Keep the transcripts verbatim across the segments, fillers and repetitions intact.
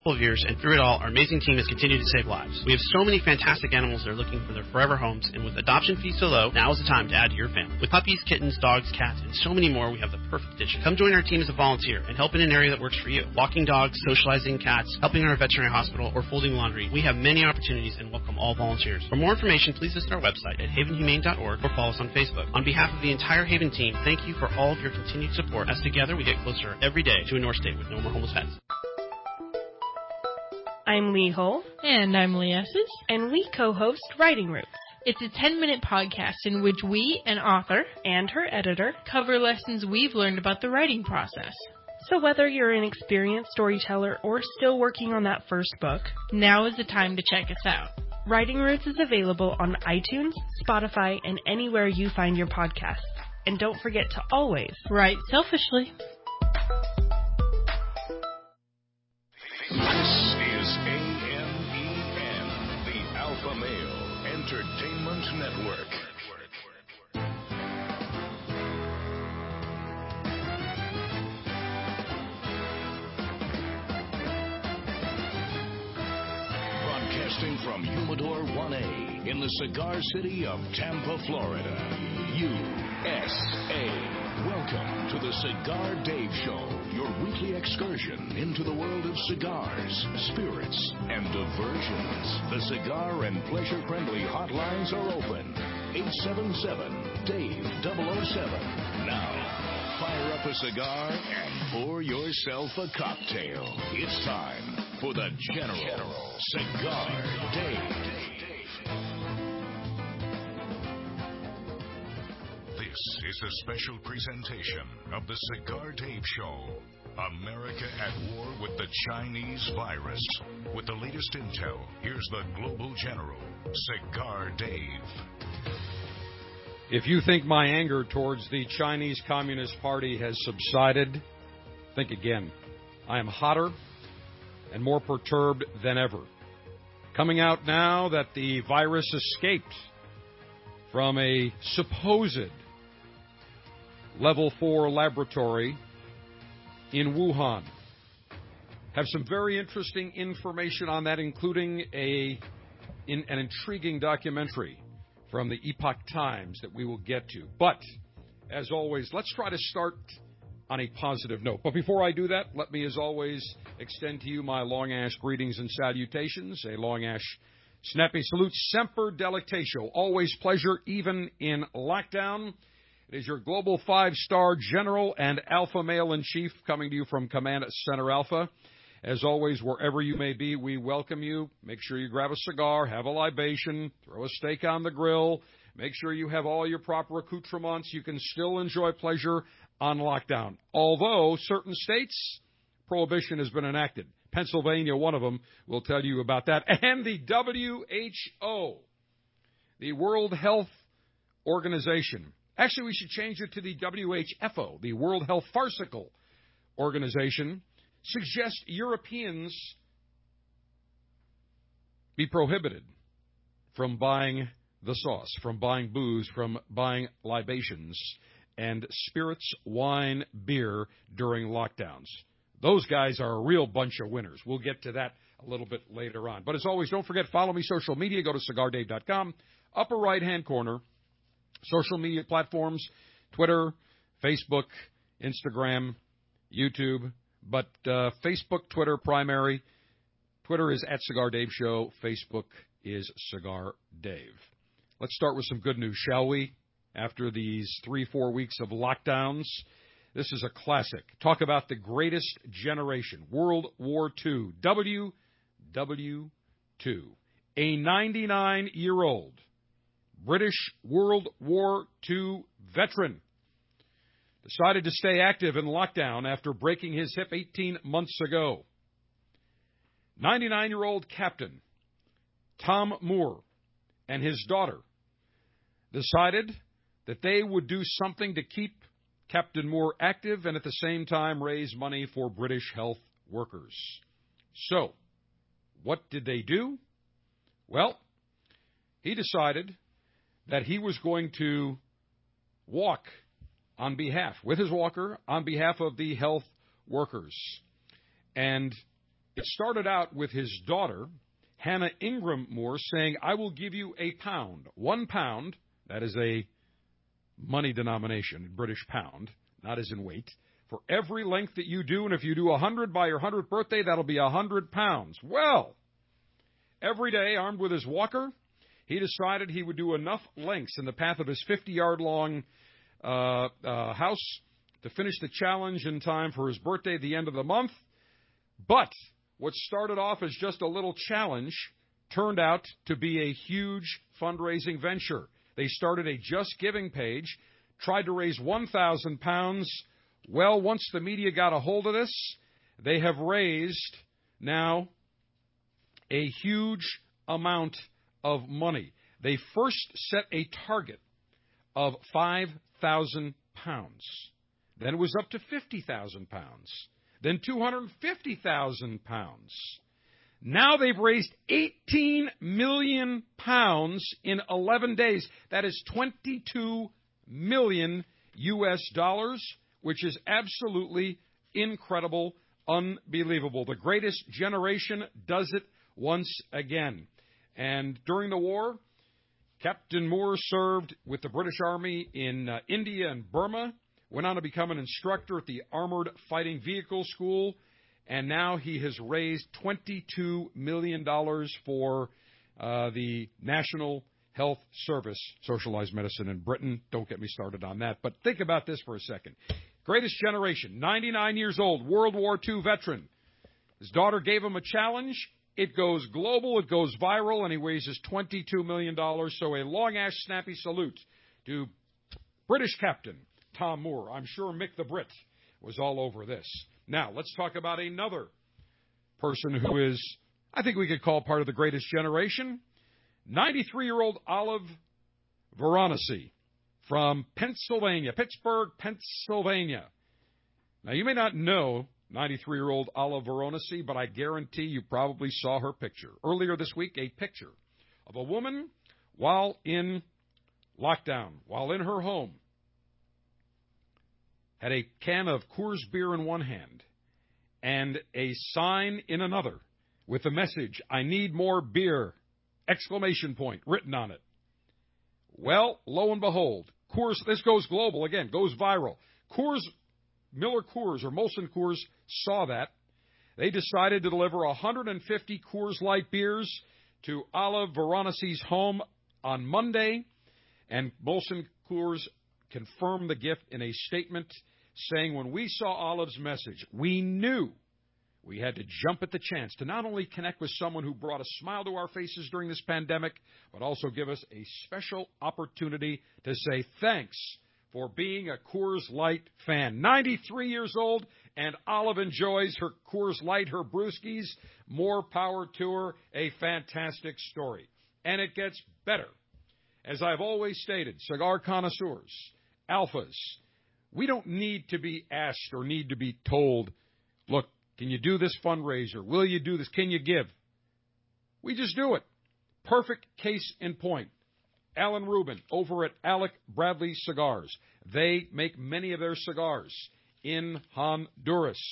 of years, and through it all, our amazing team has continued to save lives. We have so many fantastic animals that are looking for their forever homes, and with adoption fees so low, now is the time to add to your family. With puppies, kittens, dogs, cats, and so many more, we have the perfect addition. Come join our team as a volunteer and help in an area that works for you. Walking dogs, socializing cats, helping in our veterinary hospital, or folding laundry. We have many opportunities and welcome all volunteers. For more information, please visit our website at haven humane dot org or follow us on Facebook. On behalf of the entire Haven team, thank you for all of your continued support, as together we get closer every day to a North State with no more homeless pets. I'm Lee Hull. And I'm Lee Esses. And we co-host Writing Roots. It's a ten-minute podcast in which we, an author, and her editor, cover lessons we've learned about the writing process. So whether you're an experienced storyteller or still working on that first book, now is the time to check us out. Writing Roots is available on iTunes, Spotify, and anywhere you find your podcasts. And don't forget to always write selfishly. This is A M E N, the Alpha Male Entertainment Network. Broadcasting from Humidor one A in the cigar city of Tampa, Florida. U S A. Welcome to the Cigar Dave Show, your weekly excursion into the world of cigars, spirits, and diversions. The cigar and pleasure-friendly hotlines are open. eight seven seven, Dave double oh seven. Now, fire up a cigar and pour yourself a cocktail. It's time for the General, General Cigar Dave. This is a special presentation of the Cigar Dave Show. America at war with the Chinese virus. With the latest intel, here's the Global General, Cigar Dave. If you think my anger towards the Chinese Communist Party has subsided, think again. I am hotter and more perturbed than ever. Coming out now that the virus escaped from a supposed level four laboratory in Wuhan. Have some very interesting information on that, including a in, an intriguing documentary from the Epoch Times that we will get to. But, as always, let's try to start on a positive note. But before I do that, let me, as always, extend to you my long-ash greetings and salutations. A long-ash snappy salute. Semper Delectatio. Always pleasure, even in lockdown. It is your global five-star general and alpha male-in-chief coming to you from Command Center Alpha. As always, wherever you may be, we welcome you. Make sure you grab a cigar, have a libation, throw a steak on the grill. Make sure you have all your proper accoutrements. You can still enjoy pleasure on lockdown. Although certain states, prohibition has been enacted. Pennsylvania, one of them, will tell you about that. And the W H O, the World Health Organization. Actually, we should change it to the W H F O, the World Health Farcical Organization, suggests Europeans be prohibited from buying the sauce, from buying booze, from buying libations and spirits, wine, beer during lockdowns. Those guys are a real bunch of winners. We'll get to that a little bit later on. But as always, don't forget, follow me social media. Go to cigar dave dot com. Upper right-hand corner. Social media platforms, Twitter, Facebook, Instagram, YouTube, but uh, Facebook, Twitter primary. Twitter is at Cigar Dave Show. Facebook is Cigar Dave. Let's start with some good news, shall we? After these three, four weeks of lockdowns, this is a classic. Talk about the greatest generation, World War Two, W W two. A ninety-nine-year-old British World War Two veteran decided to stay active in lockdown after breaking his hip eighteen months ago. ninety-nine-year-old Captain Tom Moore and his daughter decided that they would do something to keep Captain Moore active and at the same time raise money for British health workers. So, what did they do? Well, he decided that he was going to walk on behalf, with his walker, on behalf of the health workers. And It started out with his daughter, Hannah Ingram Moore, saying, I will give you a pound. One pound, that is a money denomination, British pound, not as in weight, for every length that you do, and if you do one hundred by your one hundredth birthday, that'll be one hundred pounds. Well, every day, armed with his walker, he decided he would do enough lengths in the path of his fifty-yard-long uh, uh, house to finish the challenge in time for his birthday at the end of the month. But what started off as just a little challenge turned out to be a huge fundraising venture. They started a Just Giving page, tried to raise one thousand pounds. Well, once the media got a hold of this, they have raised now a huge amount of money. They first set a target of five thousand pounds. Then it was up to fifty thousand pounds. Then two hundred fifty thousand pounds. Now they've raised eighteen million pounds in eleven days. That is twenty-two million U S dollars, which is absolutely incredible, unbelievable. The greatest generation does it once again. And during the war, Captain Moore served with the British Army in uh, India and Burma, went on to become an instructor at the Armored Fighting Vehicle School, and now he has raised twenty-two million dollars for uh, the National Health Service, socialized medicine in Britain. Don't get me started on that. But think about this for a second. Greatest generation, ninety-nine years old, World War Two veteran. His daughter gave him a challenge. It goes global, it goes viral, and he raises twenty-two million dollars. So a long-ass snappy salute to British Captain Tom Moore. I'm sure Mick the Brit was all over this. Now, let's talk about another person who is, I think we could call part of the greatest generation. ninety-three-year-old Olive Veronese from Pennsylvania, Pittsburgh, Pennsylvania. Now, you may not know ninety-three-year-old Olive Veronese, but I guarantee you probably saw her picture. Earlier this week, a picture of a woman while in lockdown, while in her home, had a can of Coors beer in one hand and a sign in another with the message, I need more beer, exclamation point, written on it. Well, lo and behold, Coors, this goes global again, goes viral. Coors, Miller Coors or Molson Coors saw that. They decided to deliver one hundred fifty Coors Light beers to Olive Veronese's home on Monday, and Molson Coors confirmed the gift in a statement saying, when we saw Olive's message, we knew we had to jump at the chance to not only connect with someone who brought a smile to our faces during this pandemic, but also give us a special opportunity to say thanks for being a Coors Light fan. ninety-three years old, and Olive enjoys her Coors Light, her brewskis. More power to her. A fantastic story. And it gets better. As I've always stated, cigar connoisseurs, alphas, we don't need to be asked or need to be told, look, can you do this fundraiser? Will you do this? Can you give? We just do it. Perfect case in point. Alan Rubin over at Alec Bradley Cigars. They make many of their cigars in Honduras.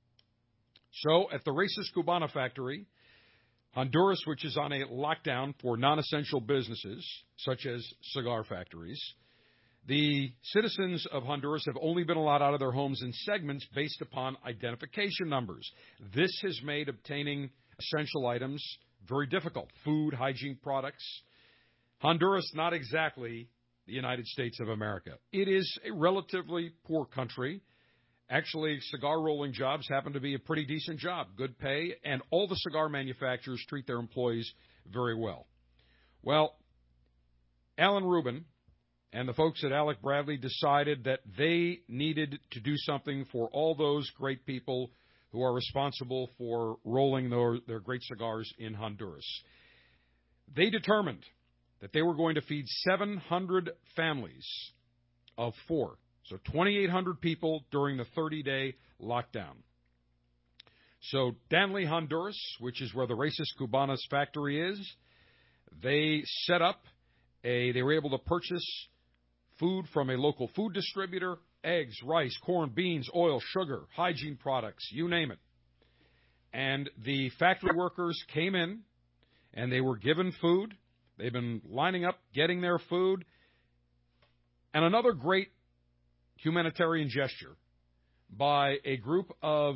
So at the Races Cubana factory, Honduras, which is on a lockdown for non-essential businesses, such as cigar factories, the citizens of Honduras have only been allowed out of their homes in segments based upon identification numbers. This has made obtaining essential items very difficult. Food, hygiene products. Honduras, not exactly the United States of America. It is a relatively poor country. Actually, cigar rolling jobs happen to be a pretty decent job, good pay, and all the cigar manufacturers treat their employees very well. Well, Alan Rubin and the folks at Alec Bradley decided that they needed to do something for all those great people who are responsible for rolling their, their great cigars in Honduras. They determined that they were going to feed seven hundred families of four, so twenty-eight hundred people during the thirty-day lockdown. So Danley, Honduras, which is where the Races Cubanas factory is, they set up a, they were able to purchase food from a local food distributor, eggs, rice, corn, beans, oil, sugar, hygiene products, you name it. And the factory workers came in, and they were given food. They've been lining up, getting their food. And another great humanitarian gesture by a group of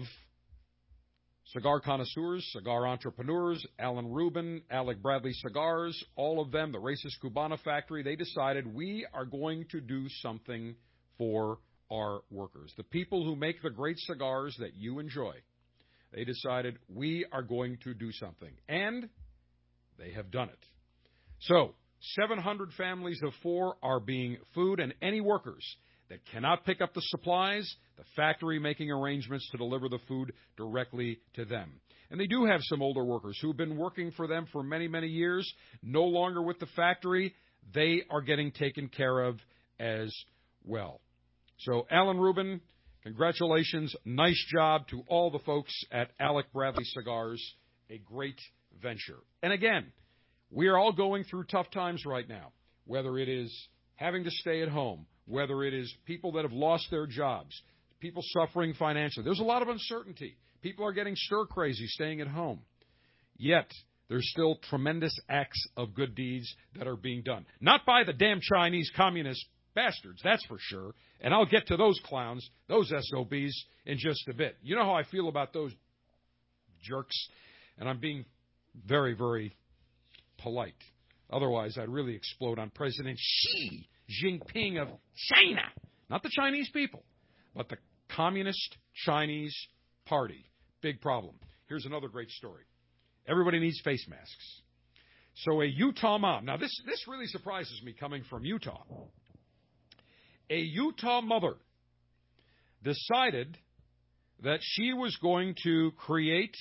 cigar connoisseurs, cigar entrepreneurs, Alan Rubin, Alec Bradley Cigars, all of them, the Racist Cubana factory, they decided we are going to do something for our workers. The people who make the great cigars that you enjoy, they decided we are going to do something. And they have done it. So, seven hundred families of four are being food, and any workers that cannot pick up the supplies, the factory making arrangements to deliver the food directly to them. And they do have some older workers who have been working for them for many, many years, no longer with the factory. They are getting taken care of as well. So, Alan Rubin, congratulations. Nice job to all the folks at Alec Bradley Cigars. A great venture. And again, we are all going through tough times right now, whether it is having to stay at home, whether it is people that have lost their jobs, people suffering financially. There's a lot of uncertainty. People are getting stir-crazy staying at home. Yet, there's still tremendous acts of good deeds that are being done. Not by the damn Chinese communist bastards, that's for sure. And I'll get to those clowns, those S O Bs, in just a bit. You know how I feel about those jerks? And I'm being very, very polite. Otherwise, I'd really explode on President Xi Jinping of China. Not the Chinese people, but the Communist Chinese Party. Big problem. Here's another great story. Everybody needs face masks. So a Utah mom, now this, this really surprises me coming from Utah. A Utah mother decided that she was going to create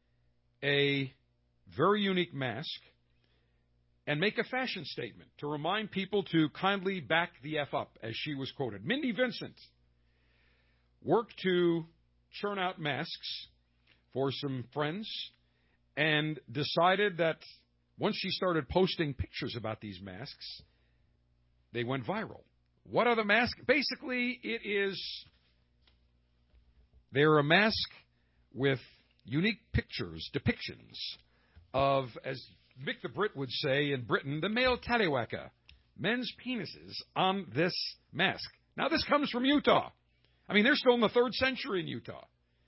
a very unique mask and make a fashion statement to remind people to kindly back the F up, as she was quoted. Mindy Vincent worked to churn out masks for some friends and decided that once she started posting pictures about these masks, they went viral. What are the masks? Basically, it is, they're a mask with unique pictures, depictions of, as Vic the Brit would say in Britain, the male tallywhacker, men's penises on this mask. Now, this comes from Utah. I mean, they're still in the third century in Utah.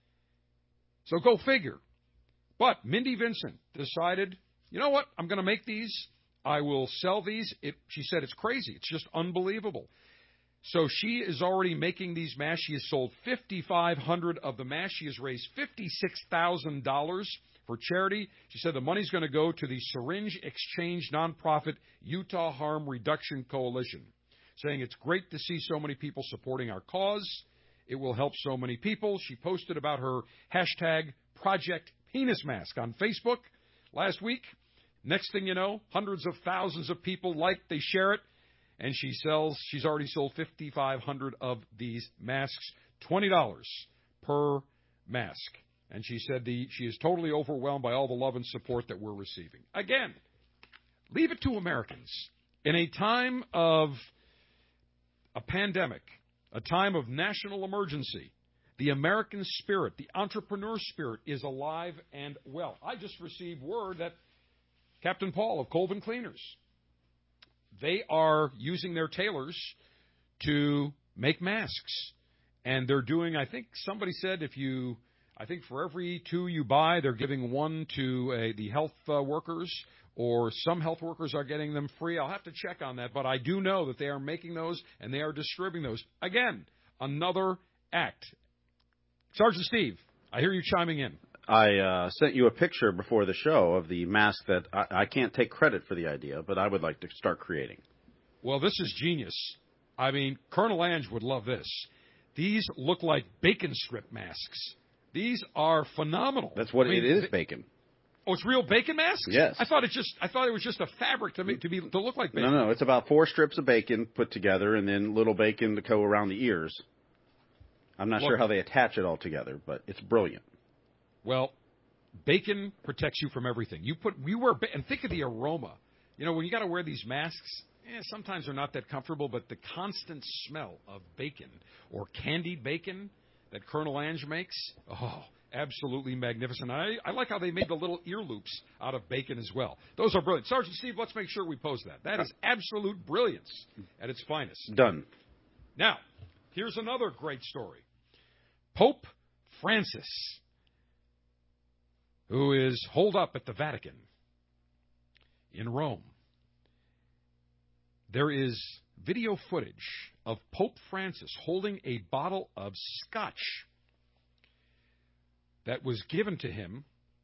So go figure. But Mindy Vincent decided, you know what, I'm going to make these. I will sell these. It, she said it's crazy. It's just unbelievable. So she is already making these masks. She has sold fifty-five hundred of the masks. She has raised fifty-six thousand dollars for charity. She said the money's going to go to the Syringe Exchange nonprofit Utah Harm Reduction Coalition, saying it's great to see so many people supporting our cause. It will help so many people. She posted about her hashtag Project Penis Mask on Facebook last week. Next thing you know, hundreds of thousands of people like, they share it, and she sells, she's already sold fifty-five hundred of these masks, twenty dollars per mask. And she said the, she is totally overwhelmed by all the love and support that we're receiving. Again, leave it to Americans. In a time of a pandemic, a time of national emergency, the American spirit, the entrepreneur spirit is alive and well. I just received word that Captain Paul of Colvin Cleaners, they are using their tailors to make masks. And they're doing, I think somebody said if you, I think for every two you buy, they're giving one to uh, the health uh, workers, or some health workers are getting them free. I'll have to check on that, but I do know that they are making those and they are distributing those. Again, another act. Sergeant Steve, I hear you chiming in. I uh, sent you a picture before the show of the mask that I, I can't take credit for the idea, but I would like to start creating. Well, this is genius. I mean, Colonel Ange would love this. These look like bacon strip masks. These are phenomenal. That's what I mean, it is, they, bacon. Oh, it's real bacon masks? Yes. I thought it just I thought it was just a fabric to make to be to look like bacon. No, no, it's about four strips of bacon put together and then little bacon to go around the ears. I'm not Look, sure how they attach it all together, but it's brilliant. Well, bacon protects you from everything. You put you wear and think of the aroma. You know, when you got to wear these masks, eh, sometimes they're not that comfortable, but the constant smell of bacon or candied bacon that Colonel Ange makes, oh, absolutely magnificent. I, I like how they made the little ear loops out of bacon as well. Those are brilliant. Sergeant Steve, let's make sure we post that. That is absolute brilliance at its finest. Done. Now, here's another great story. Pope Francis, who is holed up at the Vatican in Rome. There is video footage of Pope Francis holding a bottle of scotch that was given to him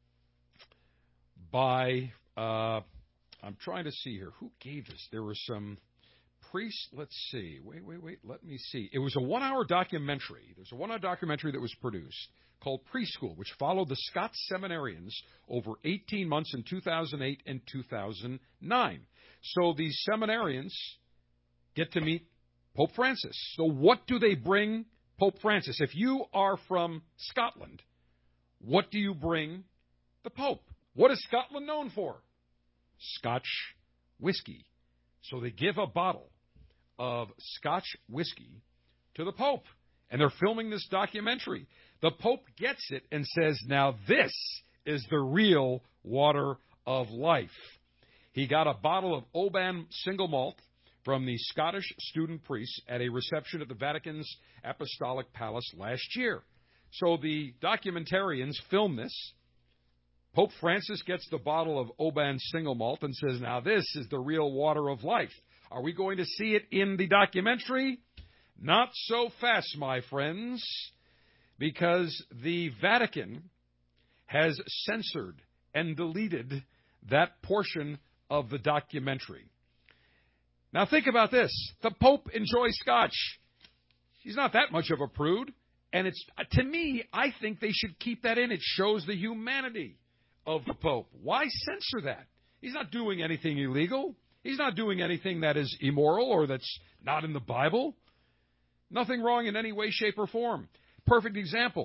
by, uh, I'm trying to see here, who gave this? There were some priests, let's see, wait, wait, wait, let me see. It was a one-hour documentary. There's a one-hour documentary that was produced called Preschool, which followed the Scots seminarians over eighteen months in two thousand eight and two thousand nine. So these seminarians get to meet Pope Francis. So what do they bring Pope Francis? If you are from Scotland, what do you bring the Pope? What is Scotland known for? Scotch whiskey. So they give a bottle of Scotch whiskey to the Pope, and they're filming this documentary. The Pope gets it and says, now this is the real water of life. He got a bottle of Oban single malt from the Scottish student priests at a reception at the Vatican's Apostolic Palace last year. So the documentarians film this. Pope Francis gets the bottle of Oban single malt and says, now this is the real water of life. Are we going to see it in the documentary? Not so fast, my friends, because the Vatican has censored and deleted that portion of the documentary. Now think about this. The Pope enjoys scotch. He's not that much of a prude. And it's, to me, I think they should keep that in. It shows the humanity of the Pope. Why censor that? He's not doing anything illegal. He's not doing anything that is immoral or that's not in the Bible. Nothing wrong in any way, shape, or form. Perfect example.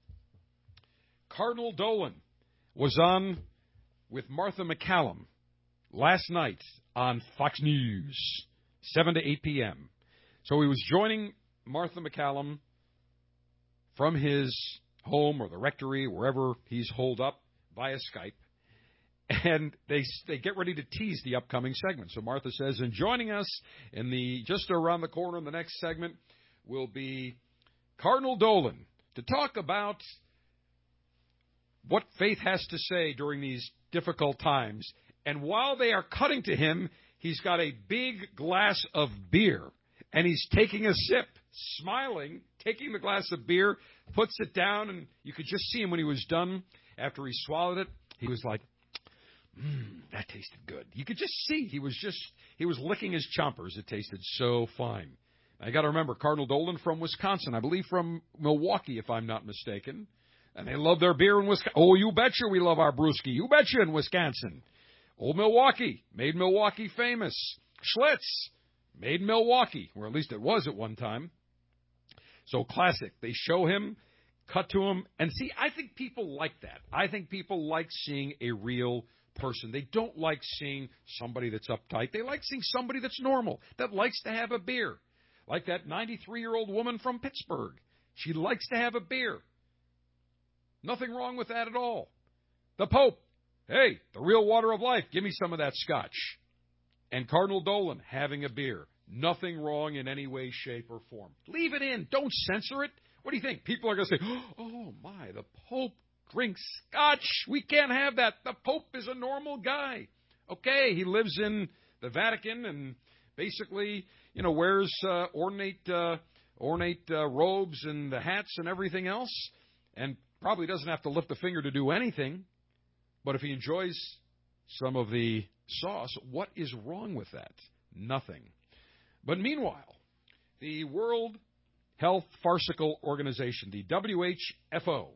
Cardinal Dolan was on with Martha MacCallum last night on Fox News, seven to eight p.m. So he was joining Martha MacCallum from his home or the rectory, wherever he's holed up, via Skype. And they they get ready to tease the upcoming segment. So Martha says, and joining us in the just around the corner in the next segment will be Cardinal Dolan to talk about what faith has to say during these difficult times. And while they are cutting to him, he's got a big glass of beer, and he's taking a sip, smiling, taking the glass of beer, puts it down, and you could just see him when he was done. After he swallowed it, he was like, mmm, that tasted good. You could just see he was just, he was licking his chompers. It tasted so fine. I got to remember, Cardinal Dolan from Wisconsin, I believe from Milwaukee, if I'm not mistaken. And they love their beer in Wisconsin. Oh, you betcha we love our brewski. You betcha in Wisconsin. Old Milwaukee, made Milwaukee famous. Schlitz, made Milwaukee, or at least it was at one time. So classic. They show him, cut to him, and see, I think people like that. I think people like seeing a real person. They don't like seeing somebody that's uptight. They like seeing somebody that's normal, that likes to have a beer. Like that ninety-three-year-old woman from Pittsburgh. She likes to have a beer. Nothing wrong with that at all. The Pope, hey, the real water of life, give me some of that scotch. And Cardinal Dolan having a beer. Nothing wrong in any way, shape, or form. Leave it in. Don't censor it. What do you think? People are going to say, oh, my, the Pope drinks scotch. We can't have that. The Pope is a normal guy. Okay, he lives in the Vatican and basically, you know, wears uh, ornate uh, ornate uh, robes and the hats and everything else, and probably doesn't have to lift a finger to do anything. But if he enjoys some of the sauce, what is wrong with that? Nothing. But meanwhile, the World Health Pharmaceutical Organization, the W H O,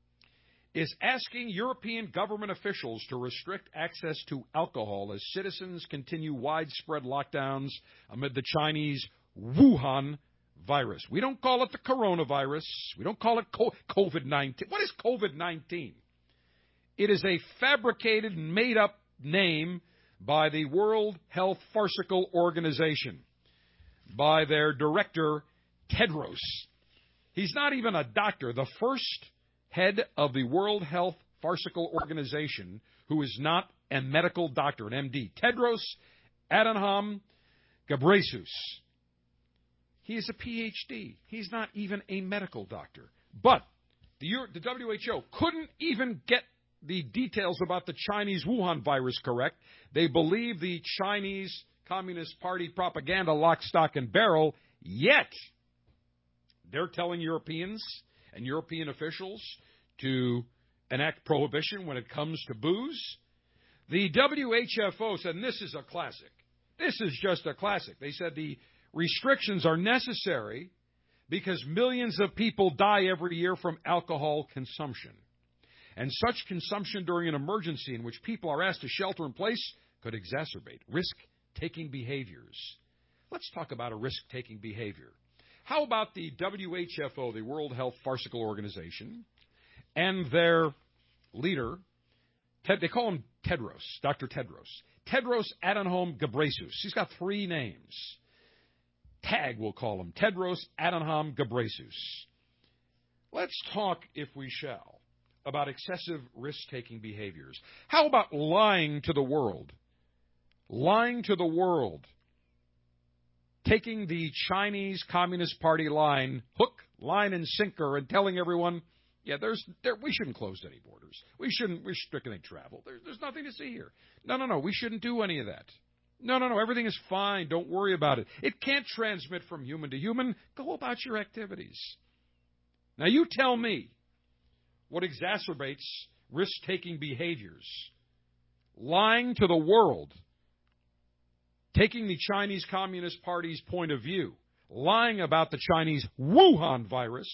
is asking European government officials to restrict access to alcohol as citizens continue widespread lockdowns amid the Chinese Wuhan virus. We don't call it the coronavirus. We don't call it COVID nineteen. What is COVID nineteen? It is a fabricated, made-up name by the World Health Pharmaceutical Organization, by their director, Tedros. He's not even a doctor. The first head of the World Health Pharmaceutical Organization, who is not a medical doctor, an M D, Tedros Adhanom Ghebreyesus. He is a P H D. He's not even a medical doctor. But the, the W H O couldn't even get the details about the Chinese Wuhan virus correct. They believe the Chinese Communist Party propaganda lock, stock, and barrel, yet they're telling Europeans and European officials to enact prohibition when it comes to booze. The W H O said, and this is a classic, this is just a classic. They said the restrictions are necessary because millions of people die every year from alcohol consumption. And such consumption during an emergency in which people are asked to shelter in place could exacerbate risk-taking behaviors. Let's talk about a risk-taking behavior. How about the W H O, the World Health Pharmaceutical Organization, and their leader, Ted, they call him Tedros, Doctor Tedros. Tedros Adhanom Ghebreyesus. He's got three names. Tag, we'll call him. Tedros Adhanom Ghebreyesus. Let's talk, if we shall, about excessive risk-taking behaviors. How about lying to the world? Lying to the world. Taking the Chinese Communist Party line, hook, line, and sinker, and telling everyone, yeah, there's there, we shouldn't close any borders. We shouldn't restrict any travel. There, there's nothing to see here. No, no, no, we shouldn't do any of that. No, no, no, everything is fine. Don't worry about it. It can't transmit from human to human. Go about your activities. Now, you tell me what exacerbates risk-taking behaviors. Lying to the world, taking the Chinese Communist Party's point of view, lying about the Chinese Wuhan virus,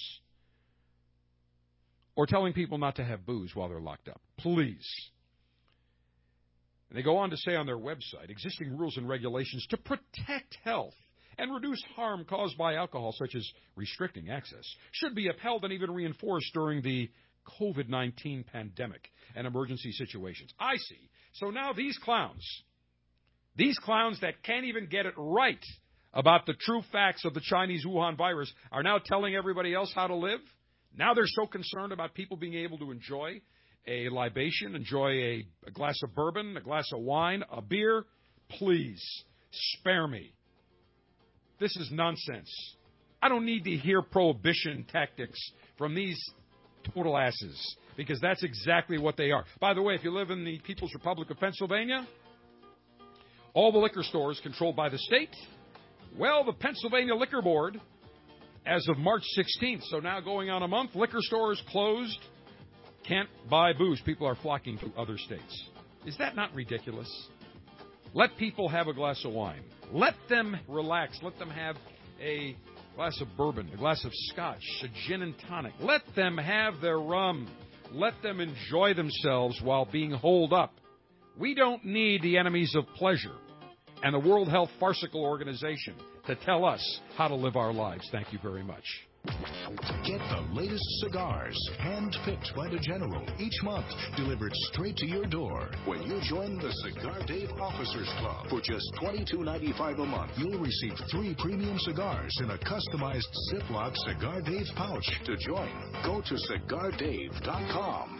or telling people not to have booze while they're locked up. Please. And they go on to say on their website, existing rules and regulations to protect health and reduce harm caused by alcohol, such as restricting access, should be upheld and even reinforced during the COVID nineteen pandemic and emergency situations. I see. So now these clowns, these clowns that can't even get it right about the true facts of the Chinese Wuhan virus are now telling everybody else how to live? Now they're so concerned about people being able to enjoy a libation, enjoy a, a glass of bourbon, a glass of wine, a beer. Please, spare me. This is nonsense. I don't need to hear prohibition tactics from these total asses, because that's exactly what they are. By the way, if you live in the People's Republic of Pennsylvania, all the liquor stores controlled by the state, well, the Pennsylvania Liquor Board, as of March sixteenth, so now going on a month, liquor stores closed, can't buy booze. People are flocking to other states. Is that not ridiculous? Let people have a glass of wine. Let them relax. Let them have a glass of bourbon, a glass of scotch, a gin and tonic. Let them have their rum. Let them enjoy themselves while being holed up. We don't need the enemies of pleasure and the World Health Pharmaceutical Organization to tell us how to live our lives. Thank you very much. Get the latest cigars, hand-picked by the General, each month, delivered straight to your door. When you join the Cigar Dave Officers Club for just twenty-two ninety-five a month, you'll receive three premium cigars in a customized Ziploc Cigar Dave pouch. To join, go to cigar dave dot com.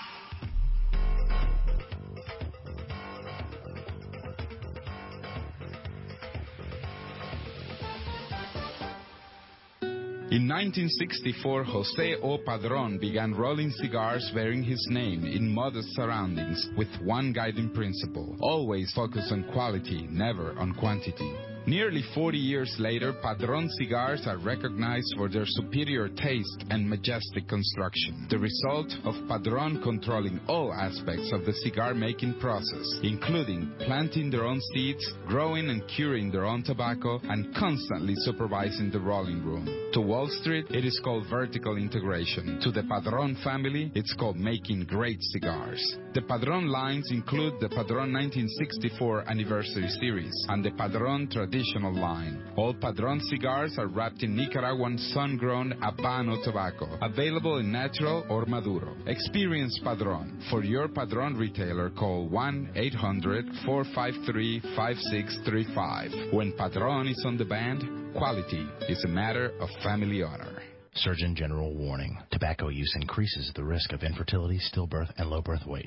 In nineteen sixty-four, Jose O. Padron began rolling cigars bearing his name in modest surroundings with one guiding principle: always focus on quality, never on quantity. Nearly forty years later, Padron cigars are recognized for their superior taste and majestic construction, the result of Padron controlling all aspects of the cigar-making process, including planting their own seeds, growing and curing their own tobacco, and constantly supervising the rolling room. To Wall Street, it is called vertical integration. To the Padron family, it's called making great cigars. The Padron lines include the Padron nineteen sixty-four Anniversary Series and the Padron Traditional line. All Padron cigars are wrapped in Nicaraguan sun-grown Habano tobacco, available in natural or Maduro. Experience Padron. For your Padron retailer, call one eight hundred, four five three, five six three five. When Padron is on the band, quality is a matter of family honor. Surgeon General warning. Tobacco use increases the risk of infertility, stillbirth, and low birth weight.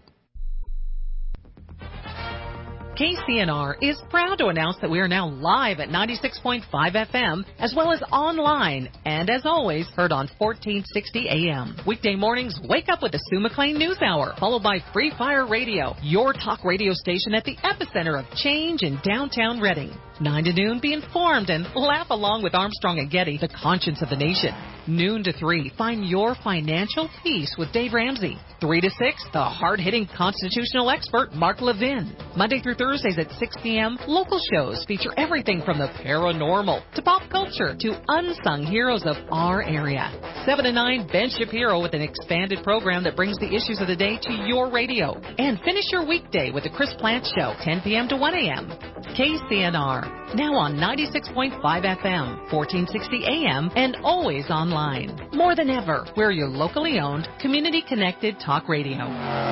K C N R is proud to announce that we are now live at ninety-six point five F M, as well as online, and as always, heard on fourteen sixty A M. Weekday mornings, wake up with the Sue McLean News Hour, followed by Free Fire Radio, your talk radio station at the epicenter of change in downtown Reading. nine to noon, be informed and laugh along with Armstrong and Getty, the conscience of the nation. Noon to three, find your financial peace with Dave Ramsey. three to six, the hard-hitting constitutional expert, Mark Levin. Monday through Thursdays at six P M, local shows feature everything from the paranormal to pop culture to unsung heroes of our area. seven to nine, Ben Shapiro with an expanded program that brings the issues of the day to your radio. And finish your weekday with the Chris Plant Show, ten P M to one A M. K C N R, now on ninety-six point five F M, fourteen sixty A M, and always online. More than ever, we're your locally owned, community-connected talk radio.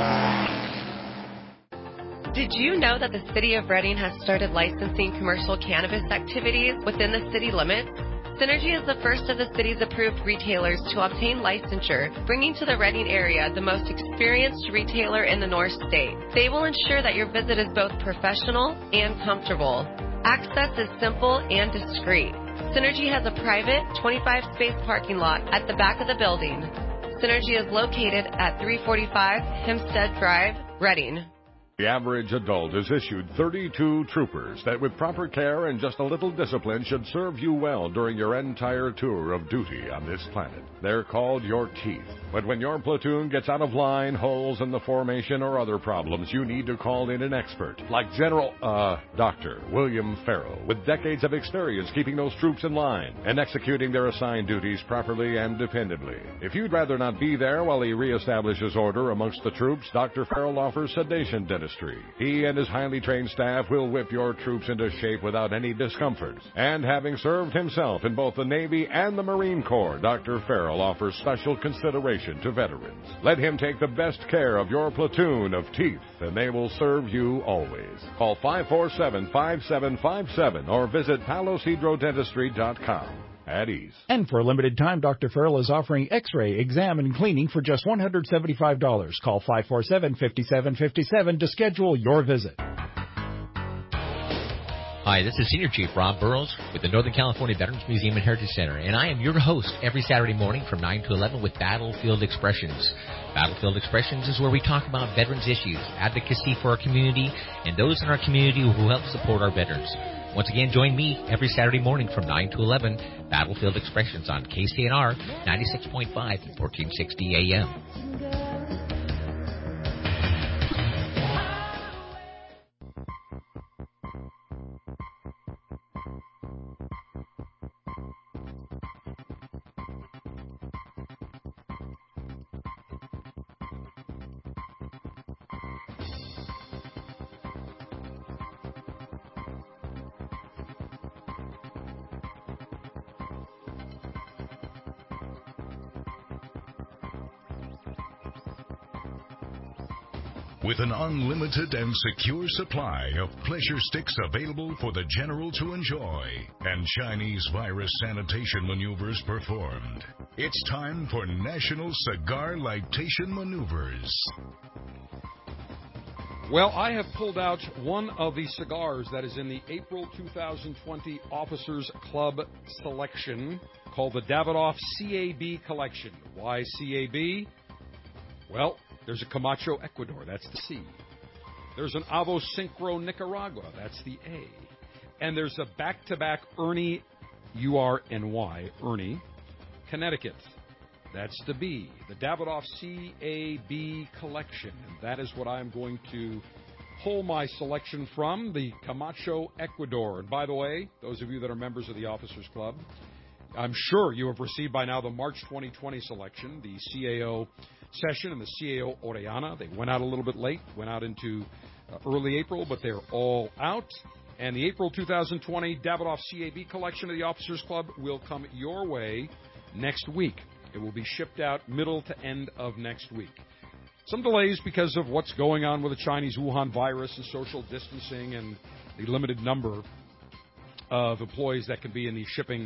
Did you know that the City of Reading has started licensing commercial cannabis activities within the city limits? Synergy is the first of the city's approved retailers to obtain licensure, bringing to the Reading area the most experienced retailer in the North State. They will ensure that your visit is both professional and comfortable. Access is simple and discreet. Synergy has a private twenty-five space parking lot at the back of the building. Synergy is located at three forty-five Hempstead Drive, Reading. The average adult is issued thirty-two troopers that with proper care and just a little discipline should serve you well during your entire tour of duty on this planet. They're called your teeth. But when your platoon gets out of line, holes in the formation, or other problems, you need to call in an expert like General, uh, Doctor William Farrell, with decades of experience keeping those troops in line and executing their assigned duties properly and dependably. If you'd rather not be there while he reestablishes order amongst the troops, Doctor Farrell offers sedation dentistry. He and his highly trained staff will whip your troops into shape without any discomfort. And having served himself in both the Navy and the Marine Corps, Doctor Farrell offers special consideration to veterans. Let him take the best care of your platoon of teeth, and they will serve you always. Call five four seven, five seven five seven or visit palos hydro dentistry dot com. At ease. And for a limited time, Doctor Farrell is offering x-ray, exam, and cleaning for just one hundred seventy-five dollars. Call five four seven, five seven five seven to schedule your visit. Hi, this is Senior Chief Rob Burrows with the Northern California Veterans Museum and Heritage Center, and I am your host every Saturday morning from nine to eleven with Battlefield Expressions. Battlefield Expressions is where we talk about veterans issues, advocacy for our community, and those in our community who help support our veterans. Once again, join me every Saturday morning from nine to eleven, Battlefield Expressions on K C N R ninety-six point five, fourteen sixty A M. With an unlimited and secure supply of pleasure sticks available for the general to enjoy and Chinese virus sanitation maneuvers performed, it's time for National Cigar Lightation Maneuvers. Well, I have pulled out one of the cigars that is in the April twenty twenty Officers Club selection called the Davidoff C A B Collection. Why C A B? Well, there's a Camacho Ecuador, that's the C. There's an Avo Synchro Nicaragua, that's the A. And there's a back-to-back Ernie, U R N Y, Ernie, Connecticut. That's the B. The Davidoff C A B Collection. And that is what I'm going to pull my selection from, the Camacho Ecuador. And by the way, those of you that are members of the Officers Club, I'm sure you have received by now the March twenty twenty selection, the C A O session and the C A O Orellana. They went out a little bit late, went out into uh, early April, but they're all out. And the April twenty twenty Davidoff C A B collection of the Officers Club will come your way next week. It will be shipped out middle to end of next week. Some delays because of what's going on with the Chinese Wuhan virus and social distancing and the limited number of employees that can be in the shipping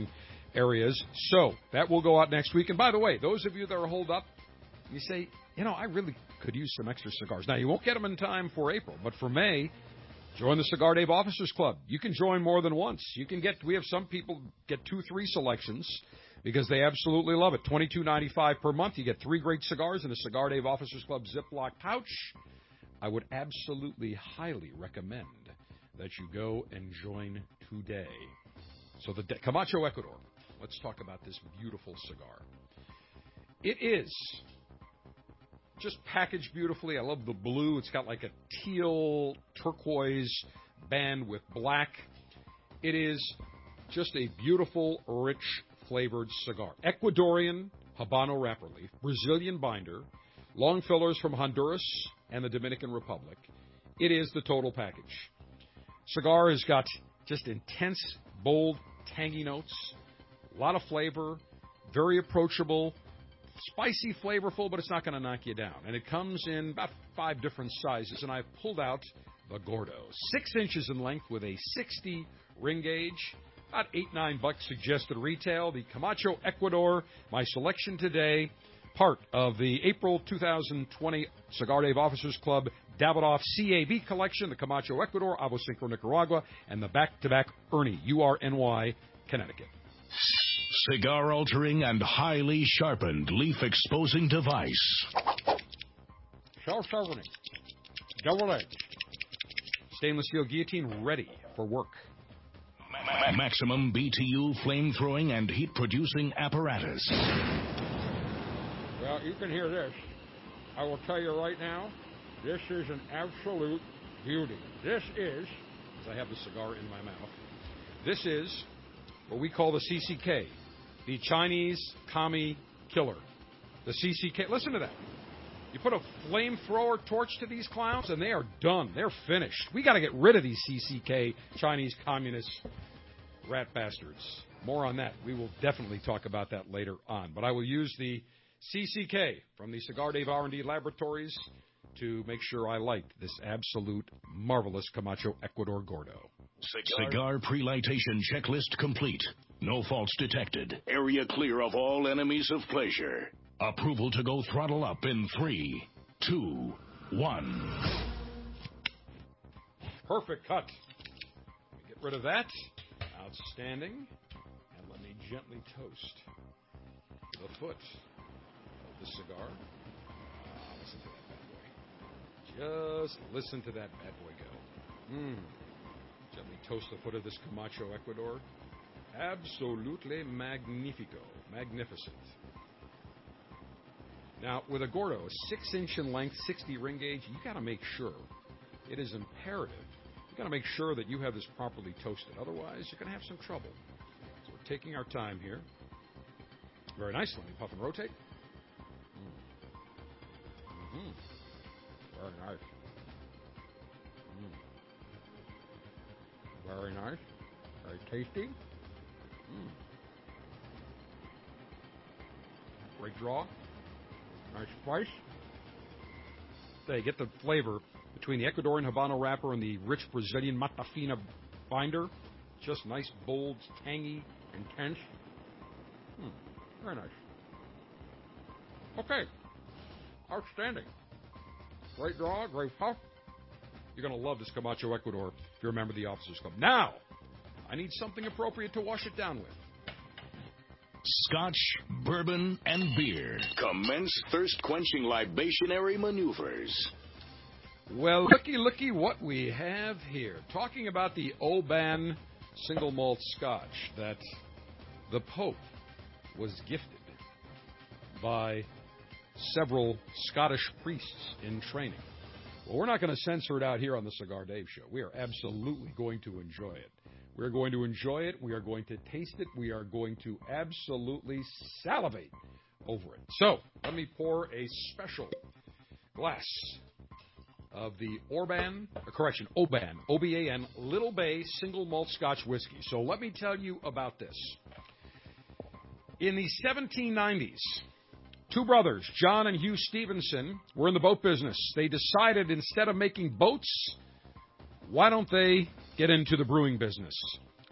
areas. So that will go out next week. And by the way, those of you that are holed up, you say, you know, I really could use some extra cigars. Now, you won't get them in time for April, but for May, join the Cigar Dave Officers Club. You can join more than once. You can get, we have some people get two, three selections because they absolutely love it. twenty-two ninety-five per month. You get three great cigars in a Cigar Dave Officers Club Ziploc pouch. I would absolutely highly recommend that you go and join today. So the De- Camacho Ecuador. Let's talk about this beautiful cigar. It is just packaged beautifully. I love the blue. It's got like a teal turquoise band with black. It is just a beautiful, rich, flavored cigar. Ecuadorian Habano wrapper leaf, Brazilian binder, long fillers from Honduras and the Dominican Republic. It is the total package. Cigar has got just intense, bold, tangy notes, a lot of flavor, very approachable, spicy, flavorful, but it's not going to knock you down. And it comes in about five different sizes, and I've pulled out the Gordo. Six inches in length with a sixty ring gauge, about eight, nine bucks suggested retail. The Camacho Ecuador, my selection today, part of the April two thousand twenty Cigar Dave Officers Club Davidoff C A B collection, the Camacho Ecuador, Avo Cinco Nicaragua, and the back-to-back Ernie, U R N Y, Connecticut. Cigar-altering and highly sharpened leaf-exposing device. Self-sharpening. Double-edged. Stainless steel guillotine ready for work. Maximum B T U flame-throwing and heat-producing apparatus. Well, you can hear this. I will tell you right now, this is an absolute beauty. This is, as I have the cigar in my mouth, this is what we call the C C K, the Chinese Kami Killer. The C C K, listen to that. You put a flamethrower torch to these clowns, and they are done. They're finished. We got to get rid of these C C K, Chinese Communist rat bastards. More on that. We will definitely talk about that later on. But I will use the C C K from the Cigar Dave R and D Laboratories to make sure I like this absolute marvelous Camacho Ecuador Gordo. Cigar, Cigar pre-lightation checklist complete. No faults detected. Area clear of all enemies of pleasure. Approval to go throttle up in three, two, one. Perfect cut. Let me get rid of that. Outstanding. And let me gently toast the foot of the cigar. Ah, listen to that bad boy. Just listen to that bad boy go. Mmm. Gently toast the foot of this Camacho Ecuador. Absolutely magnifico. Magnificent. Now, with a Gordo, a six inch in length, sixty ring gauge, you got to make sure, it is imperative, you got to make sure that you have this properly toasted. Otherwise, you're going to have some trouble. So we're taking our time here. Very nice. Let me puff and rotate. Mm. Mm-hmm. Very nice. Mm. Very nice. Very tasty. Mm. Great draw. Nice spice. They get the flavor between the Ecuadorian Habano wrapper and the rich Brazilian Mata Fina binder. Just nice, bold, tangy, intense. Hmm. Very nice. Okay. Outstanding. Great draw, great puff. You're going to love this Camacho Ecuador if you remember the Officers Club. Now, I need something appropriate to wash it down with. Scotch, bourbon, and beer. Commence thirst-quenching libationary maneuvers. Well, looky, looky what we have here. Talking about the Oban single malt Scotch that the Pope was gifted by several Scottish priests in training. Well, we're not going to censor it out here on the Cigar Dave Show. We are absolutely going to enjoy it. We're going to enjoy it. We are going to taste it. We are going to absolutely salivate over it. So, let me pour a special glass of the Orban, uh, correction, Oban, O B A N, Little Bay Single Malt Scotch Whiskey. So, let me tell you about this. In the seventeen nineties, two brothers, John and Hugh Stevenson, were in the boat business. They decided instead of making boats, why don't they get into the brewing business?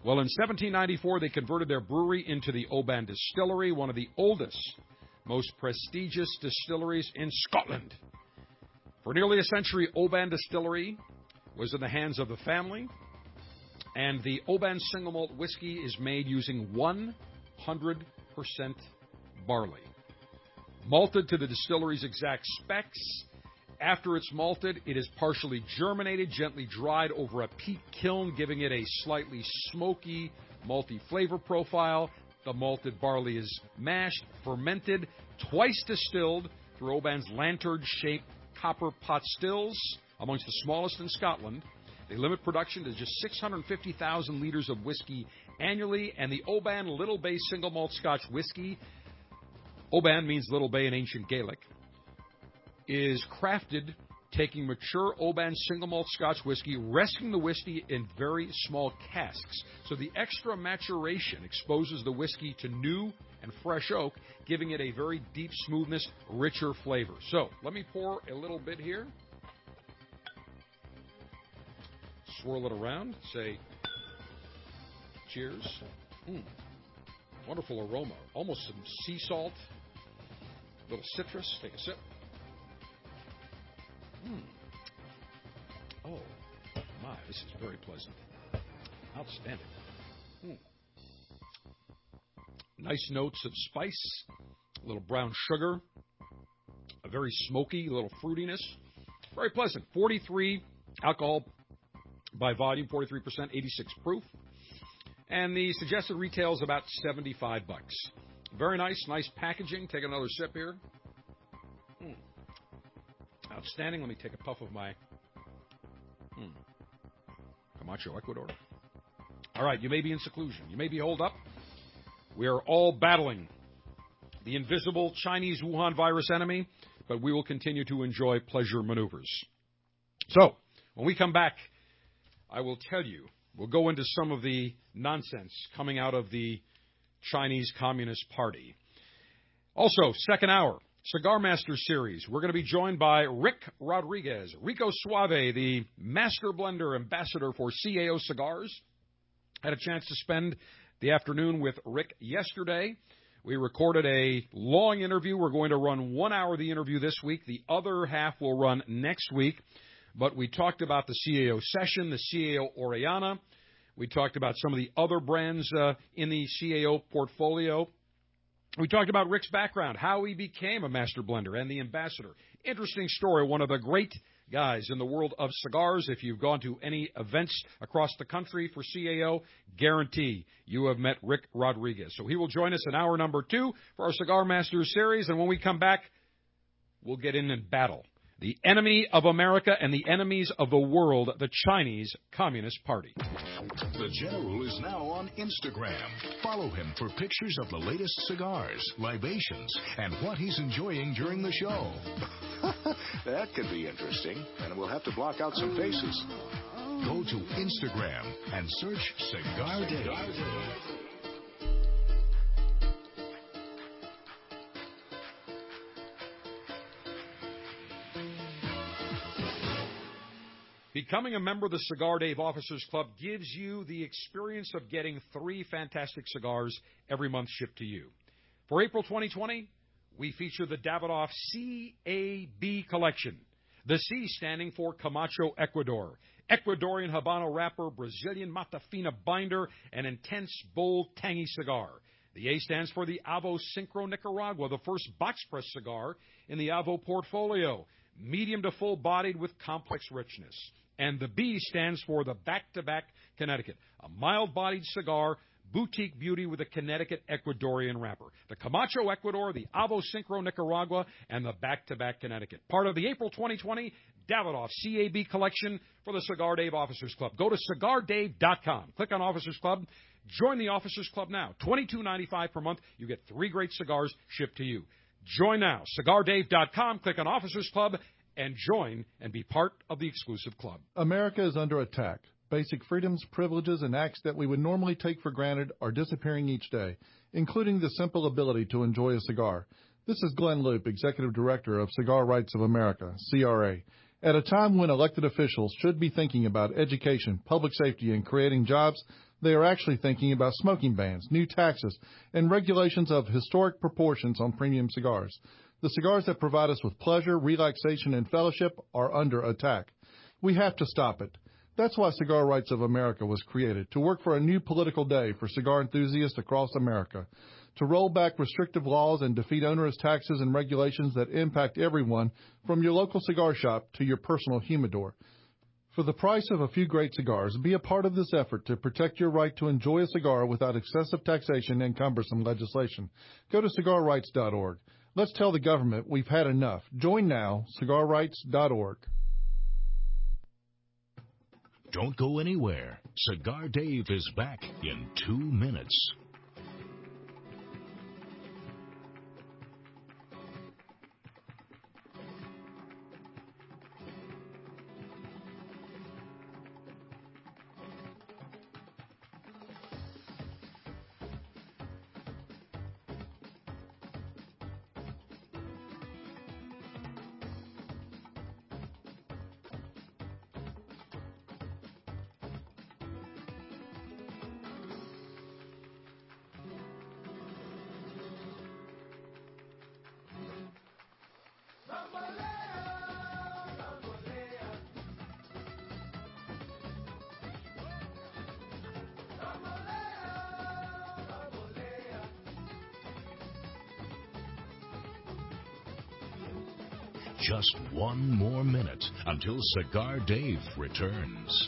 Well, in seventeen ninety-four, they converted their brewery into the Oban Distillery, one of the oldest, most prestigious distilleries in Scotland. For nearly a century, Oban Distillery was in the hands of the family, and the Oban single malt whiskey is made using one hundred percent barley. Malted to the distillery's exact specs. After it's malted, it is partially germinated, gently dried over a peat kiln, giving it a slightly smoky, malty flavor profile. The malted barley is mashed, fermented, twice distilled through Oban's lantern-shaped copper pot stills, amongst the smallest in Scotland. They limit production to just six hundred fifty thousand liters of whiskey annually, and the Oban Little Bay single malt Scotch whiskey, Oban means Little Bay in ancient Gaelic, is crafted taking mature Oban single malt Scotch whiskey, resting the whiskey in very small casks. So the extra maturation exposes the whiskey to new and fresh oak, giving it a very deep smoothness, richer flavor. So let me pour a little bit here. Swirl it around. Say cheers. Mm. Wonderful aroma. Almost some sea salt. A little citrus. Take a sip. Mm. Oh, my, this is very pleasant. Outstanding. Mm. Nice notes of spice, a little brown sugar, a very smoky, little fruitiness. Very pleasant. forty-three alcohol by volume, forty-three percent, eighty-six proof. And the suggested retail is about seventy-five bucks. Very nice, nice packaging. Take another sip here. Mm. Outstanding. Let me take a puff of my hmm, Camacho, Ecuador. All right, you may be in seclusion. You may be holed up. We are all battling the invisible Chinese Wuhan virus enemy, but we will continue to enjoy pleasure maneuvers. So, when we come back, I will tell you, we'll go into some of the nonsense coming out of the Chinese Communist Party. Also, second hour, Cigar Master Series. We're going to be joined by Rick Rodriguez, Rico Suave, the Master Blender Ambassador for C A O Cigars. Had a chance to spend the afternoon with Rick yesterday. We recorded a long interview. We're going to run one hour of the interview this week. The other half will run next week. But we talked about the C A O Session, the C A O Orellana. We talked about some of the other brands uh, in the C A O portfolio. We talked about Rick's background, how he became a master blender and the ambassador. Interesting story. One of the great guys in the world of cigars. If you've gone to any events across the country for C A O, guarantee you have met Rick Rodriguez. So he will join us in hour number two for our Cigar Masters series. And when we come back, we'll get in and battle the enemy of America and the enemies of the world, the Chinese Communist Party. The General is now on Instagram. Follow him for pictures of the latest cigars, libations, and what he's enjoying during the show. That could be interesting, and we'll have to block out some faces. Go to Instagram and search Cigar Dave. Becoming a member of the Cigar Dave Officers Club gives you the experience of getting three fantastic cigars every month shipped to you. For April twenty twenty, we feature the Davidoff C A B collection. The C standing for Camacho Ecuador, Ecuadorian Habano wrapper, Brazilian Mata Fina binder, an intense, bold, tangy cigar. The A stands for the Avo Syncro Nicaragua, the first box press cigar in the Avo portfolio, medium to full-bodied with complex richness. And the B stands for the Back-to-Back Connecticut, a mild-bodied cigar, boutique beauty with a Connecticut Ecuadorian wrapper. The Camacho Ecuador, the Avo Syncro Nicaragua, and the Back-to-Back Connecticut. Part of the April twenty twenty Davidoff C A B collection for the Cigar Dave Officers Club. Go to cigar dave dot com. Click on Officers Club. Join the Officers Club now. twenty-two ninety-five per month. You get three great cigars shipped to you. Join now. cigar dave dot com. Click on Officers Club and join and be part of the exclusive club. America is under attack. Basic freedoms, privileges, and acts that we would normally take for granted are disappearing each day, including the simple ability to enjoy a cigar. This is Glenn Loop, Executive Director of Cigar Rights of America, C R A. At a time when elected officials should be thinking about education, public safety, and creating jobs, They are actually thinking about smoking bans, new taxes, and regulations of historic proportions on premium cigars. The cigars that provide us with pleasure, relaxation, and fellowship are under attack. We have to stop it. That's why Cigar Rights of America was created, to work for a new political day for cigar enthusiasts across America, to roll back restrictive laws and defeat onerous taxes and regulations that impact everyone from your local cigar shop to your personal humidor. For the price of a few great cigars, be a part of this effort to protect your right to enjoy a cigar without excessive taxation and cumbersome legislation. Go to cigar rights dot org. Let's tell the government we've had enough. Join now, cigar rights dot org. Don't go anywhere. Cigar Dave is back in two minutes. Just one more minute until Cigar Dave returns.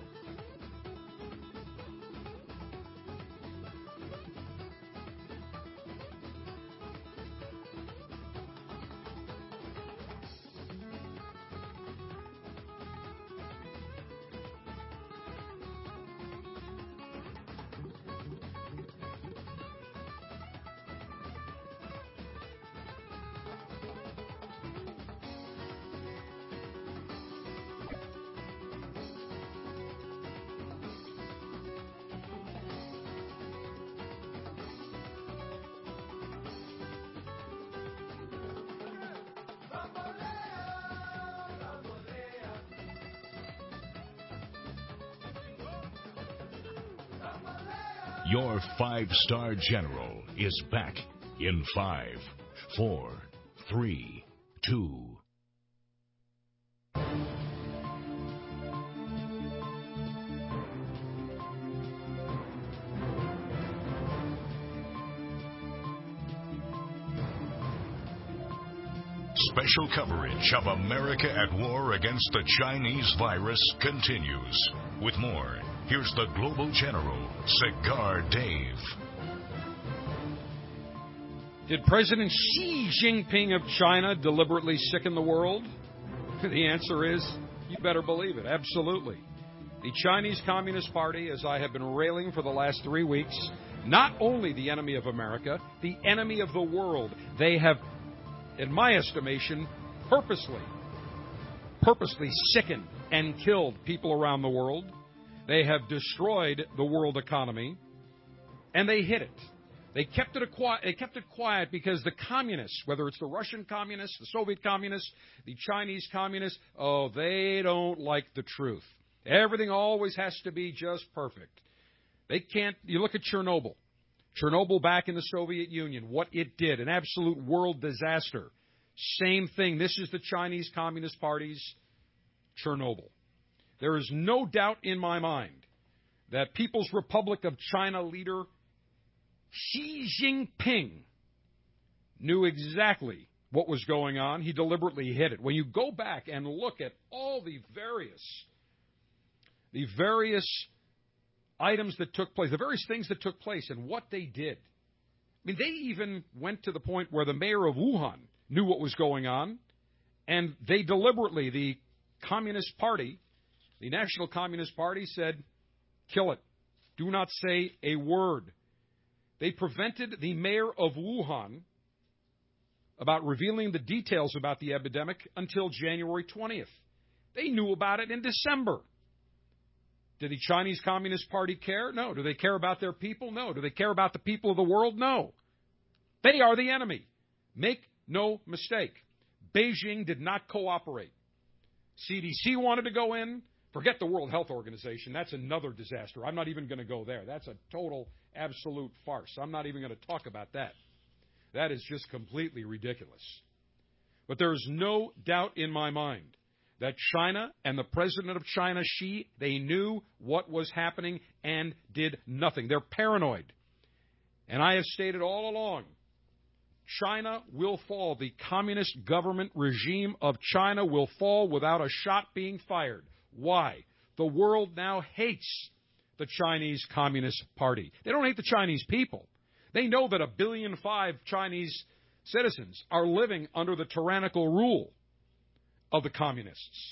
Your five-star general is back in five, four, three, two. Special coverage of America at War against the Chinese virus continues. With more, here's the Global General, Cigar Dave. Did President Xi Jinping of China deliberately sicken the world? The answer is, you better believe it, absolutely. The Chinese Communist Party, as I have been railing for the last three weeks, not only the enemy of America, the enemy of the world. They have, in my estimation, purposely, purposely sickened and killed people around the world. They have destroyed the world economy, and they hid it. They kept it, quiet, they kept it quiet because the communists, whether it's the Russian communists, the Soviet communists, the Chinese communists, oh, they don't like the truth. Everything always has to be just perfect. They can't, you look at Chernobyl. Chernobyl back in the Soviet Union, what it did, an absolute world disaster. Same thing. This is the Chinese Communist Party's Chernobyl. There is no doubt in my mind that People's Republic of China leader Xi Jinping knew exactly what was going on. He deliberately hid it. When you go back and look at all the various, the various items that took place, the various things that took place and what they did. I mean, they even went to the point where the mayor of Wuhan knew what was going on, and they deliberately, the Communist Party, the National Communist Party said, kill it. Do not say a word. They prevented the mayor of Wuhan about revealing the details about the epidemic until January twentieth. They knew about it in December. Did the Chinese Communist Party care? No. Do they care about their people? No. Do they care about the people of the world? No. They are the enemy. Make no mistake. Beijing did not cooperate. C D C wanted to go in. Forget the World Health Organization. That's another disaster. I'm not even going to go there. That's a total, absolute farce. I'm not even going to talk about that. That is just completely ridiculous. But there is no doubt in my mind that China and the president of China, Xi, they knew what was happening and did nothing. They're paranoid. And I have stated all along, China will fall. The communist government regime of China will fall without a shot being fired. Why? The world now hates the Chinese Communist Party. They don't hate the Chinese people. They know that a billion five Chinese citizens are living under the tyrannical rule of the communists.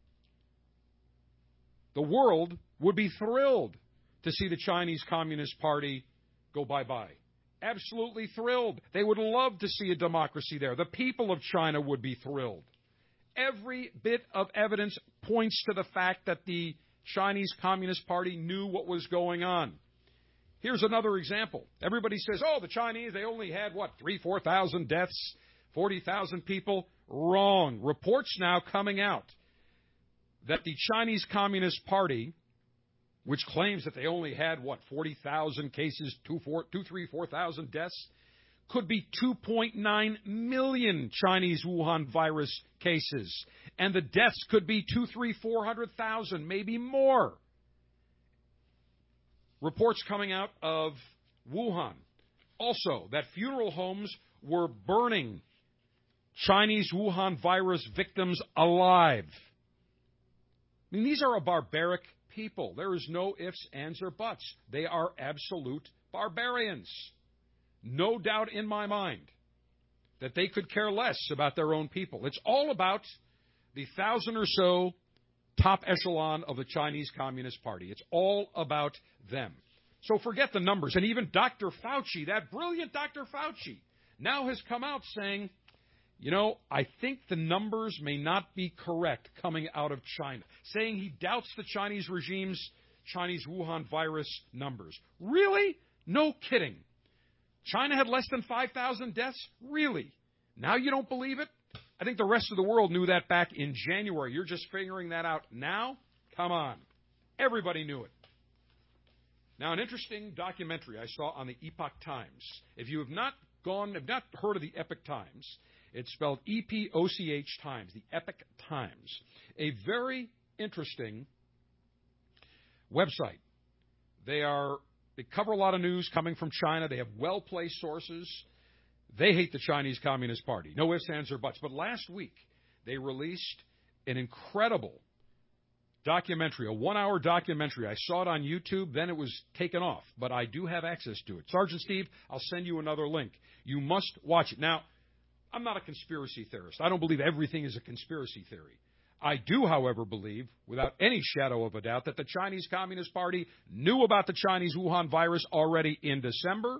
The world would be thrilled to see the Chinese Communist Party go bye-bye. Absolutely thrilled. They would love to see a democracy there. The people of China would be thrilled. Every bit of evidence points to the fact that the Chinese Communist Party knew what was going on. Here's another example. Everybody says, oh, the Chinese, they only had, what, three, four thousand deaths, forty thousand people. Wrong. Reports now coming out that the Chinese Communist Party, which claims that they only had, what, forty thousand cases, two, four, two, three, four thousand deaths, could be two point nine million Chinese Wuhan virus cases. And the deaths could be two, three, four hundred thousand, maybe more. Reports coming out of Wuhan also that funeral homes were burning Chinese Wuhan virus victims alive. I mean, these are a barbaric people. There is no ifs, ands, or buts. They are absolute barbarians. No doubt in my mind that they could care less about their own people. It's all about the thousand or so top echelon of the Chinese Communist Party. It's all about them. So forget the numbers. And even Doctor Fauci, that brilliant Doctor Fauci, now has come out saying, you know, I think the numbers may not be correct coming out of China, saying he doubts the Chinese regime's Chinese Wuhan virus numbers. Really? No kidding. China had less than five thousand deaths? Really? Now you don't believe it? I think the rest of the world knew that back in January. You're just figuring that out now? Come on. Everybody knew it. Now, an interesting documentary I saw on the Epoch Times. If you have not gone, have not heard of the Epoch Times, it's spelled E P O C H Times, the Epoch Times. A very interesting website. They are they cover a lot of news coming from China. They have well-placed sources. They hate the Chinese Communist Party. No ifs, ands, or buts. But last week, they released an incredible documentary, a one-hour documentary. I saw it on YouTube. Then it was taken off. But I do have access to it. Sergeant Steve, I'll send you another link. You must watch it. Now, I'm not a conspiracy theorist. I don't believe everything is a conspiracy theory. I do, however, believe, without any shadow of a doubt, that the Chinese Communist Party knew about the Chinese Wuhan virus already in December.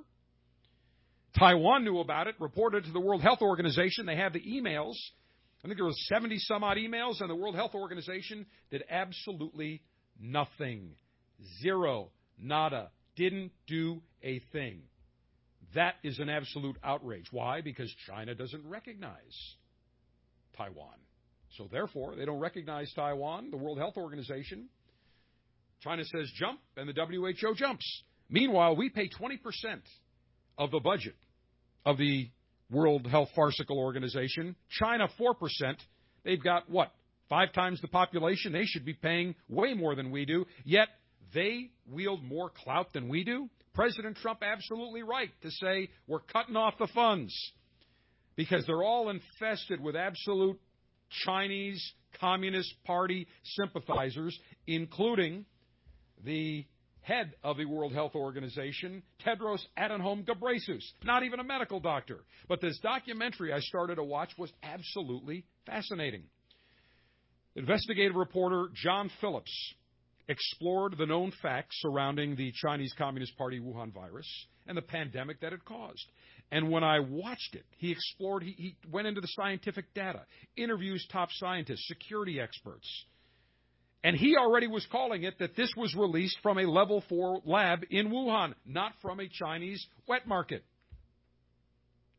Taiwan knew about it, reported to the World Health Organization. They have the emails. I think there were seventy-some-odd emails, and the World Health Organization did absolutely nothing. Zero. Nada. Didn't do a thing. That is an absolute outrage. Why? Because China doesn't recognize Taiwan. So therefore, they don't recognize Taiwan, the World Health Organization. China says jump, and the W H O jumps. Meanwhile, we pay twenty percent of the budget of the World Health Farcical Organization. China, four percent. They've got, what, five times the population? They should be paying way more than we do. Yet, they wield more clout than we do. President Trump absolutely right to say we're cutting off the funds because they're all infested with absolute Chinese Communist Party sympathizers, including the head of the World Health Organization, Tedros Adhanom Ghebreyesus, not even a medical doctor. But this documentary I started to watch was absolutely fascinating. Investigative reporter John Phillips explored the known facts surrounding the Chinese Communist Party Wuhan virus and the pandemic that it caused. And when I watched it, he explored, he, he went into the scientific data, interviews top scientists, security experts. And he already was calling it that this was released from a level four lab in Wuhan, not from a Chinese wet market.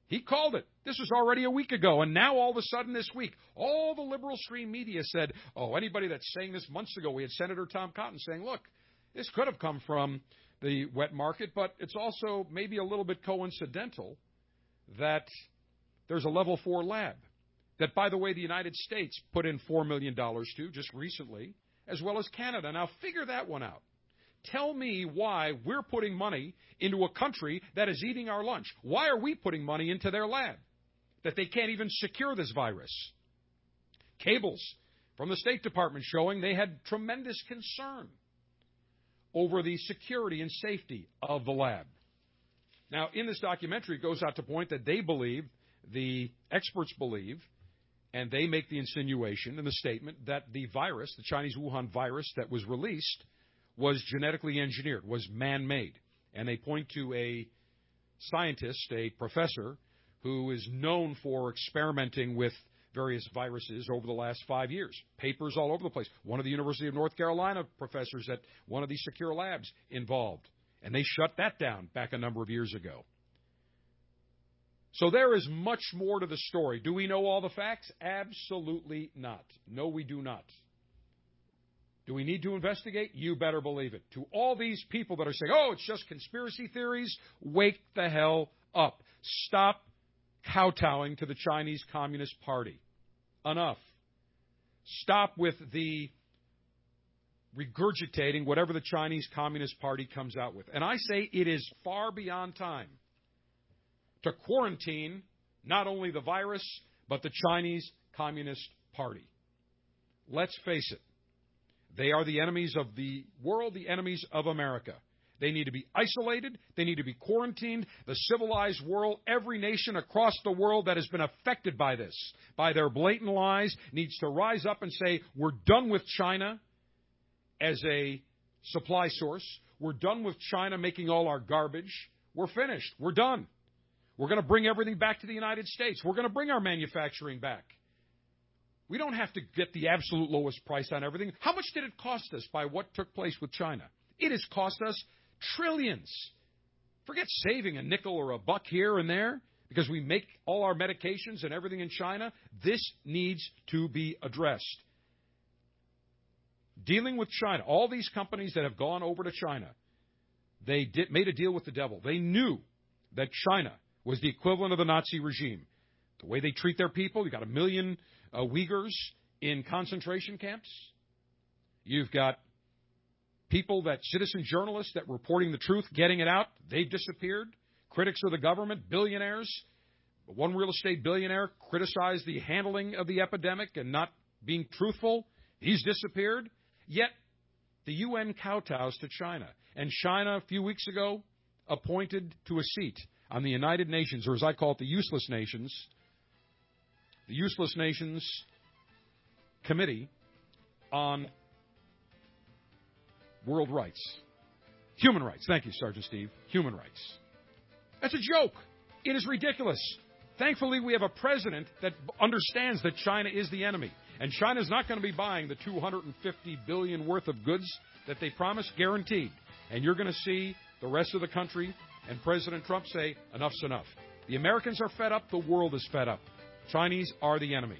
He called it. This was already a week ago, and now all of a sudden this week, all the liberal stream media said, oh, anybody that's saying this months ago, we had Senator Tom Cotton saying, look, this could have come from the wet market, but it's also maybe a little bit coincidental that there's a level four lab that, by the way, the United States put in four million dollars to just recently, as well as Canada. Now, figure that one out. Tell me why we're putting money into a country that is eating our lunch. Why are we putting money into their lab that they can't even secure this virus? Cables from the State Department showing they had tremendous concern over the security and safety of the lab. Now, in this documentary, it goes out to point that they believe, the experts believe, and they make the insinuation in the statement that the virus, the Chinese Wuhan virus that was released, was genetically engineered, was man-made. And they point to a scientist, a professor, who is known for experimenting with various viruses over the last five years. Papers all over the place. One of the University of North Carolina professors at one of these secure labs involved. And they shut that down back a number of years ago. So there is much more to the story. Do we know all the facts? Absolutely not. No, we do not. Do we need to investigate? You better believe it. To all these people that are saying, oh, it's just conspiracy theories, wake the hell up. Stop kowtowing to the Chinese Communist Party. Enough. Stop with the regurgitating whatever the Chinese Communist Party comes out with. And I say it is far beyond time to quarantine not only the virus, but the Chinese Communist Party. Let's face it. They are the enemies of the world, the enemies of America. They need to be isolated. They need to be quarantined. The civilized world, every nation across the world that has been affected by this, by their blatant lies, needs to rise up and say, we're done with China as a supply source. We're done with China making all our garbage. We're finished. We're done. We're going to bring everything back to the United States. We're going to bring our manufacturing back. We don't have to get the absolute lowest price on everything. How much did it cost us by what took place with China? It has cost us trillions. Forget saving a nickel or a buck here and there because we make all our medications and everything in China. This needs to be addressed. Dealing with China, all these companies that have gone over to China, they did, made a deal with the devil. They knew that China was the equivalent of the Nazi regime. The way they treat their people, you've got a million uh, Uyghurs in concentration camps. You've got people that, citizen journalists that were reporting the truth, getting it out, they've disappeared. Critics of the government, billionaires. One real estate billionaire criticized the handling of the epidemic and not being truthful. He's disappeared. Yet the U N kowtows to China. And China, a few weeks ago, appointed to a seat on the United Nations, or as I call it, the Useless Nations, the Useless Nations Committee on World Rights. Human rights. Thank you, Sergeant Steve. Human rights. That's a joke. It is ridiculous. Thankfully, we have a president that understands that China is the enemy. And China's not going to be buying the two hundred fifty billion dollars worth of goods that they promised, guaranteed. And you're going to see the rest of the country and President Trump say, enough's enough. The Americans are fed up. The world is fed up. Chinese are the enemy.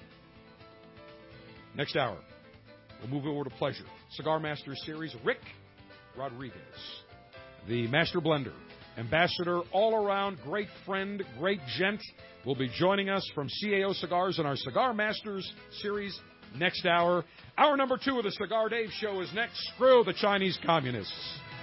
Next hour, we'll move over to pleasure. Cigar Master Series, Rick Rodriguez, the Master Blender, ambassador, all-around, great friend, great gent, will be joining us from C A O Cigars in our Cigar Masters Series next hour. Hour number two of the Cigar Dave Show is next. Screw the Chinese communists.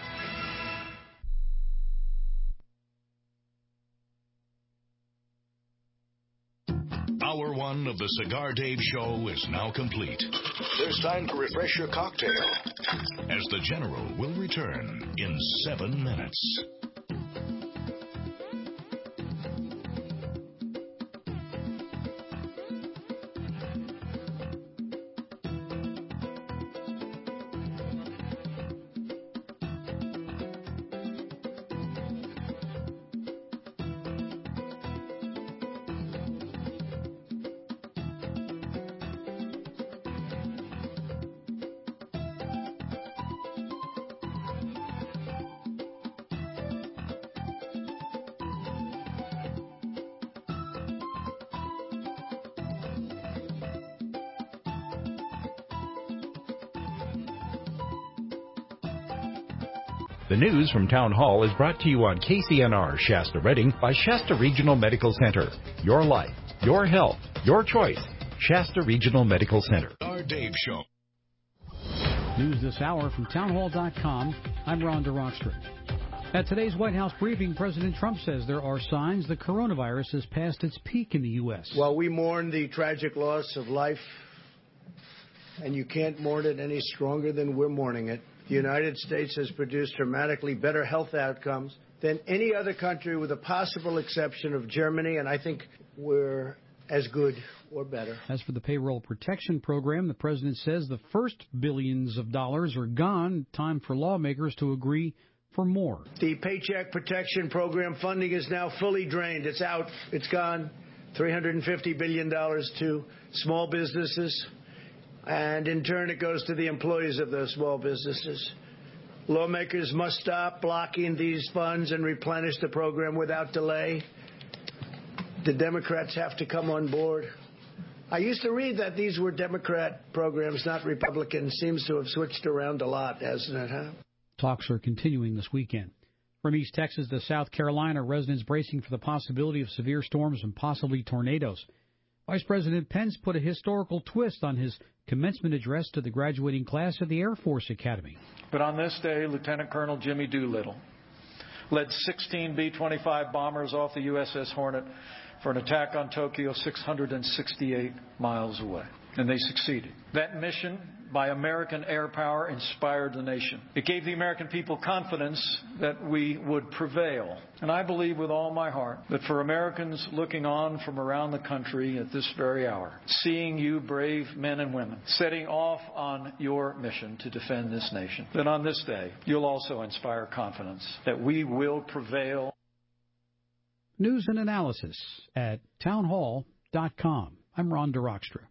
Hour one of the Cigar Dave Show is now complete. There's time to refresh your cocktail as the General will return in seven minutes. The news from Town Hall is brought to you on K C N R Shasta Redding by Shasta Regional Medical Center. Your life, your health, your choice. Shasta Regional Medical Center. Our Dave Show. News this hour from townhall dot com. I'm Rhonda Rockstrom. At today's White House briefing, President Trump says there are signs the coronavirus has passed its peak in the U S. While we mourn the tragic loss of life, and you can't mourn it any stronger than we're mourning it, the United States has produced dramatically better health outcomes than any other country, with a possible exception of Germany, and I think we're as good or better. As for the payroll protection program, the president says the first billions of dollars are gone. Time for lawmakers to agree for more. The Paycheck Protection Program funding is now fully drained. It's out. It's gone. three hundred fifty billion dollars to small businesses, and in turn it goes to the employees of those small businesses. Lawmakers must stop blocking these funds and replenish the program without delay. The Democrats have to come on board. I used to read that these were Democrat programs, not Republican. Seems to have switched around a lot, hasn't it, huh? Talks are continuing this weekend. From East Texas to South Carolina, residents bracing for the possibility of severe storms and possibly tornadoes. Vice President Pence put a historical twist on his commencement address to the graduating class at the Air Force Academy. But on this day, Lieutenant Colonel Jimmy Doolittle led sixteen B twenty-five bombers off the U S S Hornet for an attack on Tokyo six hundred sixty-eight miles away. And they succeeded. That mission by American air power inspired the nation. It gave the American people confidence that we would prevail. And I believe with all my heart that for Americans looking on from around the country at this very hour, seeing you brave men and women setting off on your mission to defend this nation, that on this day you'll also inspire confidence that we will prevail. News and analysis at townhall dot com. I'm Rhonda Rockstrom.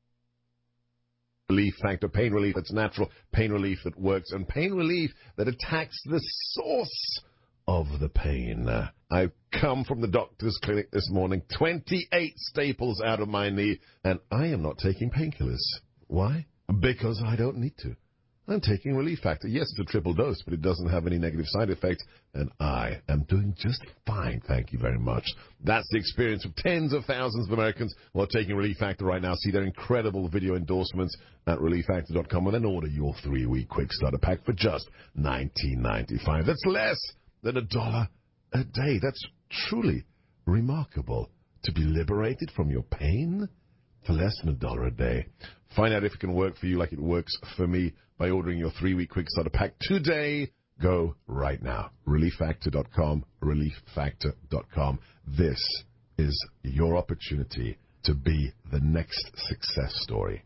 Relief factor, pain relief that's natural, pain relief that works, and pain relief that attacks the source of the pain. Uh, I've come from the doctor's clinic this morning, twenty-eight staples out of my knee, and I am not taking painkillers. Why? Because I don't need to. I'm taking Relief Factor. Yes, it's a triple dose, but it doesn't have any negative side effects, and I am doing just fine, thank you very much. That's the experience of tens of thousands of Americans who are taking Relief Factor right now. See their incredible video endorsements at relief factor dot com, and then order your three-week quick starter pack for just nineteen ninety-five. That's less than a dollar a day. That's truly remarkable. To be liberated from your pain for less than a dollar a day. Find out if it can work for you like it works for me by ordering your three-week quick starter pack today. Go right now. relief factor dot com, relief factor dot com. This is your opportunity to be the next success story.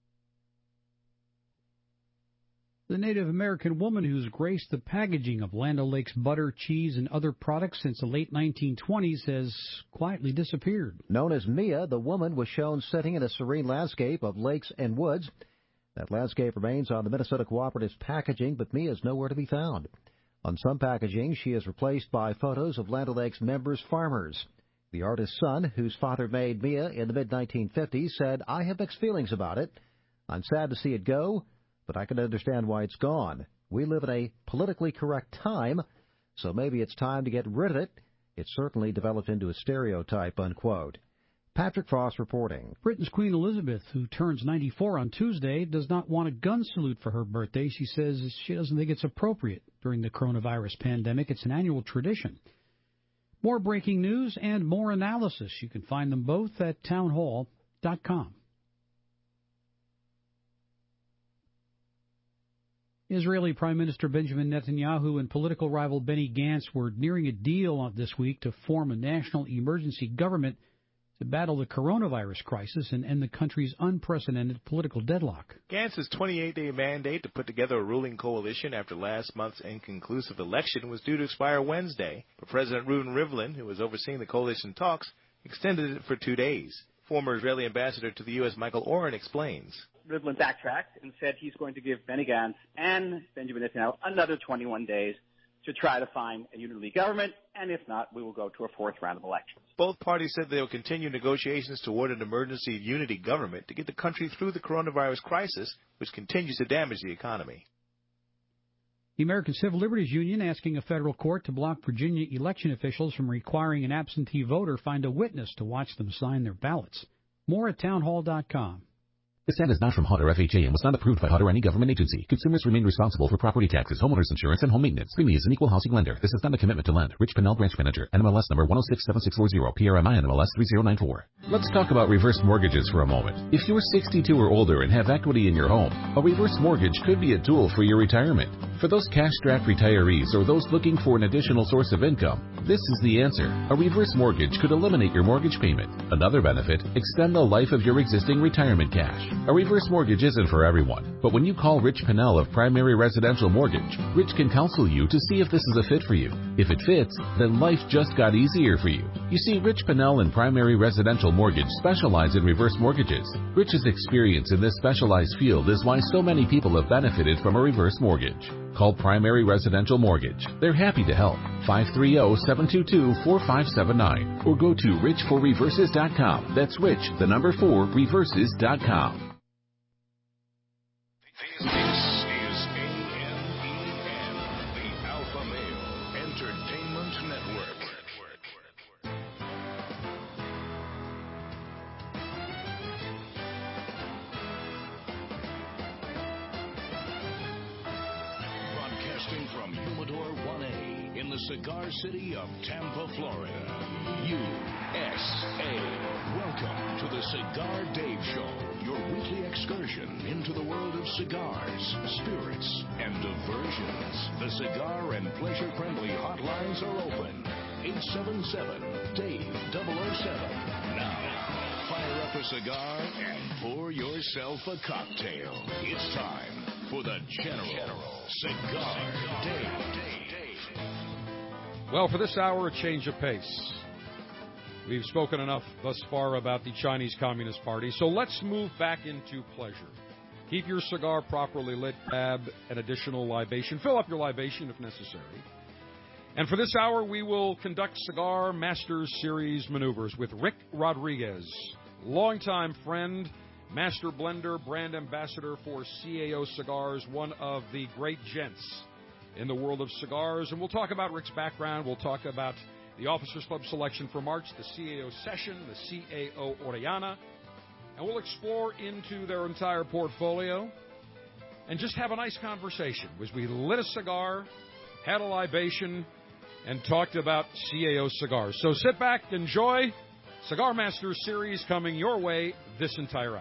The Native American woman who's graced the packaging of Land O'Lakes butter, cheese, and other products since the late nineteen twenties has quietly disappeared. Known as Mia, the woman was shown sitting in a serene landscape of lakes and woods. That landscape remains on the Minnesota Cooperative's packaging, but Mia is nowhere to be found. On some packaging, she is replaced by photos of Land O'Lakes members' farmers. The artist's son, whose father made Mia in the mid nineteen fifties, said, "I have mixed feelings about it. I'm sad to see it go, but I can understand why it's gone. We live in a politically correct time, so maybe it's time to get rid of it. It's certainly developed into a stereotype," unquote. Patrick Frost reporting. Britain's Queen Elizabeth, who turns ninety-four on Tuesday, does not want a gun salute for her birthday. She says she doesn't think it's appropriate during the coronavirus pandemic. It's an annual tradition. More breaking news and more analysis. You can find them both at townhall dot com. Israeli Prime Minister Benjamin Netanyahu and political rival Benny Gantz were nearing a deal this week to form a national emergency government to battle the coronavirus crisis and end the country's unprecedented political deadlock. Gantz's twenty-eight day mandate to put together a ruling coalition after last month's inconclusive election was due to expire Wednesday, but President Reuven Rivlin, who was overseeing the coalition talks, extended it for two days. Former Israeli ambassador to the U S Michael Oren explains. Rivlin backtracked and said he's going to give Benny Gantz and Benjamin Netanyahu another twenty-one days to try to find a unity government, and if not, we will go to a fourth round of elections. Both parties said they will continue negotiations toward an emergency unity government to get the country through the coronavirus crisis, which continues to damage the economy. The American Civil Liberties Union asking a federal court to block Virginia election officials from requiring an absentee voter find a witness to watch them sign their ballots. More at townhall dot com. This ad is not from H U D or F H A and was not approved by H U D or any government agency. Consumers remain responsible for property taxes, homeowners insurance, and home maintenance. Primi is an equal housing lender. This is not a commitment to lend. Rich Pennell, Branch Manager. N M L S number one oh six seven six four zero. P R M I N M L S three zero nine four. Let's talk about reverse mortgages for a moment. If you're sixty-two or older and have equity in your home, a reverse mortgage could be a tool for your retirement. For those cash-strapped retirees or those looking for an additional source of income, this is the answer. A reverse mortgage could eliminate your mortgage payment. Another benefit, extend the life of your existing retirement cash. A reverse mortgage isn't for everyone, but when you call Rich Pennell of Primary Residential Mortgage, Rich can counsel you to see if this is a fit for you. If it fits, then life just got easier for you. You see, Rich Pennell and Primary Residential Mortgage specialize in reverse mortgages. Rich's experience in this specialized field is why so many people have benefited from a reverse mortgage. Call Primary Residential Mortgage. They're happy to help. five three zero, seven two two, four five seven nine or go to rich for reverses dot com. That's rich, the number four, reverses dot com. This is A M E N, the Alpha Male Entertainment Network. Broadcasting from Humidor one A in the cigar city of Tampa, Florida. U S A. Welcome to the Cigar Dave Show, your weekly excursion into the world of cigars, spirits, and diversions. The cigar and pleasure-friendly hotlines are open. eight seven seven, Dave double oh seven. Now, fire up a cigar and pour yourself a cocktail. It's time for the General Cigar Dave. Well, for this hour, a change of pace. We've spoken enough thus far about the Chinese Communist Party, so let's move back into pleasure. Keep your cigar properly lit, grab an additional libation. Fill up your libation if necessary. And for this hour, we will conduct Cigar Masters Series maneuvers with Rick Rodriguez, longtime friend, master blender, brand ambassador for C A O Cigars, one of the great gents in the world of cigars. And we'll talk about Rick's background. We'll talk about the Officers Club selection for March, the C A O Session, the C A O Orellana. And we'll explore into their entire portfolio and just have a nice conversation as we lit a cigar, had a libation, and talked about C A O cigars. So sit back, enjoy Cigar Masters Series coming your way this entire hour.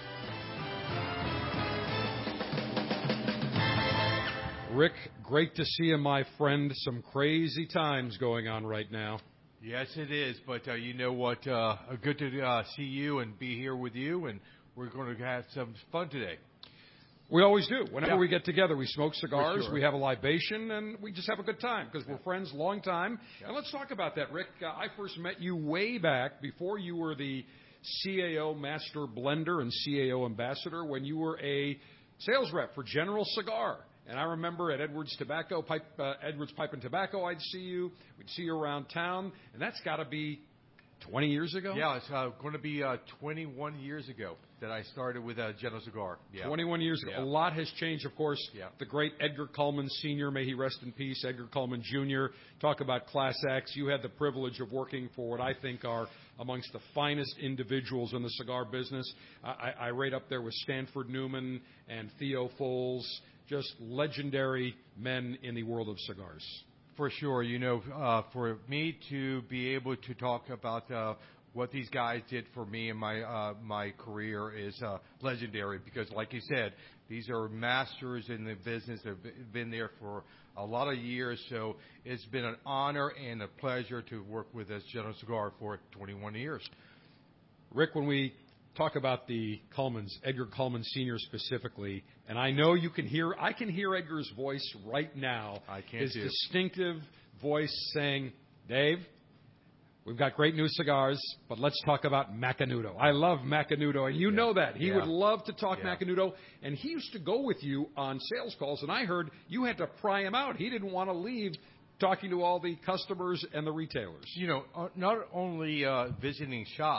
Rick, great to see you, my friend. Some crazy times going on right now. Yes, it is. But uh, you know what? Uh, good to uh, see you and be here with you. And we're going to have some fun today. We always do. Whenever yeah. we get together, we smoke cigars, sure. we have a libation, and we just have a good time because we're friends long time. Yeah. And let's talk about that, Rick. Uh, I first met you way back before you were the C A O Master Blender and C A O Ambassador when you were a sales rep for General Cigar. And I remember at Edwards Tobacco, Pipe, uh, Edwards Pipe and Tobacco, I'd see you. We'd see you around town. And that's got to be twenty years ago? Yeah, it's uh, going to be uh, twenty-one years ago that I started with uh, General Cigar. Yeah. twenty-one years ago. Yeah. A lot has changed, of course. Yeah. The great Edgar Cullman Senior, may he rest in peace, Edgar Cullman Junior Talk about Class X. You had the privilege of working for what I think are amongst the finest individuals in the cigar business. I, I rate up there with Stanford Newman and Theo Foles. Just legendary men in the world of cigars. For sure. You know, uh, for me to be able to talk about uh, what these guys did for me in my uh, my career is uh, legendary because, like you said, these are masters in the business. They've been there for a lot of years. So it's been an honor and a pleasure to work with us, General Cigar, for twenty-one years. Rick, when we talk about the Cullmans, Edgar Cullman Senior specifically, and I know you can hear, I can hear Edgar's voice right now. I can His too. distinctive voice saying, Dave, we've got great new cigars, but let's talk about Macanudo. I love Macanudo, and you yeah. know that. He yeah. would love to talk yeah. Macanudo, and he used to go with you on sales calls, and I heard you had to pry him out. He didn't want to leave talking to all the customers and the retailers. You know, not only uh, visiting shops,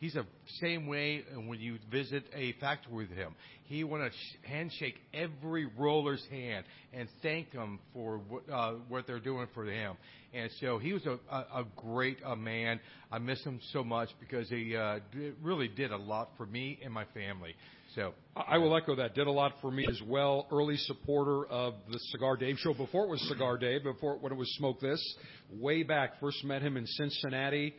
he's the same way when you visit a factory with him. He want to sh- handshake every roller's hand and thank them for what, uh, what they're doing for him. And so he was a, a, a great uh, man. I miss him so much because he uh, did, really did a lot for me and my family. So I will echo that. Did a lot for me as well. Early supporter of the Cigar Dave show before it was Cigar Dave, before when it was Smoke This. Way back, first met him in Cincinnati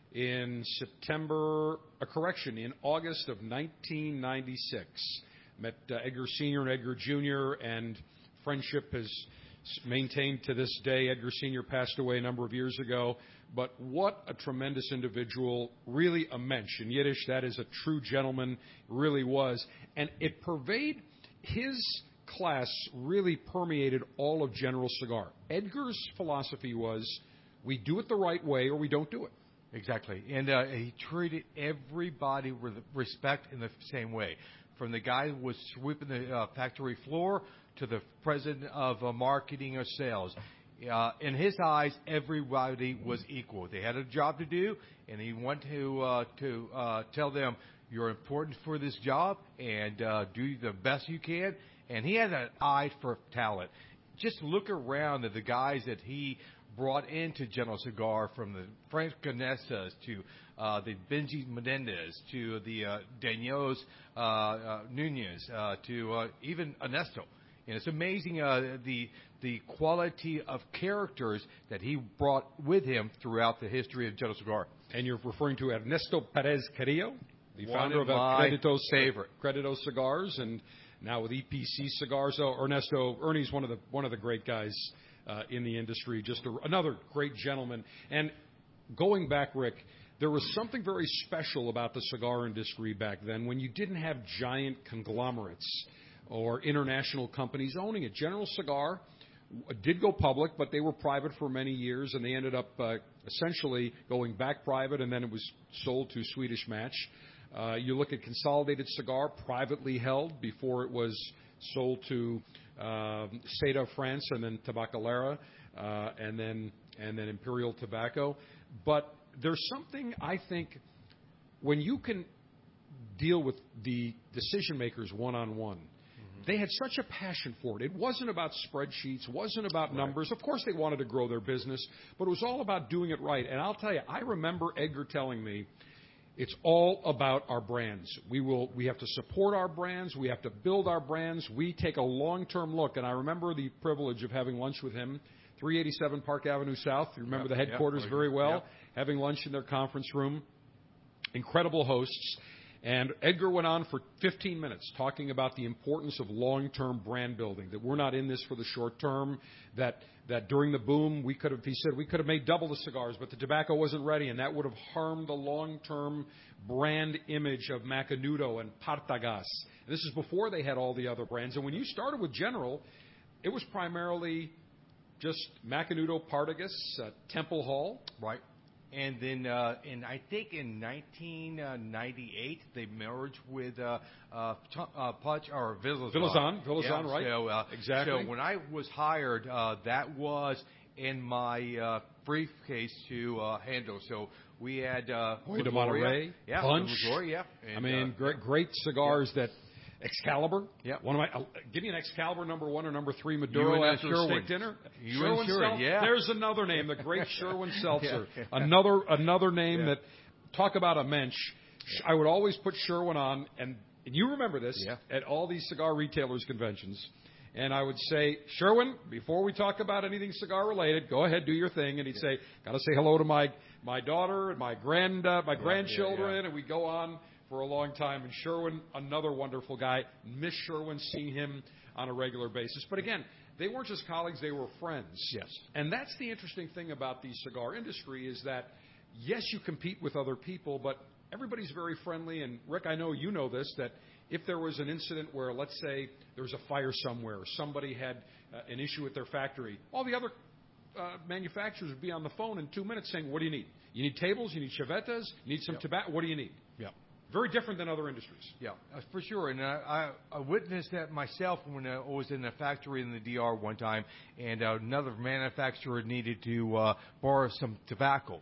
in September, a correction, in August of nineteen ninety-six. Met uh, Edgar Senior and Edgar Junior, and friendship has maintained to this day. Edgar Senior passed away a number of years ago. But what a tremendous individual, really a mensch. In Yiddish, that is a true gentleman, really was. And it pervaded, his class really permeated all of General Cigar. Edgar's philosophy was, we do it the right way or we don't do it. Exactly. And uh, he treated everybody with respect in the same way. From the guy who was sweeping the uh, factory floor to the president of uh, marketing or sales. Uh, in his eyes, everybody was equal. They had a job to do, and he wanted to uh, to uh, tell them, you're important for this job, and uh, do the best you can. And he had an eye for talent. Just look around at the guys that he brought into General Cigar, from the Frank Canessas to uh, the Benji Menendez to the uh, Daniels uh, uh, Nunez uh, to uh, even Ernesto. And it's amazing uh, the the quality of characters that he brought with him throughout the history of General Cigar. And you're referring to Ernesto Perez Carrillo, the One founder of of my Creditos, favorite. Creditos Cigars, and now with E P C Cigars. So Ernesto, Ernie's one of the one of the great guys uh, in the industry. Just a, another great gentleman. And going back, Rick, there was something very special about the cigar industry back then when you didn't have giant conglomerates or international companies owning it. General Cigar did go public, but they were private for many years, and they ended up uh, essentially going back private, and then it was sold to Swedish Match. Uh, you look at Consolidated Cigar, privately held before it was sold to uh, State of France, and then Tabacalera, uh, and then and then Imperial Tobacco. But there's something, I think, when you can deal with the decision makers one-on-one. They had such a passion for it. It wasn't about spreadsheets, wasn't about right. numbers. Of course, they wanted to grow their business, but it was all about doing it right. And I'll tell you, I remember Edgar telling me, it's all about our brands. We will, we have to support our brands. We have to build our brands. We take a long-term look. And I remember the privilege of having lunch with him, three eighty-seven Park Avenue South. You remember yep, the headquarters yep, very well. Yep. Having lunch in their conference room. Incredible hosts. And Edgar went on for fifteen minutes talking about the importance of long-term brand building, that we're not in this for the short term, that that during the boom, we could have, he said, we could have made double the cigars, but the tobacco wasn't ready, and that would have harmed the long-term brand image of Macanudo and Partagas. And this is before they had all the other brands. And when you started with General, it was primarily just Macanudo, Partagas, uh, Temple Hall. Right. And then, uh, in I think in nineteen ninety-eight, they merged with uh, uh, uh, Punch or Villazon. Villazon, Villazon, yeah, right? So, uh, exactly. So when I was hired, uh, that was in my uh, briefcase to uh, handle. So we had uh, Hoyo de Monterrey, yeah, Punch. Gloria, and, I mean, uh, great, great cigars yeah. that. Excalibur. Yeah. One of my. Uh, give me an Excalibur number one or number three Maduro after a steak dinner. You Sherwin Sherwin, Sel- yeah. There's another name, the great Sherwin Seltzer. yeah. Another another name yeah. that. Talk about a mensch. I would always put Sherwin on, and, and you remember this yeah. at all these cigar retailers conventions. And I would say, Sherwin, before we talk about anything cigar related, go ahead, do your thing. And he'd say, got to say hello to my my daughter and my grand uh, my yeah, grandchildren, yeah, yeah. and we go on for a long time. And Sherwin, another wonderful guy. Miss Sherwin, seeing him on a regular basis. But again, they weren't just colleagues, they were friends. Yes. And that's the interesting thing about the cigar industry is that, yes, you compete with other people, but everybody's very friendly. And, Rick, I know you know this, that if there was an incident where, let's say, there was a fire somewhere or somebody had uh, an issue at their factory, all the other uh, manufacturers would be on the phone in two minutes saying, what do you need? You need tables, you need chivetas, you need some yep. tobacco, what do you need? Yeah. Very different than other industries. Yeah, uh, for sure. And I, I, I witnessed that myself when I was in a factory in the D R one time, and uh, another manufacturer needed to uh, borrow some tobacco.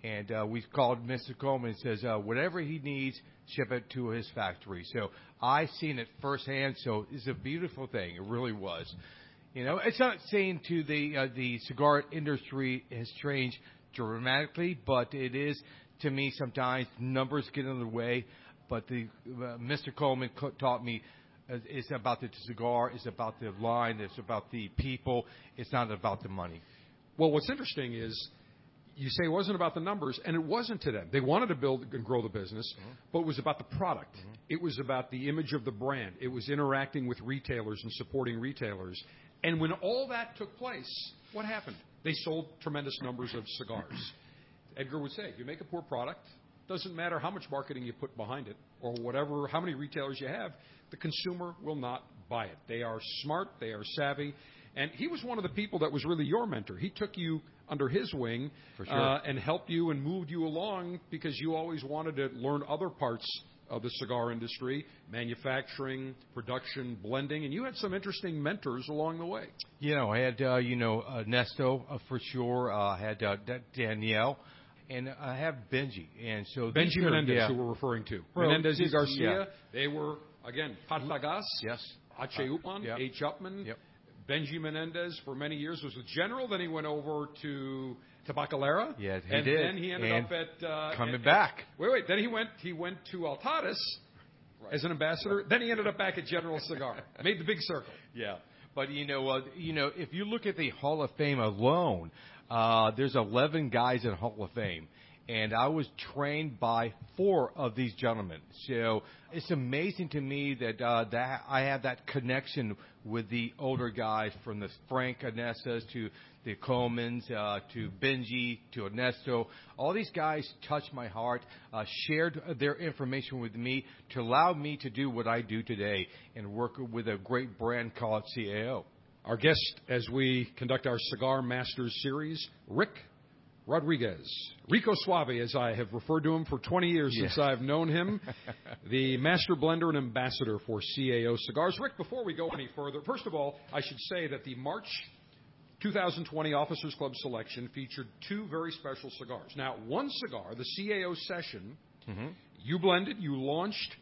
And uh, we called Mister Coleman and says, uh, whatever he needs, ship it to his factory. So I seen it firsthand. So it's a beautiful thing. It really was. You know, it's not saying to the uh, the cigar industry has changed dramatically, but it is, to me, sometimes numbers get in the way. But the uh, Mister Coleman co- taught me uh, it's about the cigar, it's about the line, it's about the people, it's not about the money. Well, what's interesting is you say it wasn't about the numbers, and it wasn't to them. They wanted to build and grow the business, mm-hmm. but it was about the product. Mm-hmm. It was about the image of the brand. It was interacting with retailers and supporting retailers. And when all that took place, what happened? They sold tremendous numbers of cigars. Edgar would say, if you make a poor product, doesn't matter how much marketing you put behind it or whatever, how many retailers you have, the consumer will not buy it. They are smart. They are savvy. And he was one of the people that was really your mentor. He took you under his wing For sure. uh, and helped you and moved you along because you always wanted to learn other parts of the cigar industry, manufacturing, production, blending, and you had some interesting mentors along the way. You know, I had, uh, you know, uh, Nesto uh, for sure. Uh, I had uh, D- Danielle, and I have Benji. And so Benji are, Menendez, yeah. who we're referring to. Well, Menendez y just, Garcia, yeah. they were, again, Partagas, yes. H. Upman, yep. H. Upman. Yep. Benji Menendez, for many years, was a general. Then he went over to Tabacalera. Yeah, he and did. then he ended and up at... Uh, coming at, back. At, wait, wait. Then he went He went to Altadis right. as an ambassador. Right. Then he ended up back at General Cigar. Made the big circle. Yeah. But, you know, uh, you know, if you look at the Hall of Fame alone, uh, there's eleven guys in Hall of Fame. And I was trained by four of these gentlemen. So it's amazing to me that uh, that I have that connection with the older guys, from the Frank Anessas to the Colemans, uh, to Benji, to Ernesto. All these guys touched my heart, uh, shared their information with me to allow me to do what I do today and work with a great brand called C A O. Our guest, as we conduct our Cigar Masters series, Rick Rodriguez. Rico Suave, as I have referred to him for twenty years yeah. since I've known him, the master blender and ambassador for C A O Cigars. Rick, before we go any further, first of all, I should say that the March twenty twenty Officers Club selection featured two very special cigars. Now, one cigar, the C A O Session, mm-hmm. you blended, you launched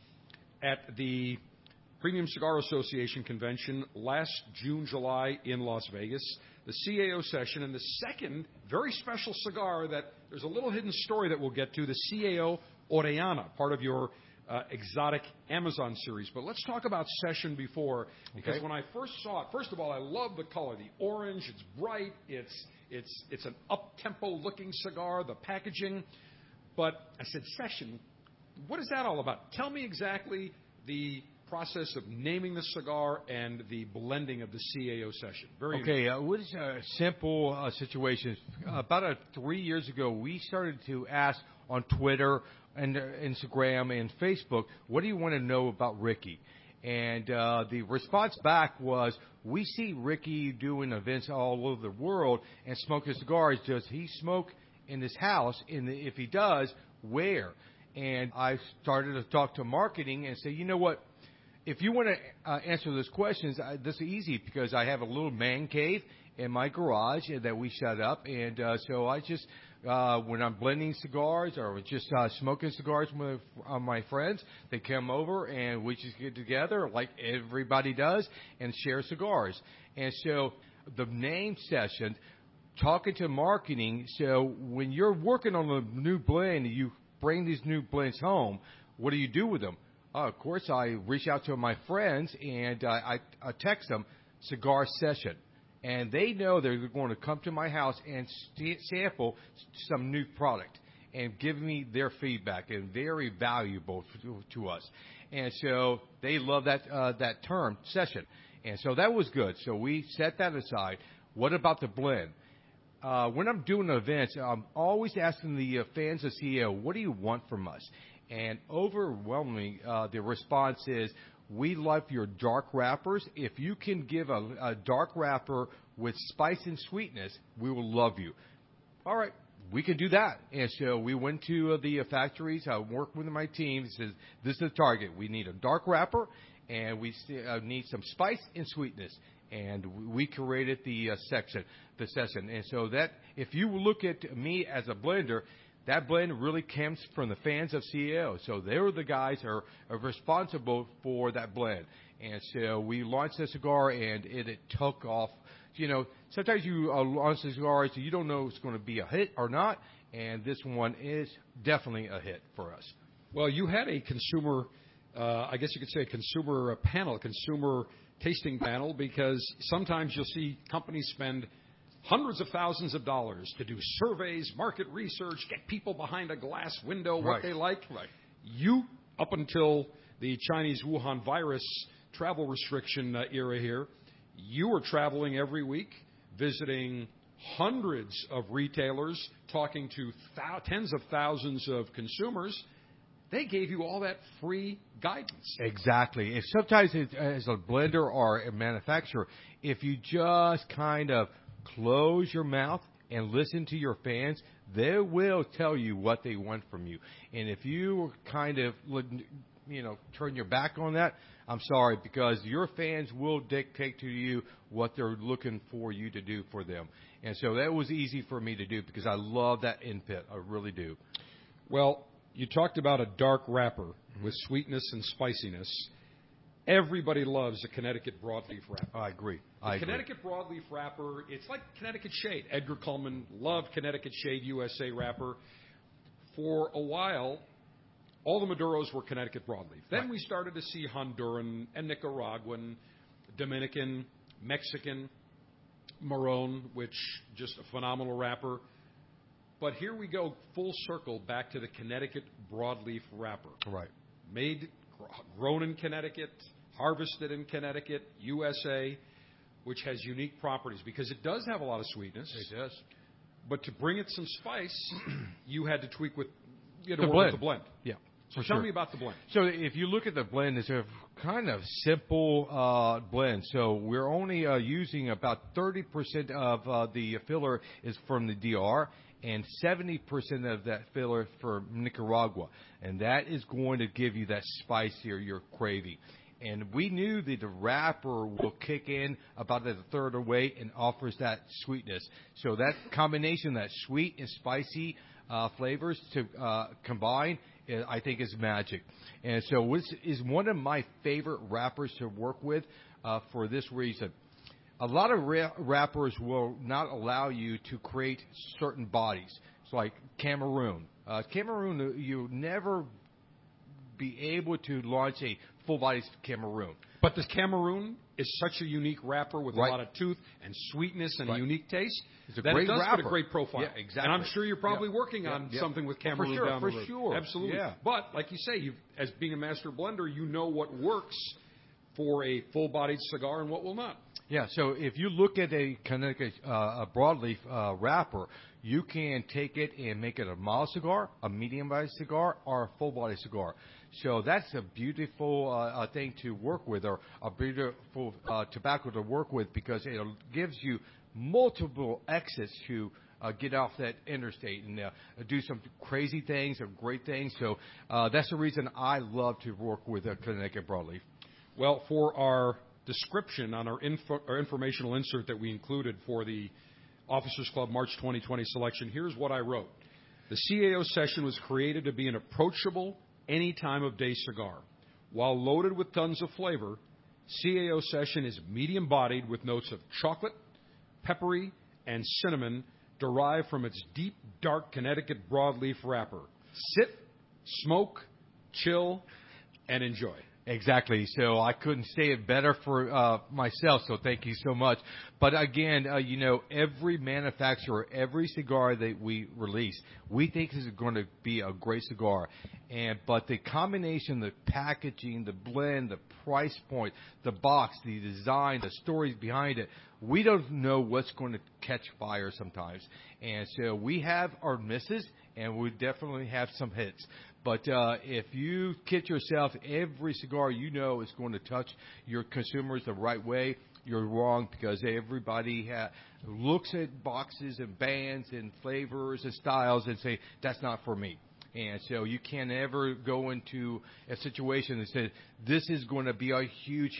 at the Premium Cigar Association convention last June, July in Las Vegas. The C A O Session, and the second very special cigar that there's a little hidden story that we'll get to, the C A O Orellana, part of your uh, exotic Amazon series. But let's talk about Session before, because okay. when I first saw it, first of all, I love the color, the orange. It's bright. It's it's it's an up-tempo looking cigar. The packaging, but I said, Session, what is that all about? Tell me exactly the process of naming the cigar and the blending of the C A O Session. Very okay. Uh, what is a simple uh, situation? About uh, three years ago, we started to ask on Twitter and uh, Instagram and Facebook, what do you want to know about Ricky? And uh, the response back was, we see Ricky doing events all over the world and smoking cigars. Does he smoke in his house? And if he does, where? And I started to talk to marketing and say, you know what? If you want to uh, answer those questions, uh, this is easy because I have a little man cave in my garage that we set up. And uh, so I just, uh, when I'm blending cigars or just uh, smoking cigars with uh, my friends, they come over and we just get together like everybody does and share cigars. And so the name Session, talking to marketing, so when you're working on a new blend, you bring these new blends home, what do you do with them? Uh, of course, I reach out to my friends and uh, I, I text them, Cigar Session. And they know they're going to come to my house and st- sample some new product and give me their feedback, and very valuable to, to us. And so they love that uh, that term, Session. And so that was good. So we set that aside. What about the blend? Uh, when I'm doing events, I'm always asking the uh, fans of C A O, what do you want from us? And overwhelmingly, uh, the response is, we love your dark wrappers. If you can give a, a dark wrapper with spice and sweetness, we will love you. All right, we can do that. And so we went to uh, the uh, factories. I worked with my team. It says, this is the target. We need a dark wrapper, and we uh, need some spice and sweetness. And we created the uh, section, the session. And so that, if you look at me as a blender, that blend really comes from the fans of C A O. So they were the guys who are, are responsible for that blend. And so we launched the cigar, and it, it took off. You know, sometimes you uh, launch cigars, you don't know if it's going to be a hit or not, and this one is definitely a hit for us. Well, you had a consumer, uh, I guess you could say a consumer panel, a consumer tasting panel, because sometimes you'll see companies spend hundreds of thousands of dollars to do surveys, market research, get people behind a glass window, what Right. they like. Right. You, up until the Chinese Wuhan virus travel restriction uh, era here, you were traveling every week, visiting hundreds of retailers, talking to thou- tens of thousands of consumers. They gave you all that free guidance. Exactly. If sometimes it, as a blender or a manufacturer, if you just kind of close your mouth and listen to your fans, they will tell you what they want from you. And if you kind of, you know, turn your back on that, I'm sorry, because your fans will dictate to you what they're looking for you to do for them. And so that was easy for me to do because I love that input. I really do. Well, you talked about a dark wrapper mm-hmm. with sweetness and spiciness. Everybody loves a Connecticut broadleaf wrapper. I agree. The I agree. Connecticut broadleaf wrapper, it's like Connecticut Shade. Edgar Cullman loved Connecticut Shade U S A wrapper. For a while, all the Maduros were Connecticut broadleaf. Then right. we started to see Honduran and Nicaraguan, Dominican, Mexican, Marron, which just a phenomenal wrapper. But here we go full circle back to the Connecticut broadleaf wrapper. Right. Made, grown in Connecticut, harvested in Connecticut, U S A, which has unique properties because it does have a lot of sweetness. It does. But to bring it some spice, you had to tweak with, you had to the work blend. with the blend. Yeah. So For tell sure. me about the blend. So if you look at the blend, it's a kind of simple uh, blend. So we're only uh, using about thirty percent of uh, the filler is from the D R and seventy percent of that filler from Nicaragua. And that is going to give you that spice here you're craving. And we knew that the wrapper will kick in about a third of the way and offers that sweetness. So that combination, that sweet and spicy uh, flavors to uh, combine, I think is magic. And so this is one of my favorite wrappers to work with uh, for this reason. A lot of ra- wrappers will not allow you to create certain bodies. It's like Cameroon. Uh, Cameroon, you'll never be able to launch a full-body Cameroon. But the Cameroon is such a unique wrapper with right. a lot of tooth and sweetness and right. a unique taste. It's a that great it does wrapper. fit a great profile. Yeah, exactly. And I'm sure you're probably yeah. working yeah. on yeah. something with Oh, Cameroon for sure, down for the road. sure. Absolutely. Yeah. But like you say, you've, as being a master blender, you know what works for a full-bodied cigar and what will not. Yeah, so if you look at a Connecticut uh, a broadleaf uh, wrapper, you can take it and make it a mild cigar, a medium-bodied cigar, or a full-body cigar. So that's a beautiful uh, thing to work with, or a beautiful uh, tobacco to work with, because it gives you multiple exits to uh, get off that interstate and uh, do some crazy things or great things. So uh, that's the reason I love to work with a Connecticut broadleaf. Well, for our description on our, info, our informational insert that we included for the Officers Club March twenty twenty selection, here's what I wrote. The C A O session was created to be an approachable, any time of day cigar. While loaded with tons of flavor, C A O session is medium bodied with notes of chocolate, peppery, and cinnamon derived from its deep, dark Connecticut broadleaf wrapper. Sit, smoke, chill, and enjoy. Exactly. So I couldn't say it better for uh, myself, so thank you so much. But again, uh, you know, every manufacturer, every cigar that we release, we think this is going to be a great cigar. And but the combination, the packaging, the blend, the price point, the box, the design, the stories behind it, we don't know what's going to catch fire sometimes. And so we have our misses, and we definitely have some hits. But uh, if you kid yourself, every cigar you know is going to touch your consumers the right way, you're wrong, because everybody ha- looks at boxes and bands and flavors and styles and say, that's not for me. And so you can't ever go into a situation that says, this is going to be a huge hit.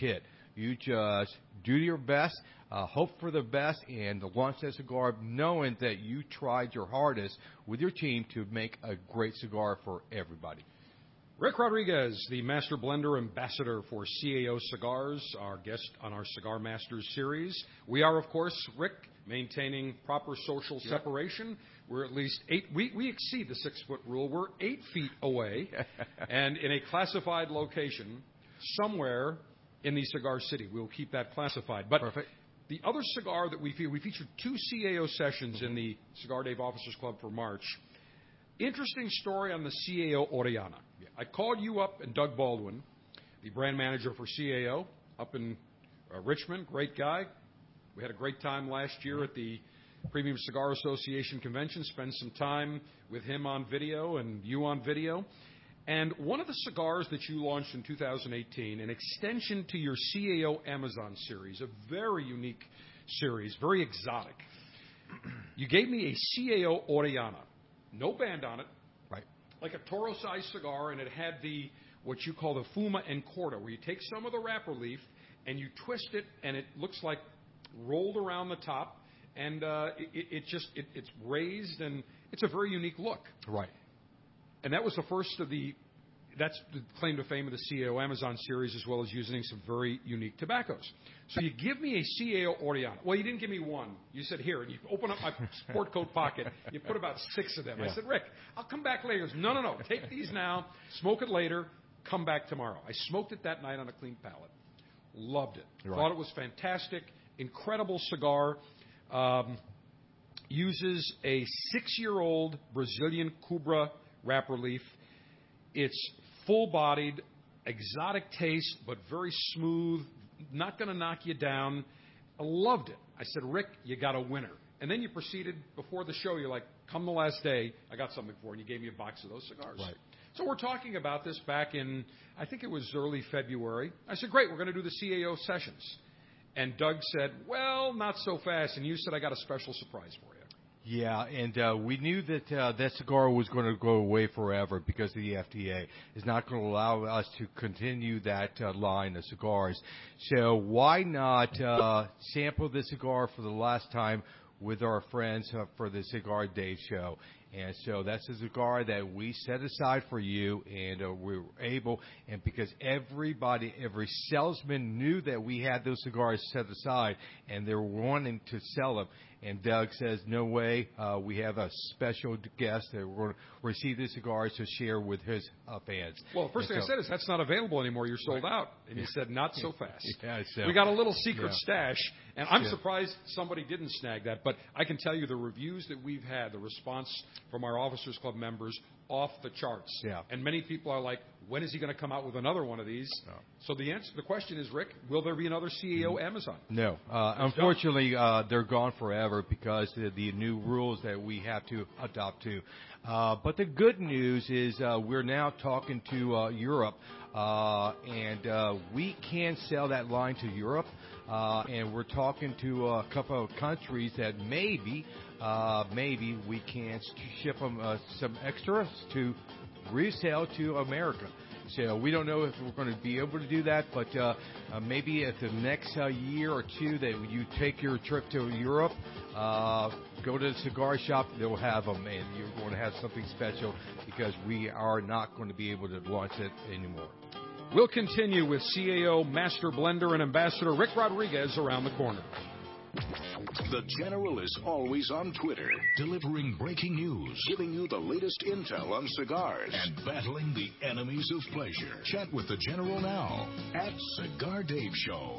You just do your best, uh, hope for the best, and launch that cigar knowing that you tried your hardest with your team to make a great cigar for everybody. Rick Rodriguez, the Master Blender Ambassador for C A O Cigars, our guest on our Cigar Masters series. We are, of course, Rick, maintaining proper social yep. separation. We're at least eight. We, we exceed the six-foot rule. We're eight feet away and in a classified location somewhere in the Cigar City. We'll keep that classified. But Perfect. The other cigar that we feature, we featured two C A O sessions mm-hmm. in the Cigar Dave Officers Club for March. Interesting story on the C A O Orellana. Yeah. I called you up and Doug Baldwin, the brand manager for C A O up in uh, Richmond. Great guy. We had a great time last year at the Premium Cigar Association convention. Spent some time with him on video and you on video. And one of the cigars that you launched in two thousand eighteen, an extension to your C A O Amazon series, a very unique series, very exotic. You gave me a C A O Orellana. No band on it. Right. Like a Toro-sized cigar, and it had the, what you call the fuma and corda, where you take some of the wrapper leaf and you twist it, and it looks like rolled around the top, and uh, it, it just, it, it's raised, and it's a very unique look. Right. And that was the first of the, that's the claim to fame of the C A O Amazon series, as well as using some very unique tobaccos. So you give me a C A O Orellana. Well, you didn't give me one. You said, here, and you open up my sport coat pocket. You put about six of them. Yeah. I said, Rick, I'll come back later. He goes, no, no, no. Take these now. Smoke it later. Come back tomorrow. I smoked it that night on a clean palate. Loved it. Right. Thought it was fantastic. Incredible cigar. Um, uses a six-year-old Brazilian Cubra wrapper leaf. It's full-bodied, exotic taste, but very smooth, not going to knock you down. I loved it. I said, Rick, you got a winner. And then you proceeded, before the show, you're like, come the last day, I got something for you. And you gave me a box of those cigars. Right. So we're talking about this back in, I think it was early February. I said, great, we're going to do the C A O sessions. And Doug said, well, not so fast. And you said, I got a special surprise for you. Yeah, and uh, we knew that uh, that cigar was going to go away forever because the F D A is not going to allow us to continue that uh, line of cigars. So why not uh, sample the cigar for the last time with our friends uh, for the Cigar Dave show? And so that's a cigar that we set aside for you, and uh, we were able, and because everybody, every salesman knew that we had those cigars set aside, and they were wanting to sell them. And Doug says, no way, uh, we have a special guest that we're going to receive the cigars to share with his uh, fans. Well, the first and thing so, I said is, that's not available anymore. You're sold right. out. And yeah. you said, not so fast. Yeah, so, we got a little secret yeah. stash, and I'm yeah. surprised somebody didn't snag that. But I can tell you the reviews that we've had, the response from our Officers Club members, off the charts. Yeah. And many people are like, when is he going to come out with another one of these? No. So the answer, the question is, Rick, will there be another C A O Amazon? No. Uh, unfortunately, uh, they're gone forever because of the new rules that we have to adopt to. Uh, but the good news is uh, we're now talking to uh, Europe, uh, and uh, we can sell that line to Europe. Uh, and we're talking to a couple of countries that maybe, uh, maybe we can ship them uh, some extras to resell to America. So we don't know if we're going to be able to do that, but uh, uh, maybe at the next uh, year or two that you take your trip to Europe, uh, go to the cigar shop, they'll have them, and you're going to have something special because we are not going to be able to launch it anymore. We'll continue with C A O Master Blender and Ambassador Rick Rodriguez around the corner. The General is always on Twitter, delivering breaking news, giving you the latest intel on cigars, and battling the enemies of pleasure. Chat with the General now at Cigar Dave Show.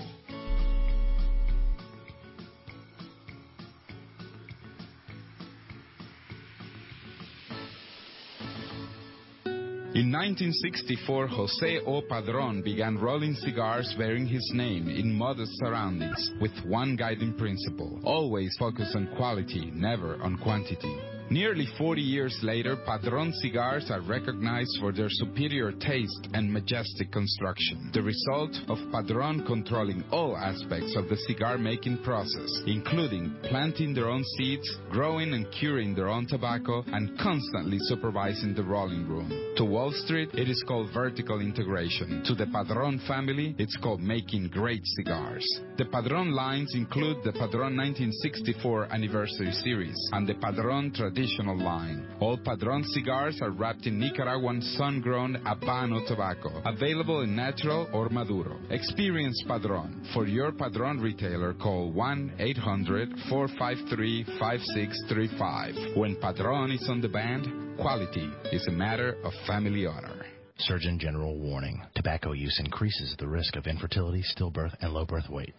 In nineteen sixty-four, Jose O. Padron began rolling cigars bearing his name in modest surroundings with one guiding principle: always focus on quality, never on quantity. Nearly forty years later, Padron cigars are recognized for their superior taste and majestic construction, the result of Padron controlling all aspects of the cigar-making process, including planting their own seeds, growing and curing their own tobacco, and constantly supervising the rolling room. To Wall Street, it is called vertical integration. To the Padron family, it's called making great cigars. The Padron lines include the Padron nineteen sixty-four Anniversary Series and the Padron Traditional line. All Padron cigars are wrapped in Nicaraguan sun-grown Habano tobacco, available in natural or Maduro. Experience Padron. For your Padron retailer, call one eight hundred, four five three, five six three five. When Padron is on the band, quality is a matter of family honor. Surgeon General warning. Tobacco use increases the risk of infertility, stillbirth, and low birth weight.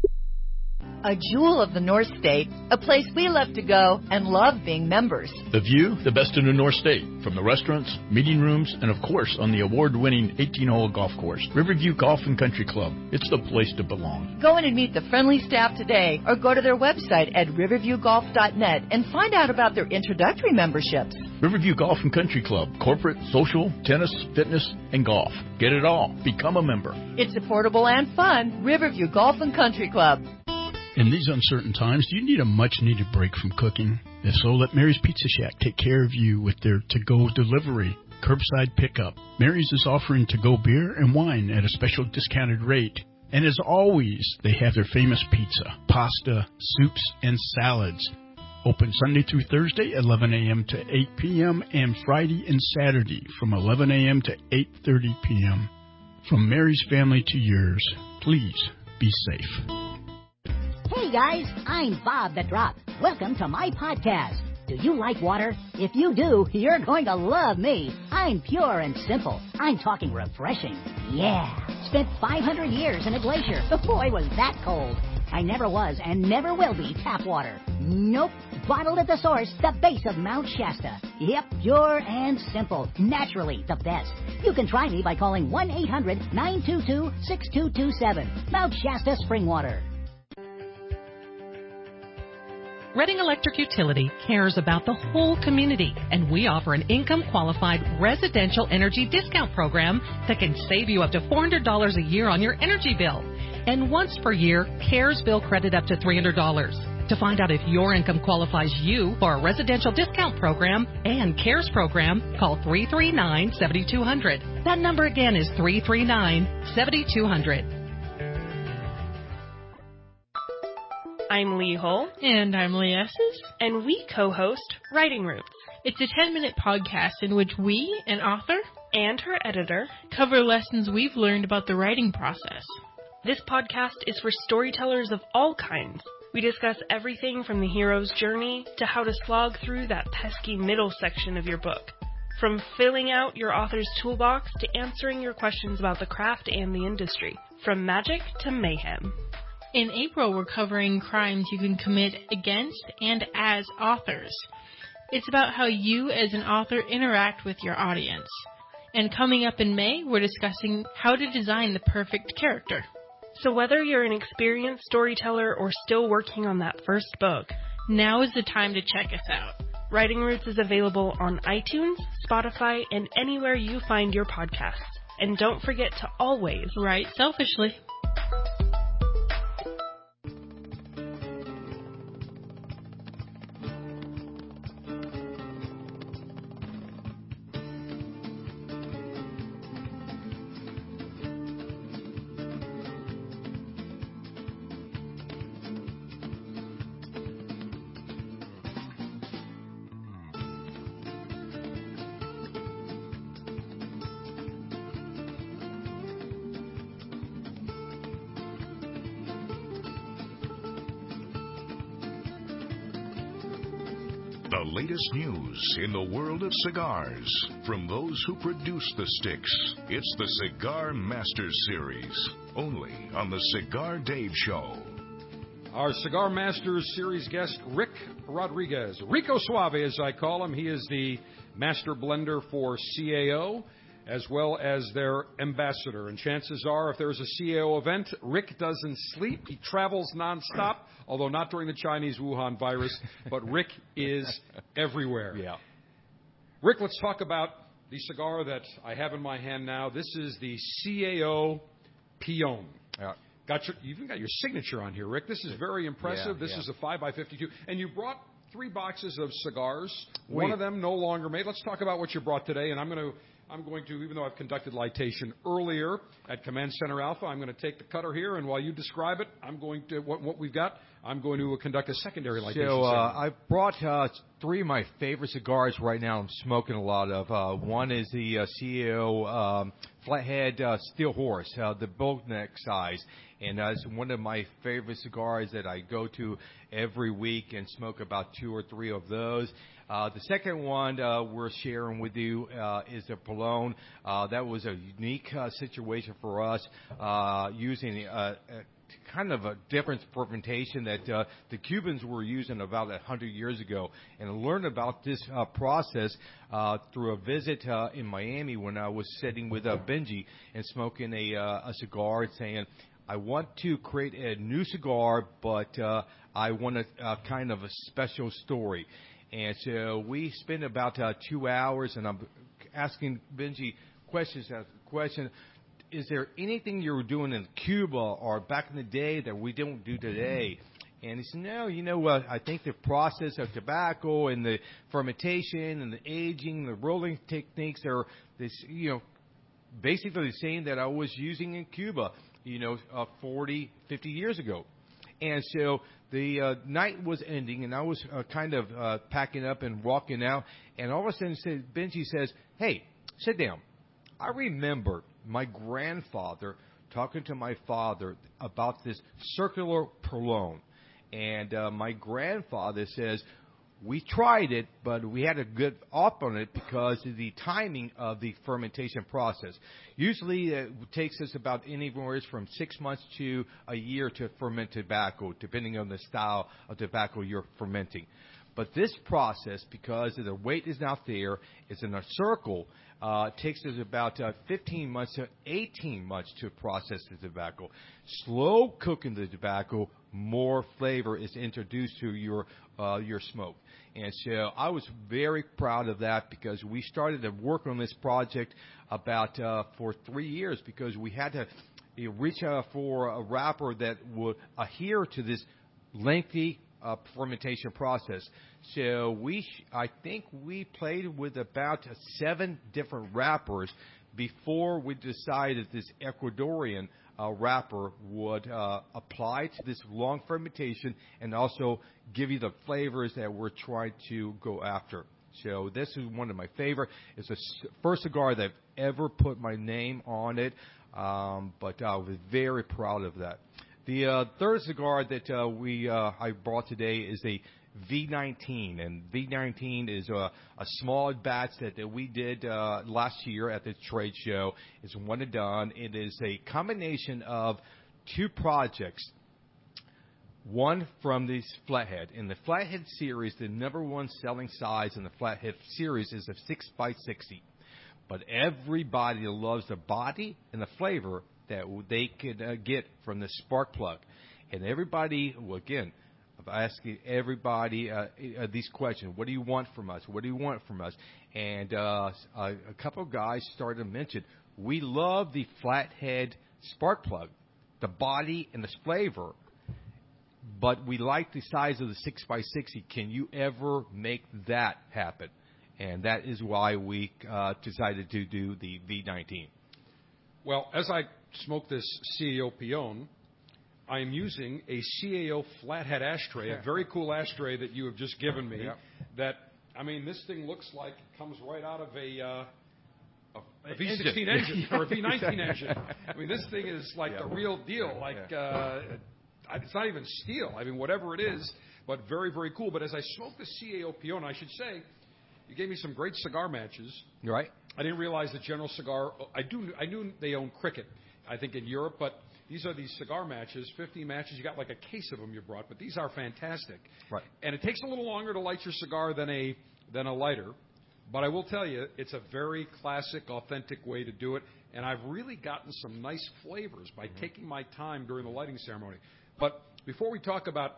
A jewel of the North State, a place we love to go and love being members. The view, the best in the North State, from the restaurants, meeting rooms, and of course on the award-winning eighteen-hole golf course, Riverview Golf and Country Club. It's the place to belong. Go in and meet the friendly staff today or go to their website at riverview golf dot net and find out about their introductory memberships. Riverview Golf and Country Club, corporate, social, tennis, fitness, and golf. Get it all. Become a member. It's affordable and fun. Riverview Golf and Country Club. In these uncertain times, do you need a much-needed break from cooking? If so, let Mary's Pizza Shack take care of you with their to-go delivery, curbside pickup. Mary's is offering to-go beer and wine at a special discounted rate. And as always, they have their famous pizza, pasta, soups, and salads. Open Sunday through Thursday, eleven a.m. to eight p.m., and Friday and Saturday from eleven a.m. to eight thirty p.m. From Mary's family to yours, please be safe. Hey guys, I'm Bob the Drop. Welcome to my podcast. Do you like water? If you do, you're going to love me. I'm pure and simple. I'm talking refreshing. Yeah. Spent five hundred years in a glacier. Boy, was that cold. I never was and never will be tap water. Nope. Bottled at the source, the base of Mount Shasta. Yep, pure and simple. Naturally the best. You can try me by calling one eight hundred, nine two two, six two two seven. Mount Shasta Spring Water. Reading Electric Utility cares about the whole community, and we offer an income-qualified residential energy discount program that can save you up to four hundred dollars a year on your energy bill. And once per year, CARES bill credit up to three hundred dollars. To find out if your income qualifies you for a residential discount program and CARES program, call three three nine, seven two zero zero. That number again is three three nine, seven two zero zero. I'm Lee Hull. And I'm Lee Esses. And we co-host Writing Roots. It's a ten-minute podcast in which we, an author, and her editor, cover lessons we've learned about the writing process. This podcast is for storytellers of all kinds. We discuss everything from the hero's journey to how to slog through that pesky middle section of your book. From filling out your author's toolbox to answering your questions about the craft and the industry. From magic to mayhem. In April, we're covering crimes you can commit against and as authors. It's about how you as an author interact with your audience. And coming up in May, we're discussing how to design the perfect character. So whether you're an experienced storyteller or still working on that first book, now is the time to check us out. Writing Roots is available on iTunes, Spotify, and anywhere you find your podcasts. And don't forget to always write selfishly. The latest news in the world of cigars from those who produce the sticks. It's the Cigar Masters Series, only on the Cigar Dave Show. Our Cigar Masters Series guest, Rick Rodriguez. Rico Suave, as I call him. He is the master blender for C A O. as well as their ambassador. And chances are, if there's a C A O event, Rick doesn't sleep. He travels nonstop, although not during the Chinese Wuhan virus, but Rick is everywhere. Yeah. Rick, let's talk about the cigar that I have in my hand now. This is the C A O Peon. Yeah. Got your, you even got your signature on here, Rick. This is very impressive. Yeah, this yeah. is a five by fifty-two. And you brought three boxes of cigars. Wait. One of them no longer made. Let's talk about what you brought today. And I'm going to, I'm going to, even though I've conducted lightation earlier at Command Center Alpha, I'm going to take the cutter here, and while you describe it, I'm going to, what, what we've got, I'm going to conduct a secondary lightation. So uh, I brought uh, three of my favorite cigars right now I'm smoking a lot of. Uh, one is the uh, C A O um, Flathead uh, Steel Horse, uh, the boat neck size. And uh, it's one of my favorite cigars that I go to every week and smoke about two or three of those. Uh, the second one uh, we're sharing with you uh, is the Polon. Uh, that was a unique uh, situation for us uh, using uh, a kind of a different fermentation that uh, the Cubans were using about one hundred years ago. And I learned about this uh, process uh, through a visit uh, in Miami when I was sitting with uh, Benji and smoking a, uh, a cigar and saying, I want to create a new cigar, but uh, I want a, a kind of a special story. And so we spent about uh, two hours, and I'm asking Benji questions after question. Is there anything you were doing in Cuba or back in the day that we don't do today? And he said, no, you know what, I think the process of tobacco and the fermentation and the aging, the rolling techniques are, this, you know, basically the same that I was using in Cuba, you know, uh, forty, fifty years ago. And so the uh, night was ending, and I was uh, kind of uh, packing up and walking out, and all of a sudden said, Benji says, hey, sit down. I remember my grandfather talking to my father about this circular Polon. And uh, my grandfather says, we tried it, but we had a good op on it because of the timing of the fermentation process. Usually it takes us about anywhere from six months to a year to ferment tobacco, depending on the style of tobacco you're fermenting. But this process, because the weight is not there, it's in a circle, uh, takes us about uh, fifteen months to eighteen months to process the tobacco. Slow cooking the tobacco, more flavor is introduced to your uh, your smoke. And so I was very proud of that because we started to work on this project about uh, for three years because we had to you know, reach out for a wrapper that would adhere to this lengthy uh, fermentation process. So we, sh- I think we played with about seven different wrappers before we decided this Ecuadorian uh, wrapper would uh, apply to this long fermentation and also give you the flavors that we're trying to go after. So this is one of my favorite. It's the first cigar that I've ever put my name on it, um, but I was very proud of that. The uh, third cigar that uh, we uh, I brought today is a V nineteen, and V nineteen is a, a small batch that, that we did uh, last year at the trade show. It's one and done. It is a combination of two projects. One from the Flathead. In the Flathead series, the number one selling size in the Flathead series is a six by sixty. But everybody loves the body and the flavor that they can uh, get from the spark plug. And everybody, well, again, I'm asking everybody uh, uh, these questions. What do you want from us? What do you want from us? And uh, a, a couple of guys started to mention, we love the Flathead spark plug, the body and the flavor, but we like the size of the six by sixty. Can you ever make that happen? And that is why we uh, decided to do the V nineteen. Well, as I smoke this C A O Peon, I am using a C A O flathead ashtray, a very cool ashtray that you have just given me. Yep. That, I mean, this thing looks like it comes right out of a, uh, a, a V Engine. sixteen engine or a V nineteen engine. I mean, this thing is like Yeah. the real deal. Like, uh, it's not even steel. I mean, whatever it is, but very, very cool. But as I smoke the C A O Peon, I should say, you gave me some great cigar matches. Right. I didn't realize that General Cigar, I do, I knew they own Cricket, I think in Europe, but these are these cigar matches, fifteen matches. You got like a case of them you brought, but these are fantastic. Right. And it takes a little longer to light your cigar than a than a lighter, But I will tell you, it's a very classic, authentic way to do it, and I've really gotten some nice flavors by mm-hmm. taking my time during the lighting ceremony. But before we talk about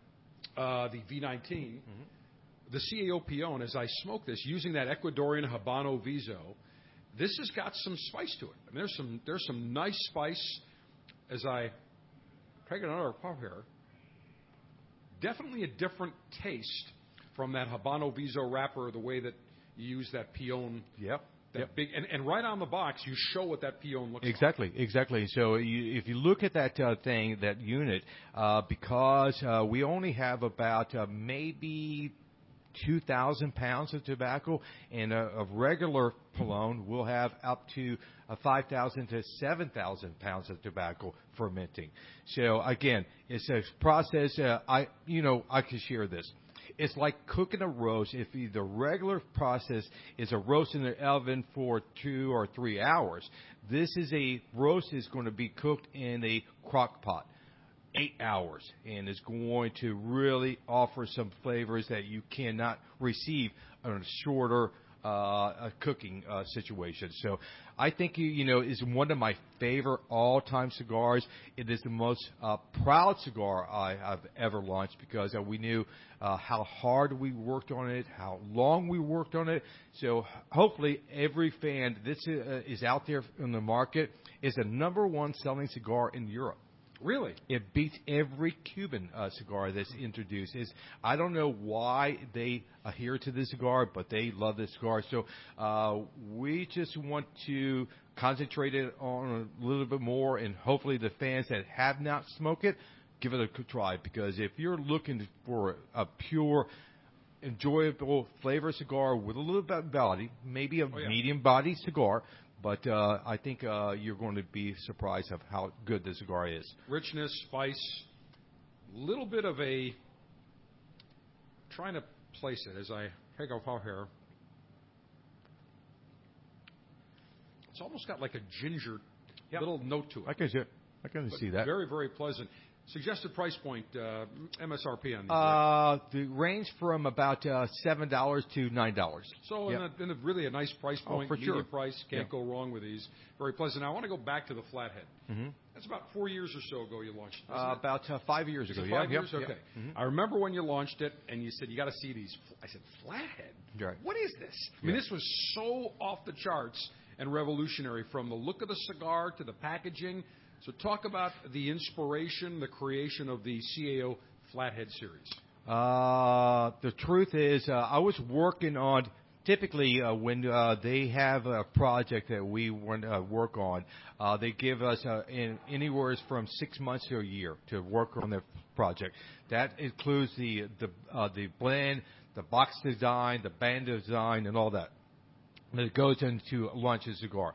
uh, the V nineteen, mm-hmm. the C A O Peon, as I smoke this, using that Ecuadorian Habano Viso, this has got some spice to it. I mean, there's some there's some nice spice as I take another puff here. Definitely a different taste from that Habano Viso wrapper, the way that you use that Peon. Yep. That yep. big and, and right on the box, you show what that Peon looks exactly, like. Exactly, exactly. So you, if you look at that uh, thing, that unit, uh, because uh, we only have about uh, maybe two thousand pounds of tobacco, and uh, of regular Pelon, we'll have up to uh, five thousand to seven thousand pounds of tobacco fermenting. So again, it's a process. Uh, I, you know, I can share this. It's like cooking a roast. If the regular process is a roast in the oven for two or three hours, this is a roast is going to be cooked in a crock pot, eight hours, and is going to really offer some flavors that you cannot receive on a shorter uh, a cooking uh, situation. So I think, you, you know, is one of my favorite all-time cigars. It is the most uh, proud cigar I, I've ever launched because uh, we knew uh, how hard we worked on it, how long we worked on it. So hopefully every fan that uh, is out there in the market is the number one selling cigar in Europe. Really? It beats every Cuban uh, cigar that's introduced. It's, I don't know why they adhere to this cigar, but they love this cigar. So uh, we just want to concentrate it on a little bit more, and hopefully the fans that have not smoked it, give it a try. Because if you're looking for a pure, enjoyable flavor cigar with a little bit of body, maybe a oh, yeah. medium-bodied cigar, but uh, I think uh, you're going to be surprised of how good the cigar is. Richness, spice, little bit of a, trying to place it as I take off our hair. It's almost got like a ginger yep. little note to it. I can see, I can see that. Very, very pleasant. Suggested price point, uh, M S R P on these. Uh, the range from about uh, seven dollars to nine dollars. So yep. in, a, in a really a nice price point, oh, for medium sure. price, can't yep. go wrong with these. Very pleasant. Now I want to go back to the Flathead. Mm-hmm. That's about four years or so ago you launched it. Uh, it? About uh, five years ago. Five yeah, years? yep. Okay. Yep. Mm-hmm. I remember when you launched it and you said, you got to see these. I said, Flathead? Right. What is this? I mean, yeah. this was so off the charts and revolutionary, from the look of the cigar to the packaging. So talk about the inspiration, the creation of the C A O Flathead series. Uh, the truth is, uh, I was working on, typically uh, when uh, they have a project that we want to uh, work on, uh, they give us uh, in, anywhere from six months to a year to work on the project. That includes the the uh, the blend, the box design, the band design, and all that. And it goes into launch a cigar.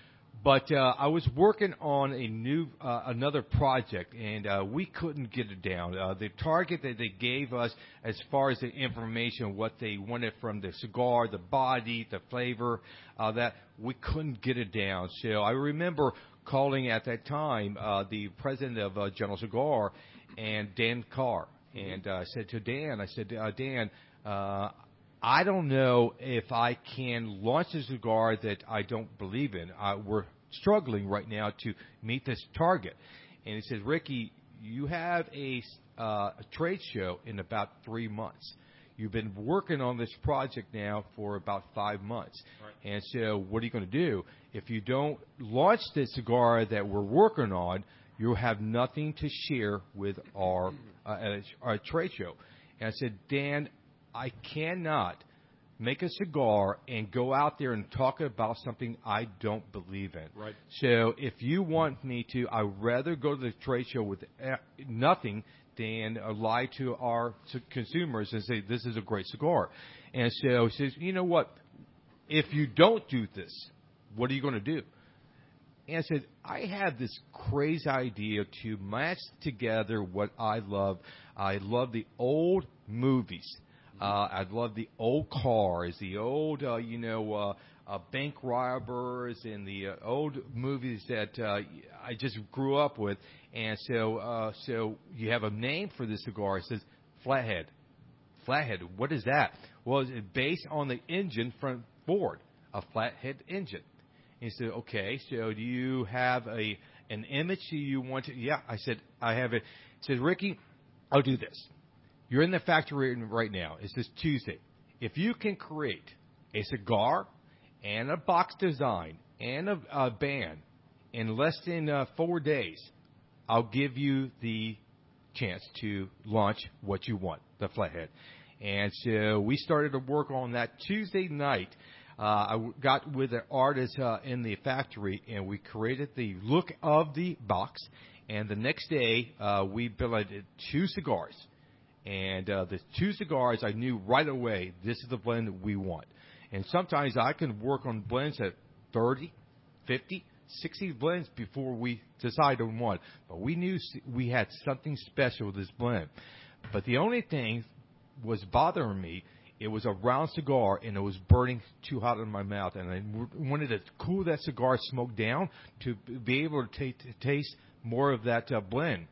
But uh, I was working on a new, uh, another project, and uh, we couldn't get it down. Uh, the target that they gave us, as far as the information, what they wanted from the cigar, the body, the flavor, uh, that we couldn't get it down. So I remember calling at that time uh, the president of uh, General Cigar, and Dan Carr, and I uh, said to Dan, I said, uh, Dan, uh, I don't know if I can launch a cigar that I don't believe in. Uh, we're struggling right now to meet this target. And he says, Ricky, you have a, uh, a trade show in about three months. You've been working on this project now for about five months. Right. And so what are you going to do? If you don't launch this cigar that we're working on, you'll have nothing to share with our, uh, our trade show. And I said, Dan, I cannot make a cigar and go out there and talk about something I don't believe in. Right. So if you want me to, I'd rather go to the trade show with nothing than lie to our consumers and say, this is a great cigar. And so he says, you know what? If you don't do this, what are you going to do? And I said, I have this crazy idea to match together what I love. I love the old movies. Uh, I love the old cars, the old, uh, you know, uh, uh, bank robbers, and the uh, old movies that uh, I just grew up with. And so, uh, so you have a name for this cigar. It says Flathead. flathead, what is that? Well, it's based on the engine from Ford, a flathead engine. And he said, okay, so do you have a an image you want to? Yeah, I said, I have it. He said, Ricky, I'll do this. You're in the factory right now. It's this Tuesday. If you can create a cigar and a box design and a, a band in less than uh, four days, I'll give you the chance to launch what you want, the flathead. And so we started to work on that Tuesday night. Uh, I got with an artist uh, in the factory, and we created the look of the box. And the next day, uh, we built two cigars. And uh, the two cigars, I knew right away, this is the blend that we want. And sometimes I can work on blends at thirty, fifty, sixty blends before we decide on one. But we knew we had something special with this blend. But the only thing was bothering me, it was a round cigar, and it was burning too hot in my mouth. And I wanted to cool that cigar smoke down to be able to t- taste more of that uh, blend.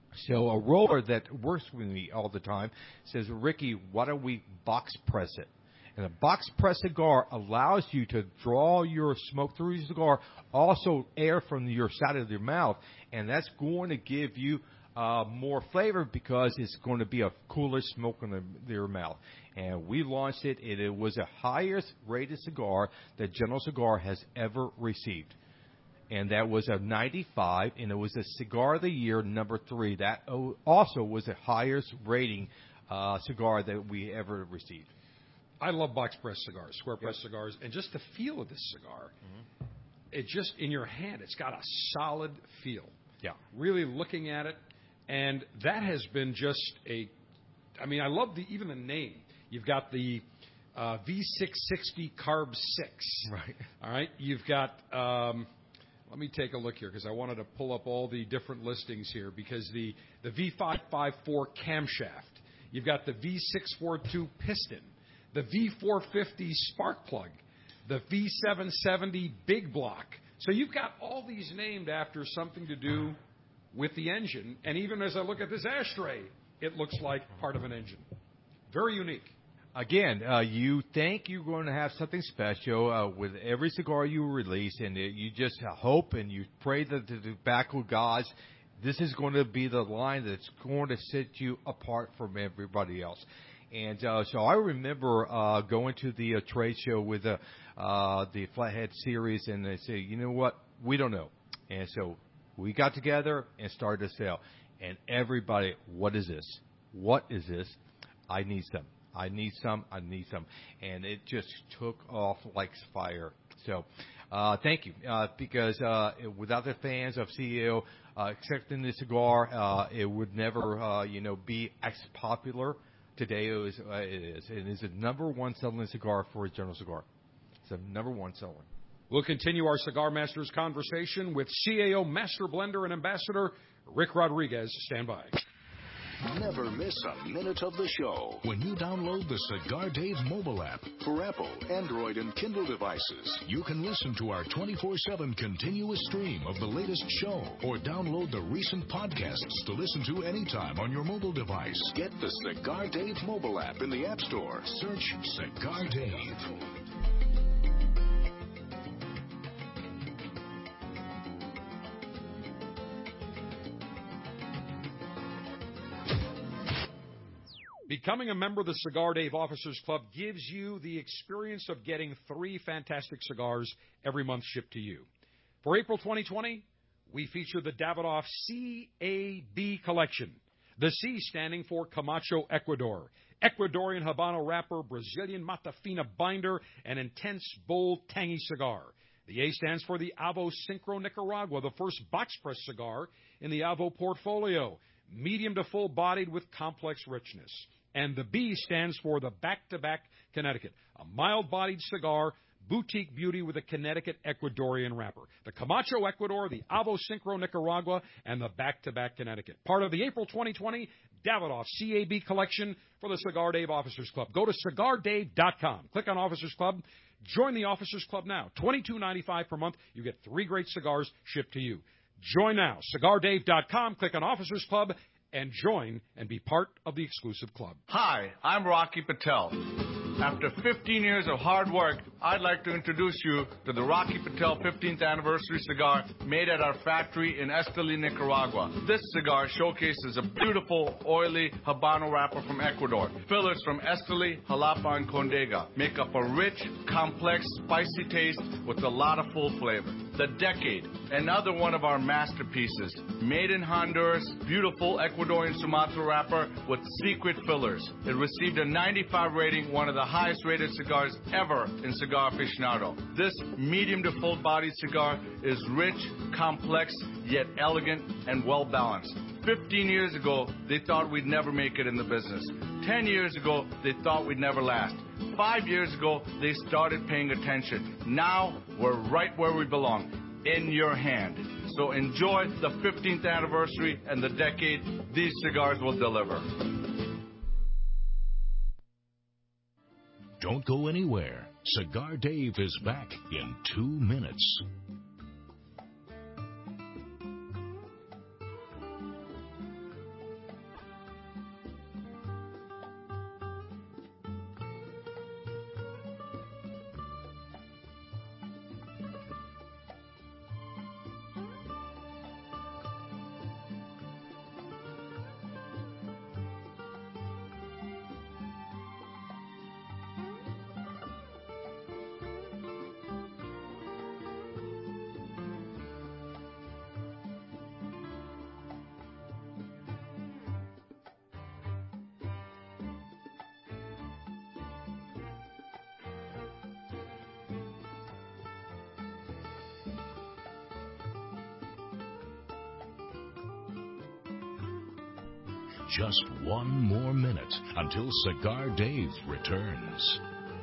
So a roller that works with me all the time says, Ricky, why don't we box press it? And a box press cigar allows you to draw your smoke through your cigar, also air from your side of your mouth, and that's going to give you uh, more flavor because it's going to be a cooler smoke in the, your mouth. And we launched it, and it was the highest rated cigar that General Cigar has ever received. And that was a ninety-five, and it was a Cigar of the Year, number three. That also was the highest rating uh, cigar that we ever received. I love box press cigars, square press yep. cigars, and just the feel of this cigar. Mm-hmm. It just, in your hand, it's got a solid feel. Yeah. Really looking at it, and that has been just a, I mean, I love the even the name. You've got the uh, V six sixty Carb six. Right. All right. You've got, um, let me take a look here because I wanted to pull up all the different listings here because the, the V five fifty-four camshaft. You've got the V six forty-two piston, the V four fifty spark plug, the V seven seventy big block. So you've got all these named after something to do with the engine. And even as I look at this ashtray, it looks like part of an engine. Very unique. Again, uh, you think you're going to have something special uh, with every cigar you release, and it, you just hope and you pray that the tobacco gods, this is going to be the line that's going to set you apart from everybody else. And uh, so I remember uh, going to the uh, trade show with uh, uh, the Flathead series, and they say, you know what, we don't know. And so we got together and started to sell. And everybody, what is this? What is this? I need some. I need some. I need some. And it just took off like fire. So uh, thank you. Uh, because uh, without the fans of C E O uh, accepting the cigar, uh, it would never, uh, you know, be as popular today as uh, it is. It is a number one selling cigar for a General Cigar. It's a number one selling. We'll continue our Cigar Masters conversation with C A O Master Blender and Ambassador Rick Rodriguez. Stand by. Never miss a minute of the show when you download the Cigar Dave mobile app for Apple, Android, and Kindle devices. You can listen to our twenty-four seven continuous stream of the latest show or download the recent podcasts to listen to anytime on your mobile device. Get the Cigar Dave mobile app in the App Store. Search Cigar Dave. Becoming a member of the Cigar Dave Officers Club gives you the experience of getting three fantastic cigars every month shipped to you. For April twenty twenty, we feature the Davidoff C A B collection. The C standing for Camacho Ecuador, Ecuadorian Habano wrapper, Brazilian Mata Fina binder, and intense, bold, tangy cigar. The A stands for the Avo Syncro Nicaragua, the first box press cigar in the Avo portfolio, medium to full-bodied with complex richness. And the B stands for the Back-to-Back Connecticut, a mild-bodied cigar, boutique beauty with a Connecticut Ecuadorian wrapper. The Camacho Ecuador, the Avo Syncro Nicaragua, and the Back-to-Back Connecticut. Part of the April twenty twenty Davidoff C A B collection for the Cigar Dave Officers Club. Go to cigar dave dot com. Click on Officers Club. Join the Officers Club now. twenty-two ninety-five per month. You get three great cigars shipped to you. Join now. cigar dave dot com. Click on Officers Club and join and be part of the exclusive club. Hi, I'm Rocky Patel. After fifteen years of hard work, I'd like to introduce you to the Rocky Patel fifteenth Anniversary cigar made at our factory in Esteli, Nicaragua. This cigar showcases a beautiful, oily Habano wrapper from Ecuador. Fillers from Esteli, Jalapa, and Condega make up a rich, complex, spicy taste with a lot of full flavor. The Decade, another one of our masterpieces. Made in Honduras, beautiful Ecuadorian Sumatra wrapper with secret fillers. It received a ninety-five rating, one of the highest rated cigars ever in Cigar Aficionado. This medium to full bodied cigar is rich, complex, yet elegant and well balanced. Fifteen years ago, they thought we'd never make it in the business. Ten years ago, they thought we'd never last. Five years ago, they started paying attention. Now, we're right where we belong, in your hand. So enjoy the fifteenth anniversary and the decade these cigars will deliver. Don't go anywhere. Cigar Dave is back in two minutes. Just one more minute until Cigar Dave returns.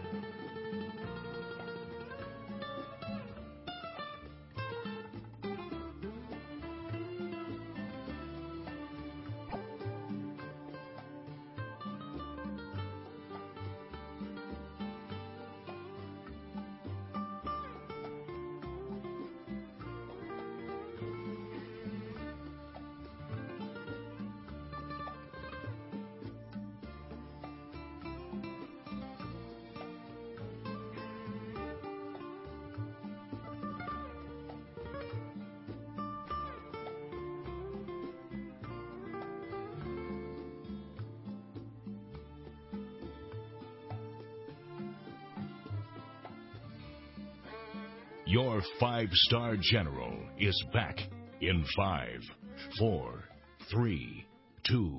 Your five-star general is back in five, four, three, two.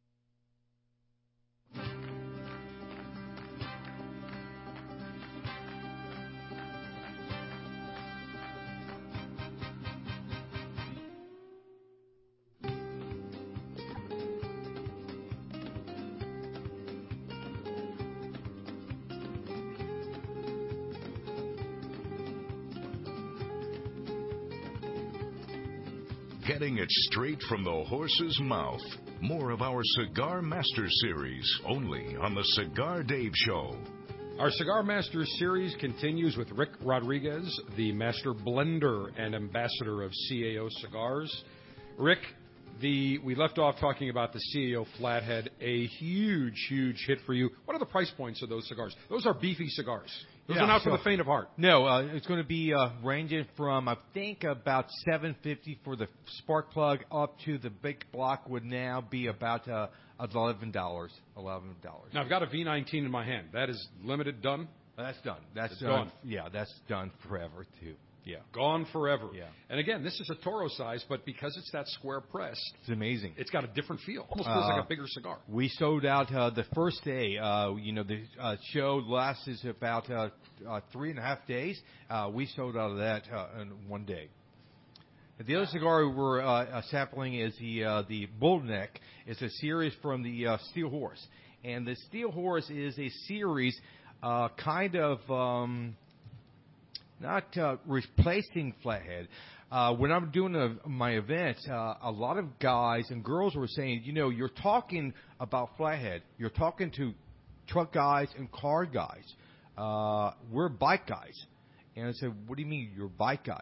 Getting it straight from the horse's mouth. More of our Cigar Master Series, only on the Cigar Dave Show. Our Cigar Master Series continues with Rick Rodriguez, the master blender and ambassador of C A O Cigars. Rick, the we left off talking about the C A O Flathead, a huge, huge hit for you. What are the price points of those cigars? Those are beefy cigars. Those yeah, are not so, for the faint of heart. No, uh, it's going to be uh, ranging from, I think, about seven fifty for the spark plug up to the big block would now be about uh, eleven dollars. eleven dollars. Now, I've got a V nineteen in my hand. That is limited done? That's done. That's it's done. gone. Yeah, that's done forever, too. Yeah. Gone forever. Yeah. And again, this is a Toro size, but because it's that square press, it's amazing. It's got a different feel. Almost feels uh, like a bigger cigar. We sold out uh, the first day. Uh, you know, the uh, show lasts about uh, uh, three and a half days. Uh, we sold out of that uh, in one day. The other cigar we're uh, uh, sampling is the uh, the Bullneck. It's a series from the uh, Steel Horse, and the Steel Horse is a series uh, kind of. Um, Not uh, replacing Flathead. Uh, when I'm doing a, my events, uh, a lot of guys and girls were saying, you know, you're talking about Flathead. You're talking to truck guys and car guys. Uh, we're bike guys. And I said, what do you mean you're bike guys?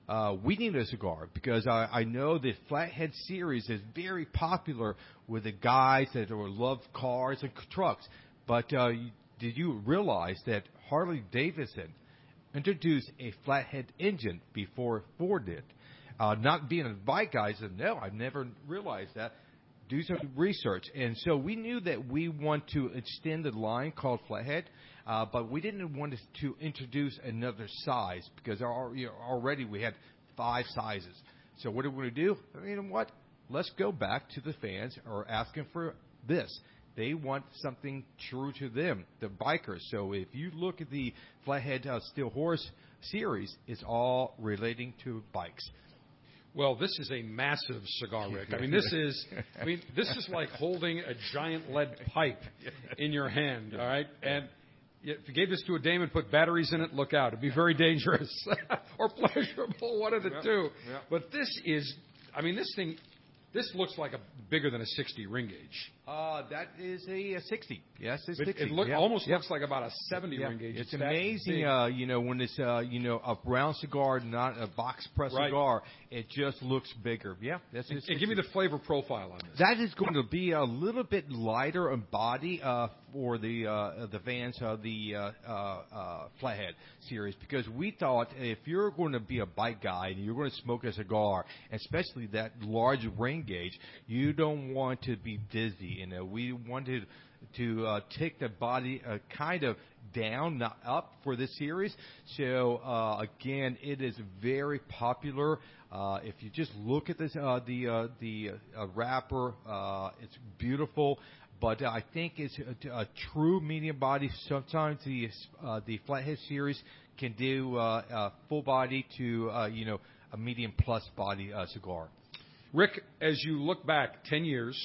uh, we need a cigar because I, I know the Flathead series is very popular with the guys that are, love cars and trucks. But uh, did you realize that Harley Davidson introduced a flathead engine before Ford did? Uh, not being a bike guy, I said, no, I've never realized that. Do some research. And so we knew that we want to extend the line called Flathead, uh, but we didn't want to introduce another size because our, you know, already we had five sizes. So what are we going to do? You know what? Let's go back to the fans who are asking for this. They want something true to them, the bikers. So if you look at the Flathead uh, Steel Horse series, it's all relating to bikes. Well, this is a massive cigar, Rick. I mean, this is, I mean, this is like holding a giant lead pipe in your hand, all right? And if you gave this to a dame and put batteries in it, look out. It'd be very dangerous or pleasurable, one of the Yep. two. Yep. But this is, I mean, this thing, this looks like a bigger than a sixty ring gauge. Uh, that is a, a sixty. Yes, it's It, sixty. it look, Yep. almost Yep. looks like about a seventy Yep. ring gauge. It's that amazing, big. uh, you know, when it's, uh, you know, a brown cigar, not a box press Right. cigar. It just looks bigger. Yeah, that's And, it's and give me the flavor profile on this. That is going to be a little bit lighter in body uh, for the uh, the fans of the uh, uh, uh, Flathead series because we thought if you're going to be a bike guy and you're going to smoke a cigar, especially that large ring gauge, you don't want to be dizzy. You know, we wanted to uh, take the body uh, kind of down, not up for this series. So uh, again, it is very popular. Uh, if you just look at this, uh, the uh, the uh, wrapper, uh, it's beautiful. But I think it's a, a true medium body. Sometimes the uh, the Flathead series can do uh, uh, full body to uh, you know a medium plus body uh, cigar. Rick, as you look back ten years,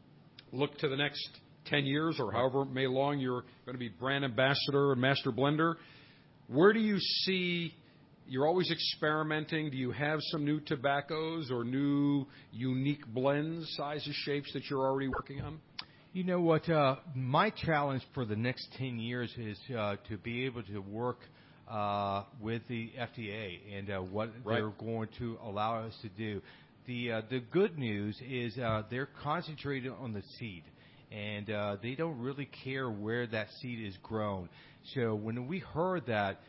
look to the next ten years or however may long you're going to be brand ambassador and master blender, where do you see, you're always experimenting, do you have some new tobaccos or new unique blends, sizes, shapes that you're already working on? You know what? Uh, my challenge for the next ten years is uh, to be able to work uh, with the F D A and uh, what Right. they're going to allow us to do. The uh, the good news is uh, they're concentrated on the seed, and uh, they don't really care where that seed is grown. So when we heard that,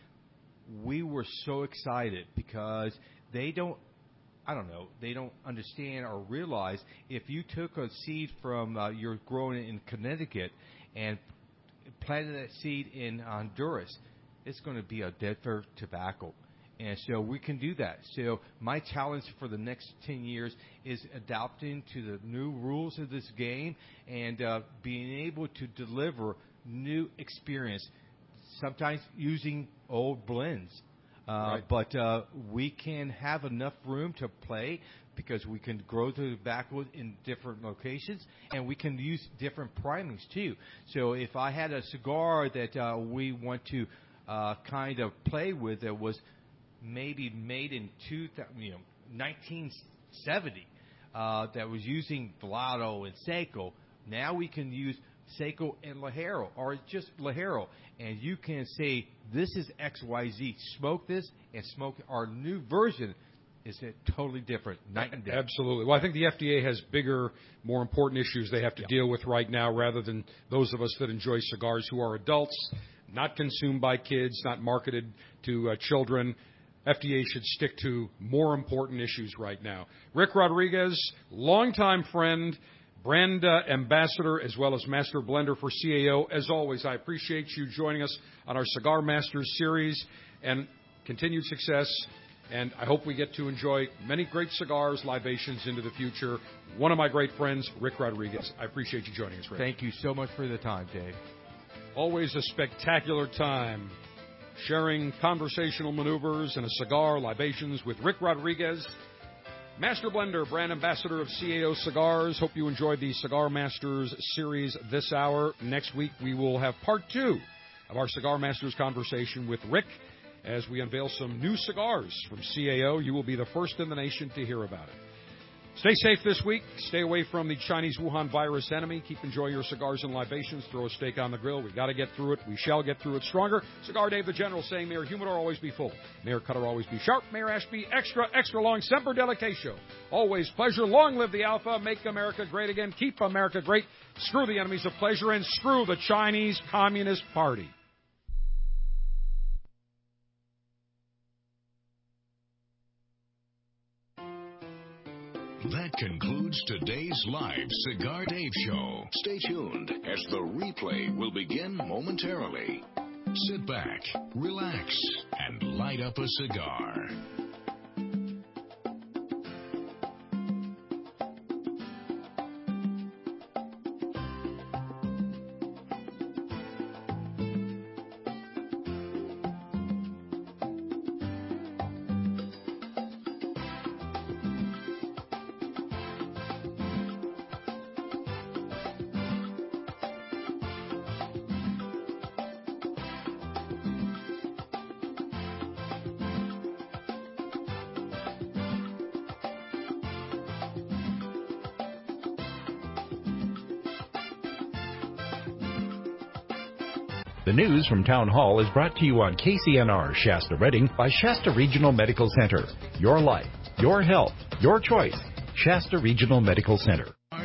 we were so excited because they don't, I don't know, they don't understand or realize if you took a seed from, uh, you're growing it in Connecticut and planted that seed in Honduras, it's going to be a dead-fur tobacco. And so we can do that. So my challenge for the next ten years is adapting to the new rules of this game and uh, being able to deliver new experience, sometimes using old blends. Uh, Right. But uh, we can have enough room to play because we can grow the tobacco in different locations, and we can use different primings too. So if I had a cigar that uh, we want to uh, kind of play with that was maybe made in two, you know, nineteen seventy, uh, that was using Vlado and Seco, now we can use Seco and Ligero, or just Ligero, and you can say, this is X Y Z. Smoke this and smoke our new version. Is it totally different, night and day? Absolutely. Well, I think the F D A has bigger, more important issues they have to deal with right now rather than those of us that enjoy cigars who are adults, not consumed by kids, not marketed to uh, children. F D A should stick to more important issues right now. Rick Rodriguez, longtime friend, brand uh, ambassador, as well as master blender for C A O. As always, I appreciate you joining us on our Cigar Masters series, and continued success. And I hope we get to enjoy many great cigars, libations into the future. One of my great friends, Rick Rodriguez. I appreciate you joining us, Rick. Thank you so much for the time, Dave. Always a spectacular time sharing conversational maneuvers and a cigar, libations with Rick Rodriguez, Master Blender, brand ambassador of C A O Cigars. Hope you enjoyed the Cigar Masters series this hour. Next week, we will have part two of our Cigar Masters conversation with Rick as we unveil some new cigars from C A O. You will be the first in the nation to hear about it. Stay safe this week. Stay away from the Chinese Wuhan virus enemy. Keep enjoying your cigars and libations. Throw a steak on the grill. We got to get through it. We shall get through it stronger. Cigar Dave the General saying, Mayor Humidor always be full. Mayor Cutter always be sharp. Mayor Ashby extra, extra long. Semper Delicatio. Always pleasure. Long live the Alpha. Make America great again. Keep America great. Screw the enemies of pleasure and screw the Chinese Communist Party. That concludes today's live Cigar Dave Show. Stay tuned as the replay will begin momentarily. Sit back, relax, and light up a cigar. The news from Town Hall is brought to you on K C N R Shasta Redding by Shasta Regional Medical Center. Your life, your health, your choice. Shasta Regional Medical Center.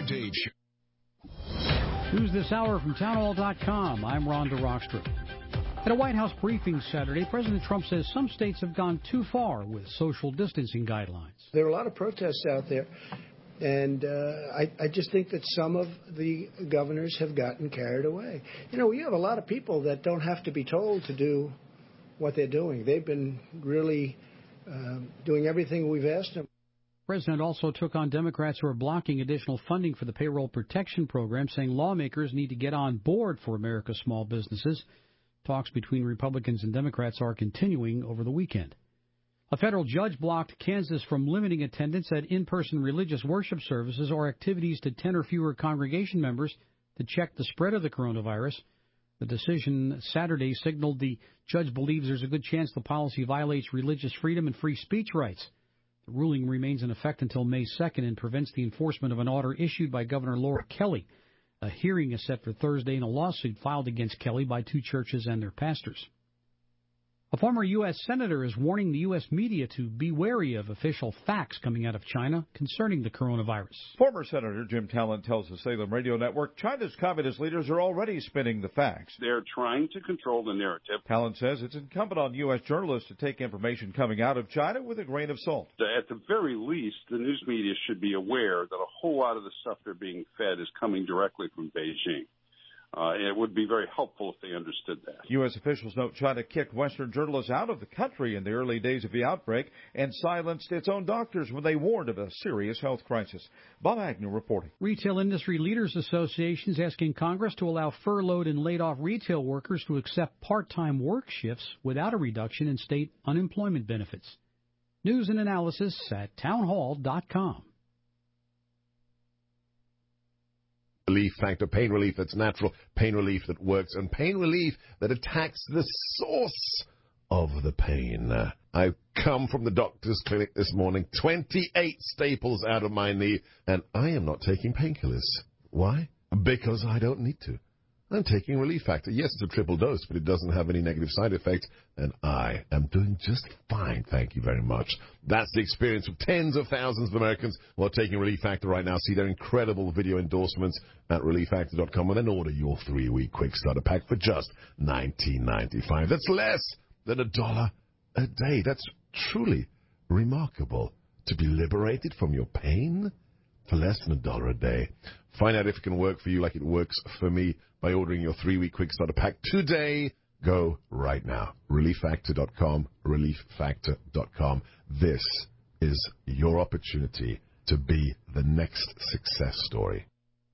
News this hour from townhall dot com. I'm Rhonda Rockström. At a White House briefing Saturday, President Trump says some states have gone too far with social distancing guidelines. There are a lot of protests out there. And uh, I, I just think that some of the governors have gotten carried away. You know, we have a lot of people that don't have to be told to do what they're doing. They've been really uh, doing everything we've asked them. The president also took on Democrats who are blocking additional funding for the payroll protection program, saying lawmakers need to get on board for America's small businesses. Talks between Republicans and Democrats are continuing over the weekend. A federal judge blocked Kansas from limiting attendance at in-person religious worship services or activities to ten or fewer congregation members to check the spread of the coronavirus. The decision Saturday signaled the judge believes there's a good chance the policy violates religious freedom and free speech rights. The ruling remains in effect until May second and prevents the enforcement of an order issued by Governor Laura Kelly. A hearing is set for Thursday in a lawsuit filed against Kelly by two churches and their pastors. A former U S senator is warning the U S media to be wary of official facts coming out of China concerning the coronavirus. Former Senator Jim Talent tells the Salem Radio Network China's communist leaders are already spinning the facts. They're trying to control the narrative. Talent says it's incumbent on U S journalists to take information coming out of China with a grain of salt. At the very least, the news media should be aware that a whole lot of the stuff they're being fed is coming directly from Beijing. Uh, it would be very helpful if they understood that. U S officials note China kicked Western journalists out of the country in the early days of the outbreak and silenced its own doctors when they warned of a serious health crisis. Bob Agnew reporting. Retail Industry Leaders Association is asking Congress to allow furloughed and laid-off retail workers to accept part-time work shifts without a reduction in state unemployment benefits. News and analysis at townhall dot com. Relief factor, pain relief that's natural, pain relief that works, and pain relief that attacks the source of the pain. I've come from the doctor's clinic this morning, twenty-eight staples out of my knee, and I am not taking painkillers. Why? Because I don't need to. I'm taking Relief Factor. Yes, it's a triple dose, but it doesn't have any negative side effects, and I am doing just fine, thank you very much. That's the experience of tens of thousands of Americans who are taking Relief Factor right now. See their incredible video endorsements at relief factor dot com, and then order your three-week quick starter pack for just nineteen ninety-five. That's less than a dollar a day. That's truly remarkable. To be liberated from your pain for less than a dollar a day. Find out if it can work for you like it works for me by ordering your three-week quick starter pack today. Go right now. relief factor dot com, relief factor dot com. This is your opportunity to be the next success story.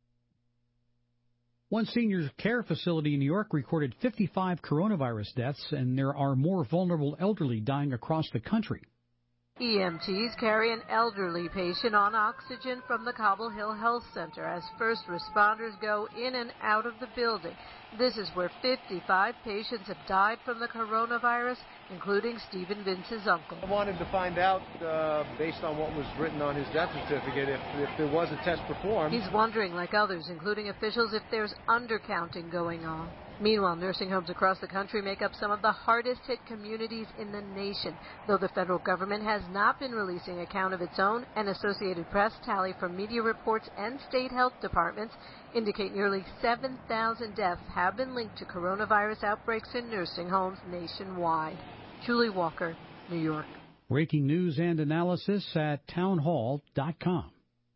One senior care facility in New York recorded fifty-five coronavirus deaths, and there are more vulnerable elderly dying across the country. E M Ts carry an elderly patient on oxygen from the Cobble Hill Health Center as first responders go in and out of the building. This is where fifty-five patients have died from the coronavirus, including Stephen Vince's uncle. I wanted to find out, uh, based on what was written on his death certificate, if, if there was a test performed. He's wondering, like others, including officials, if there's undercounting going on. Meanwhile, nursing homes across the country make up some of the hardest-hit communities in the nation. Though the federal government has not been releasing a count of its own, an Associated Press tally from media reports and state health departments indicate nearly seven thousand deaths have been linked to coronavirus outbreaks in nursing homes nationwide. Julie Walker, New York. Breaking news and analysis at townhall dot com.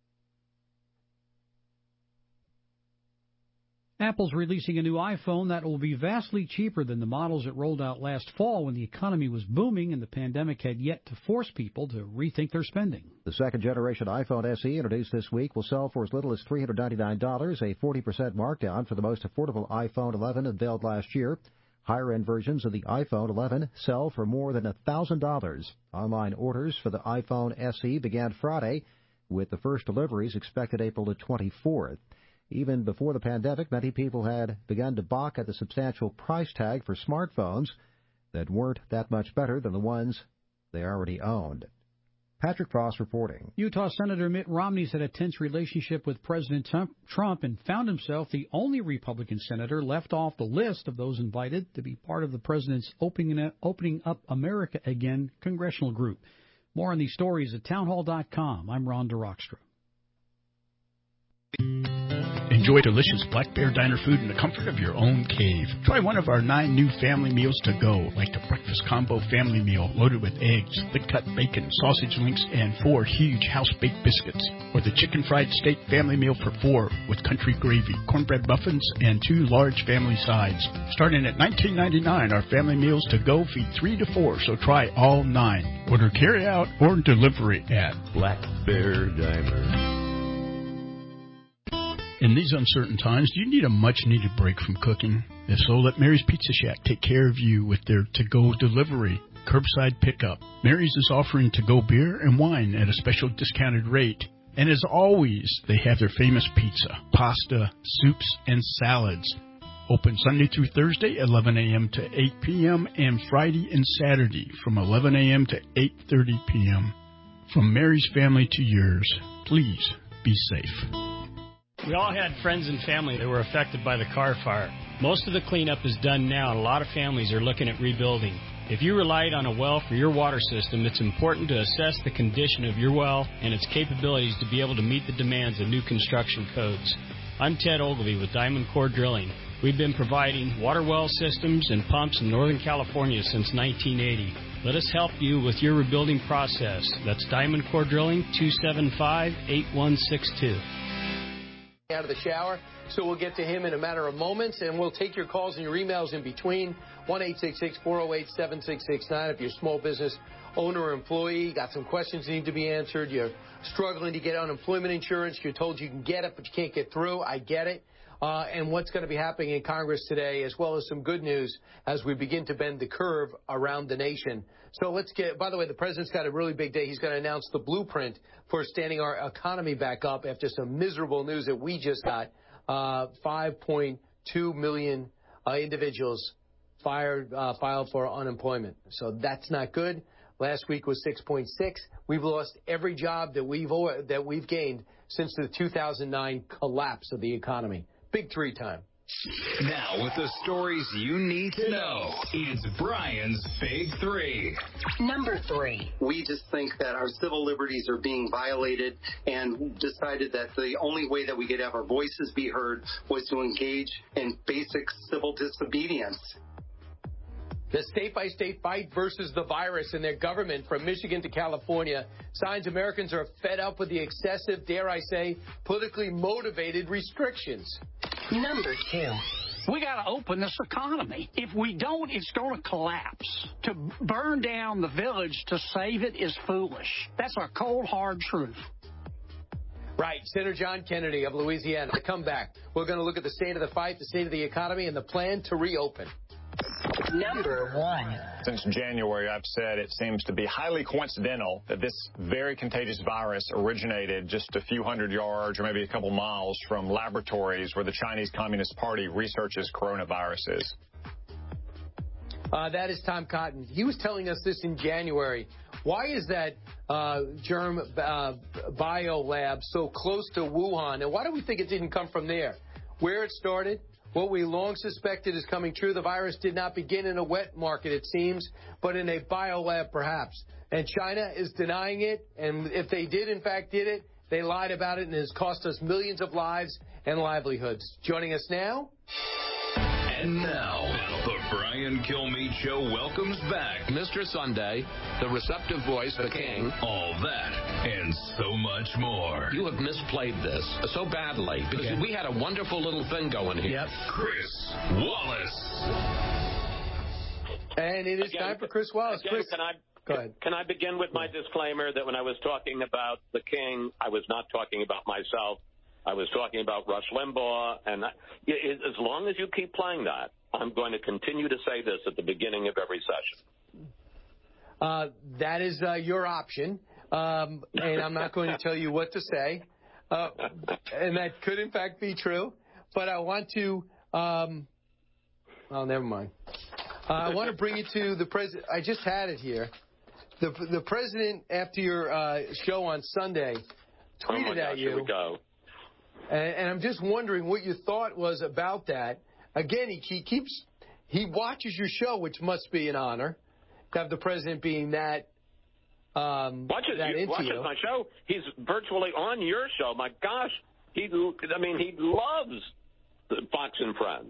Apple's releasing a new iPhone that will be vastly cheaper than the models it rolled out last fall when the economy was booming and the pandemic had yet to force people to rethink their spending. The second-generation iPhone S E introduced this week will sell for as little as three hundred ninety-nine dollars, a forty percent markdown for the most affordable iPhone eleven unveiled last year. Higher-end versions of the iPhone eleven sell for more than one thousand dollars. Online orders for the iPhone S E began Friday, with the first deliveries expected April the twenty-fourth. Even before the pandemic, many people had begun to balk at the substantial price tag for smartphones that weren't that much better than the ones they already owned. Patrick Frost reporting. Utah Senator Mitt Romney's had a tense relationship with President Trump and found himself the only Republican senator left off the list of those invited to be part of the president's Opening Up America Again congressional group. More on these stories at townhall dot com. I'm Ron DeRockstra. Enjoy delicious Black Bear Diner food in the comfort of your own cave. Try one of our nine new family meals to go, like the breakfast combo family meal loaded with eggs, thick-cut bacon, sausage links, and four huge house-baked biscuits. Or the chicken fried steak family meal for four with country gravy, cornbread muffins, and two large family sides. Starting at nineteen ninety-nine dollars, our family meals to go feed three to four, so try all nine. Order carry-out or delivery at Black Bear Diner. In these uncertain times, do you need a much-needed break from cooking? If so, let Mary's Pizza Shack take care of you with their to-go delivery, curbside pickup. Mary's is offering to-go beer and wine at a special discounted rate. And as always, they have their famous pizza, pasta, soups, and salads. Open Sunday through Thursday, eleven a.m. to eight p.m., and Friday and Saturday from eleven a.m. to eight thirty p.m. From Mary's family to yours, please be safe. We all had friends and family that were affected by the Carr fire. Most of the cleanup is done now, and a lot of families are looking at rebuilding. If you relied on a well for your water system, it's important to assess the condition of your well and its capabilities to be able to meet the demands of new construction codes. I'm Ted Ogilvie with Diamond Core Drilling. We've been providing water well systems and pumps in Northern California since nineteen eighty. Let us help you with your rebuilding process. That's Diamond Core Drilling, two seven five, eight one six two. Out of the shower, so we'll get to him in a matter of moments, and we'll take your calls and your emails in between. one eight six six, four oh eight, seven six six nine. If you're a small business owner or employee, got some questions that need to be answered, you're struggling to get unemployment insurance, you're told you can get it but you can't get through, I get it. Uh, and what's going to be happening in Congress today, as well as some good news as we begin to bend the curve around the nation. So let's get, by the way, the president's got a really big day. He's going to announce the blueprint for standing our economy back up after some miserable news that we just got. Uh, five point two million uh, individuals fired, uh, filed for unemployment. So that's not good. Last week was six point six. We've lost every job that we've, that we've gained since the two thousand nine collapse of the economy. Big three time. Now, with the stories you need to know, it's Brian's Big Three. Number three. We just think that our civil liberties are being violated and decided that the only way that we could have our voices be heard was to engage in basic civil disobedience. The state-by-state fight versus the virus and their government from Michigan to California signs Americans are fed up with the excessive, dare I say, politically motivated restrictions. Number two. We got to open this economy. If we don't, it's going to collapse. To burn down the village to save it is foolish. That's a cold, hard truth. Right. Senator John Kennedy of Louisiana. To come back, we're going to look at the state of the fight, the state of the economy, and the plan to reopen. Number one. Since January, I've said it seems to be highly coincidental that this very contagious virus originated just a few hundred yards or maybe a couple miles from laboratories where the Chinese Communist Party researches coronaviruses. Uh, that is Tom Cotton. He was telling us this in January. Why is that uh, germ uh, bio lab so close to Wuhan? And why do we think it didn't come from there? Where it started, what we long suspected is coming true. The virus did not begin in a wet market, it seems, but in a bio lab perhaps. And China is denying it. And if they did, in fact, did it, they lied about it and it has cost us millions of lives and livelihoods. Joining us now. And now, the Brian Kilmeade Show welcomes back Mister Sunday, the receptive voice, the king. All that and so much more. You have misplayed this so badly because okay. we had a wonderful little thing going here. Yep. Chris Wallace. And it is again, time for Chris Wallace. Again, Chris, can I, go ahead. Can I begin with my disclaimer that when I was talking about the king, I was not talking about myself. I was talking about Rush Limbaugh, and I, as long as you keep playing that, I'm going to continue to say this at the beginning of every session. Uh, that is uh, your option, um, and I'm not going to tell you what to say, uh, and that could, in fact, be true, but I want to um, – oh, never mind. Uh, I want to bring you to the president. I just had it here. The, the president, after your uh, show on Sunday, tweeted oh my gosh, at you. Here we go. And, and I'm just wondering what your thought was about that. Again, he, he keeps, he watches your show, which must be an honor to have the president being that, um, watches, that you, into watches you. my show. He's virtually on your show. My gosh, he, I mean, he loves Fox and Friends.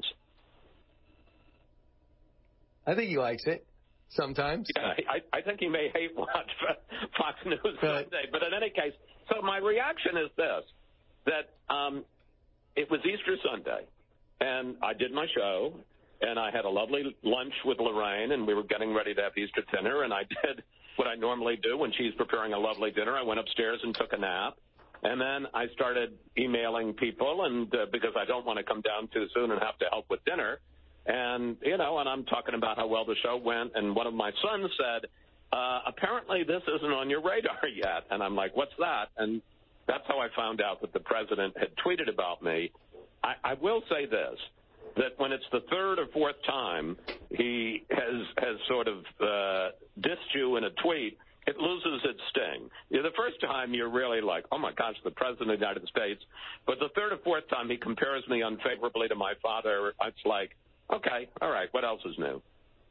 I think he likes it sometimes. Yeah, I, I think he may hate watch Fox News Sunday. But in any case, so my reaction is this. That um, it was Easter Sunday, and I did my show, and I had a lovely lunch with Lorraine, and we were getting ready to have Easter dinner, and I did what I normally do when she's preparing a lovely dinner. I went upstairs and took a nap, and then I started emailing people, and uh, because I don't want to come down too soon and have to help with dinner, and, you know, and I'm talking about how well the show went, and one of my sons said, uh, apparently this isn't on your radar yet, and I'm like, what's that? And that's how I found out that the president had tweeted about me. I, I will say this, that when it's the third or fourth time he has has sort of uh, dissed you in a tweet, it loses its sting. You know, the first time you're really like, oh, my gosh, the president of the United States. But the third or fourth time he compares me unfavorably to my father, it's like, okay, all right, what else is new?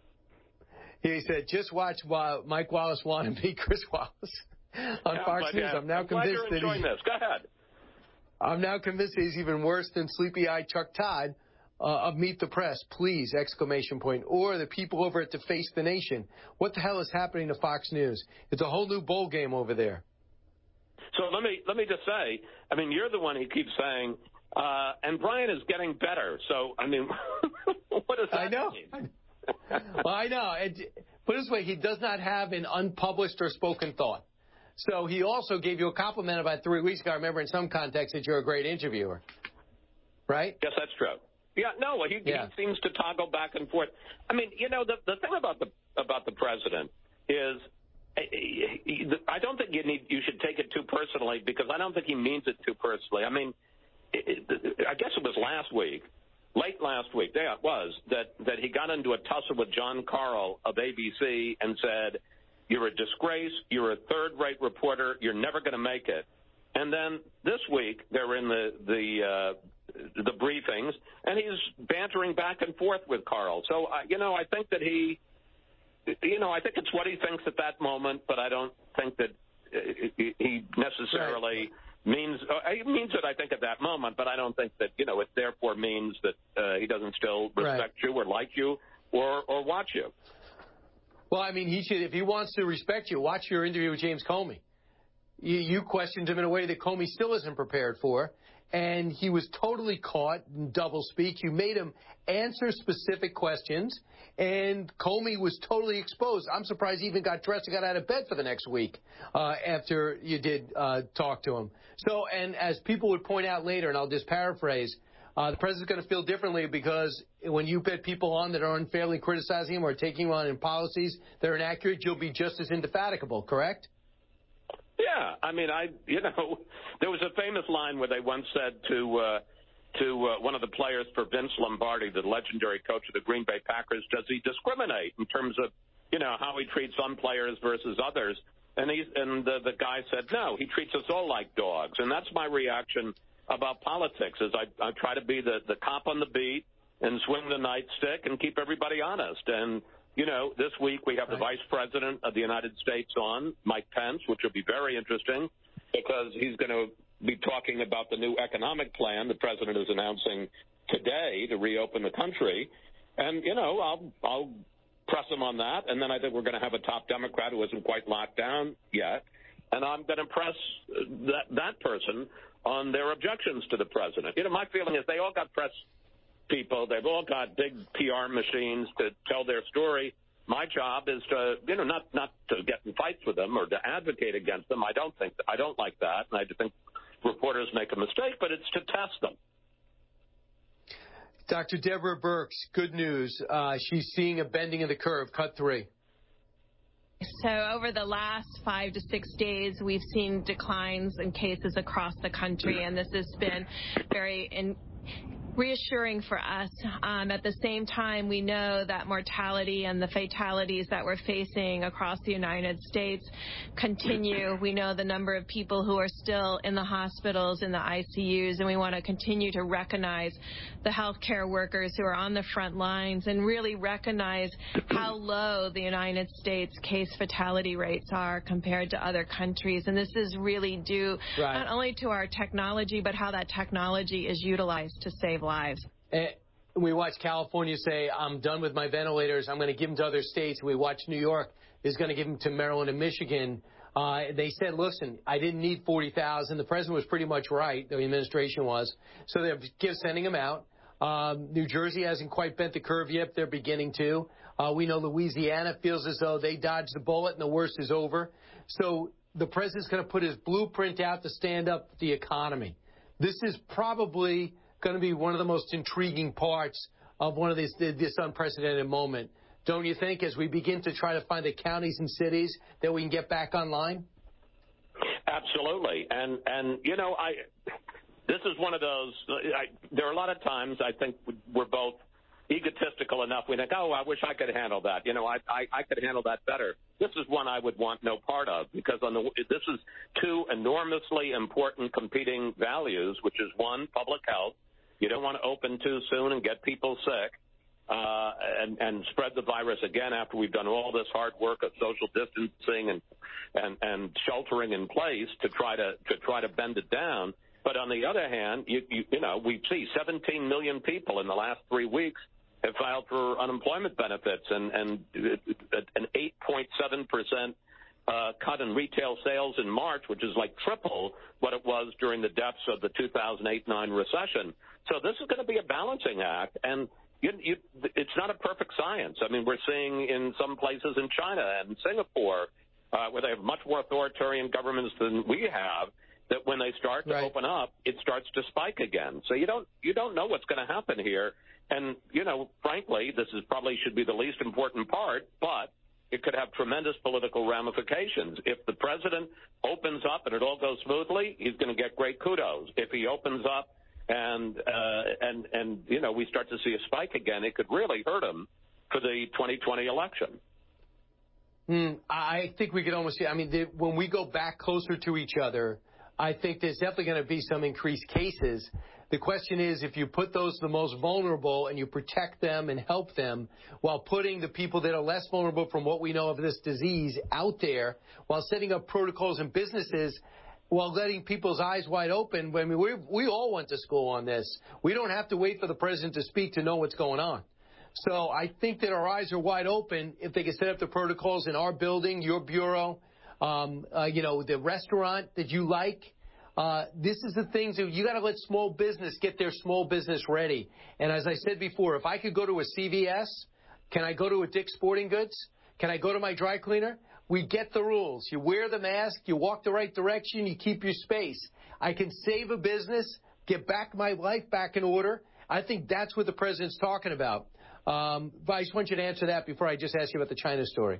He said, just watch Mike Wallace want to be Chris Wallace. On yeah, Fox but, News, uh, I'm now I'm convinced glad you're that enjoying he's, this. Go ahead. I'm now convinced he's even worse than sleepy-eyed Chuck Todd uh, of Meet the Press. Please! Exclamation point. Or the people over at the Face the Nation. What the hell is happening to Fox News? It's a whole new bowl game over there. So let me let me just say, I mean, you're the one who keeps saying, uh, and Brian is getting better. So I mean, what does that I know. mean? Well, I know. It, put it this way, he does not have an unpublished or spoken thought. So he also gave you a compliment about three weeks ago. I remember in some context that you're a great interviewer. Right? Yes, that's true. Yeah, no, he, yeah. he seems to toggle back and forth. I mean, you know, the the thing about the about the president is I don't think you need you should take it too personally because I don't think he means it too personally. I mean, it, it, I guess it was last week, late last week, yeah, it was, that, that he got into a tussle with John Carl of A B C and said, you're a disgrace, you're a third-rate reporter, you're never going to make it. And then this week, they're in the the uh, the briefings, and he's bantering back and forth with Carl. So, uh, you know, I think that he, you know, I think it's what he thinks at that moment, but I don't think that he necessarily right. means, uh, he means it, I think, at that moment, but I don't think that, you know, it therefore means that uh, he doesn't still respect right. you or like you or, or watch you. Well, I mean, he should, if he wants to respect you, watch your interview with James Comey. You, you questioned him in a way that Comey still isn't prepared for, and he was totally caught in doublespeak. You made him answer specific questions, and Comey was totally exposed. I'm surprised he even got dressed and got out of bed for the next week uh, after you did uh, talk to him. So, and as people would point out later, and I'll just paraphrase, Uh, the president's going to feel differently because when you put people on that are unfairly criticizing him or taking him on in policies that are inaccurate, you'll be just as indefatigable, correct? Yeah, I mean, I you know, there was a famous line where they once said to uh, to uh, one of the players for Vince Lombardi, the legendary coach of the Green Bay Packers, does he discriminate in terms of, you know, how he treats some players versus others? And he and the, the guy said, no, he treats us all like dogs. And that's my reaction about politics, is I, I try to be the, the cop on the beat and swing the nightstick and keep everybody honest. And you know, this week we have the Vice President of the United States on, Mike Pence, which will be very interesting because he's going to be talking about the new economic plan the President is announcing today to reopen the country. And, you know, I'll, I'll press him on that. And then I think we're going to have a top Democrat who isn't quite locked down yet. And I'm going to press that, that person on their objections to the President. You know, my feeling is they all got press people. They've all got big P R machines to tell their story. My job is to, you know, not not to get in fights with them or to advocate against them. I don't think I don't like that, and I think reporters make a mistake. But it's to test them. Doctor Deborah Birx, good news. Uh, she's seeing a bending of the curve. Cut three. So over the last five to six days, we've seen declines in cases across the country, and this has been very in, reassuring for us. Um, at the same time, we know that mortality and the fatalities that we're facing across the United States continue. We know the number of people who are still in the hospitals, in the I C Us, and we want to continue to recognize the healthcare workers who are on the front lines and really recognize how low the United States case fatality rates are compared to other countries. And this is really due right. not only to our technology, but how that technology is utilized to save lives. We watch California say, I'm done with my ventilators. I'm going to give them to other states. We watch New York is going to give them to Maryland and Michigan. Uh, they said, listen, I didn't need forty thousand. The president was pretty much right. The administration was. So they're sending them out. Um, New Jersey hasn't quite bent the curve yet. They're beginning to. Uh, we know Louisiana feels as though they dodged the bullet and the worst is over. So the president's going to put his blueprint out to stand up the economy. This is probably going to be one of the most intriguing parts of one of these this unprecedented moment, don't you think, as we begin to try to find the counties and cities that we can get back online? Absolutely. And, and you know, I this is one of those, I, there are a lot of times I think we're both egotistical enough. We think, oh, I wish I could handle that. You know, I, I, I could handle that better. This is one I would want no part of because on the this is two enormously important competing values, which is one, public health. You don't want to open too soon and get people sick uh, and, and spread the virus again after we've done all this hard work of social distancing and, and, and sheltering in place to try to to try to bend it down. But on the other hand, you, you, you know, we see seventeen million people in the last three weeks have filed for unemployment benefits and, and an eight point seven percent Uh, cut in retail sales in March, which is like triple what it was during the depths of the two thousand eight nine recession. So this is going to be a balancing act, and you, you, it's not a perfect science. I mean, we're seeing in some places in China and Singapore, uh, where they have much more authoritarian governments than we have, that when they start to right. open up, it starts to spike again. So you don't you don't know what's going to happen here. And, you know, frankly, this is probably should be the least important part, but it could have tremendous political ramifications. If the president opens up and it all goes smoothly, he's going to get great kudos. If he opens up and, uh, and, and you know, we start to see a spike again, it could really hurt him for the twenty twenty election. Mm, I think we could almost see, I mean, the, when we go back closer to each other, I think there's definitely going to be some increased cases. The question is, if you put those the most vulnerable and you protect them and help them while putting the people that are less vulnerable from what we know of this disease out there, while setting up protocols and businesses, while letting people's eyes wide open. I mean, we we all went to school on this. We don't have to wait for the president to speak to know what's going on. So I think that our eyes are wide open if they can set up the protocols in our building, your bureau, um, uh, you know, the restaurant that you like. Uh, this is the things that you got to let small business get their small business ready. And as I said before, if I could go to a C V S, can I go to a Dick's Sporting Goods? Can I go to my dry cleaner? We get the rules. You wear the mask, you walk the right direction, you keep your space. I can save a business get back my life back in order. I think that's what the president's talking about. Um, but I just want you to answer that before I just ask you about the China story.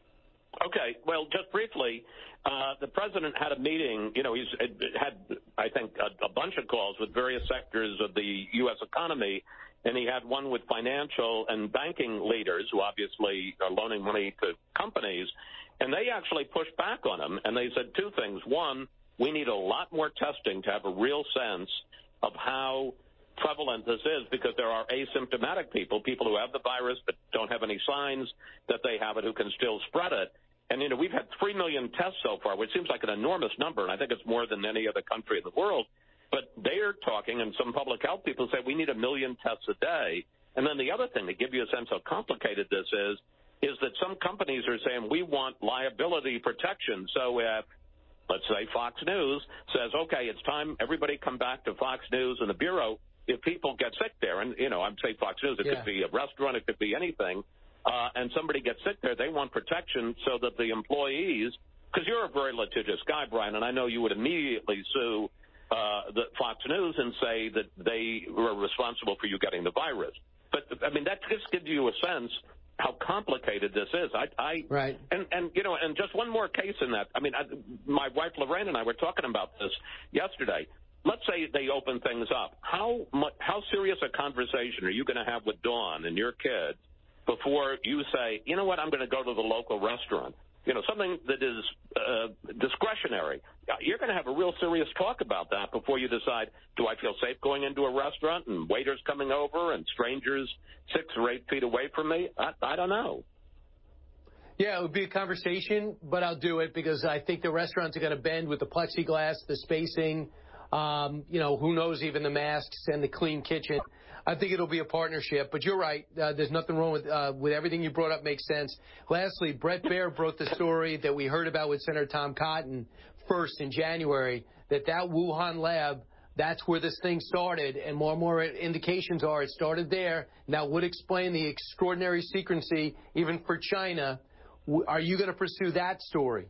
Okay. Well, just briefly, uh, the president had a meeting. You know, he's had, I think, a, a bunch of calls with various sectors of the U S economy, and he had one with financial and banking leaders who obviously are loaning money to companies, and they actually pushed back on him, and they said two things. One, we need a lot more testing to have a real sense of how prevalent this is, because there are asymptomatic people, people who have the virus but don't have any signs that they have it, who can still spread it. And, you know, we've had three million tests so far, which seems like an enormous number, and I think it's more than any other country in the world. But they're talking, and some public health people say we need a million tests a day. And then the other thing, to give you a sense how complicated this is, is that some companies are saying we want liability protection. So if, let's say, Fox News says, okay, it's time, everybody come back to Fox News and the Bureau, if people get sick there, and, you know, I'm saying Fox News, it Yeah. could be a restaurant, it could be anything, uh, and somebody gets sick there, they want protection so that the employees, because you're a very litigious guy, Brian, and I know you would immediately sue uh, the Fox News and say that they were responsible for you getting the virus. But, I mean, that just gives you a sense how complicated this is. I, I right. And, and, you know, and just one more case in that. I mean, I, my wife Lorraine and I were talking about this yesterday. Let's say they open things up. How much, how serious a conversation are you going to have with Dawn and your kids before you say, you know what, I'm going to go to the local restaurant? You know, something that is uh, discretionary. You're going to have a real serious talk about that before you decide, do I feel safe going into a restaurant and waiters coming over and strangers six or eight feet away from me? I, I don't know. Yeah, it would be a conversation, but I'll do it because I think the restaurants are going to bend with the plexiglass, the spacing, um, you know, who knows, even the masks and the clean kitchen. I think it'll be a partnership, but you're right. Uh, there's nothing wrong with uh, with everything you brought up makes sense. Lastly, Brett Baer broke the story that we heard about with Senator Tom Cotton first in January, that that Wuhan lab, that's where this thing started, and more and more indications are it started there. Now, would explain the extraordinary secrecy even for China. Are you going to pursue that story?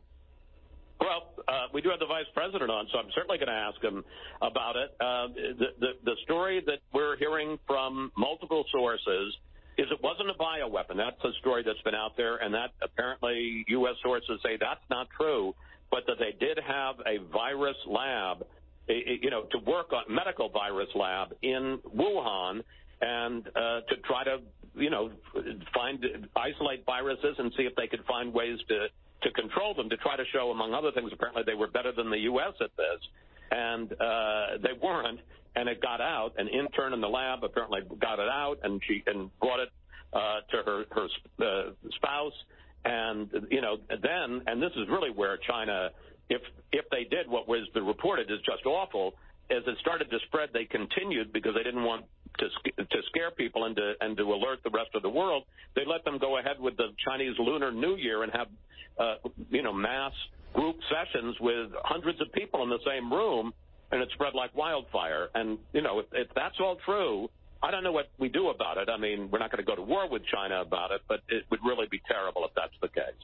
Well, uh, we do have the vice president on, so I'm certainly going to ask him about it. Uh, the, the, the story that we're hearing from multiple sources is it wasn't a bioweapon. That's a story that's been out there, and that apparently U S sources say that's not true, but that they did have a virus lab, you know, to work on medical virus lab in Wuhan, and uh, to try to, you know, find isolate viruses and see if they could find ways to to control them, to try to show, among other things, apparently they were better than the U S at this. And uh, they weren't, and it got out. An intern in the lab apparently got it out, and she and brought it uh, to her, her uh, spouse. And, you know, then, and this is really where China, if if they did what was reported is just awful, as it started to spread, they continued because they didn't want to to scare people and to and to alert the rest of the world. They let them go ahead with the Chinese Lunar New Year and have uh, you know mass group sessions with hundreds of people in the same room, and it spread like wildfire. And you know if, if that's all true, I don't know what we do about it. I mean, we're not going to go to war with China about it, but it would really be terrible if that's the case.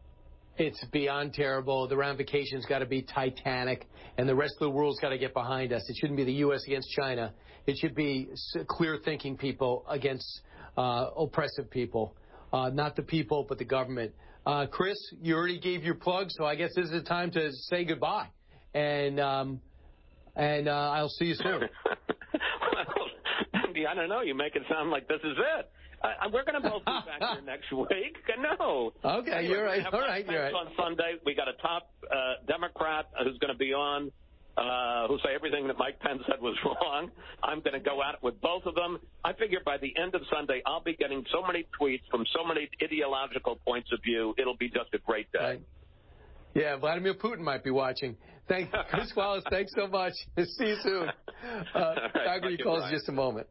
It's beyond terrible. The ramifications got to be titanic, and the rest of the world's got to get behind us. It shouldn't be the U S against China. It should be clear-thinking people against uh, oppressive people, uh, not the people, but the government. Uh, Chris, you already gave your plug, so I guess this is the time to say goodbye. And um, and uh, I'll see you soon. I don't know. You make it sound like this is it. Uh, we're going to both be back here next week. No. Okay, anyway, you're right. All right, you're right. On Sunday, we got a top uh, Democrat who's going to be on, uh, who say everything that Mike Pence said was wrong. I'm going to go at it with both of them. I figure by the end of Sunday, I'll be getting so many tweets from so many ideological points of view. It'll be just a great day. Right. Yeah, Vladimir Putin might be watching. Thank Chris Wallace. Thanks so much. See you soon. Uh, right, Tiger, you calls in just a moment.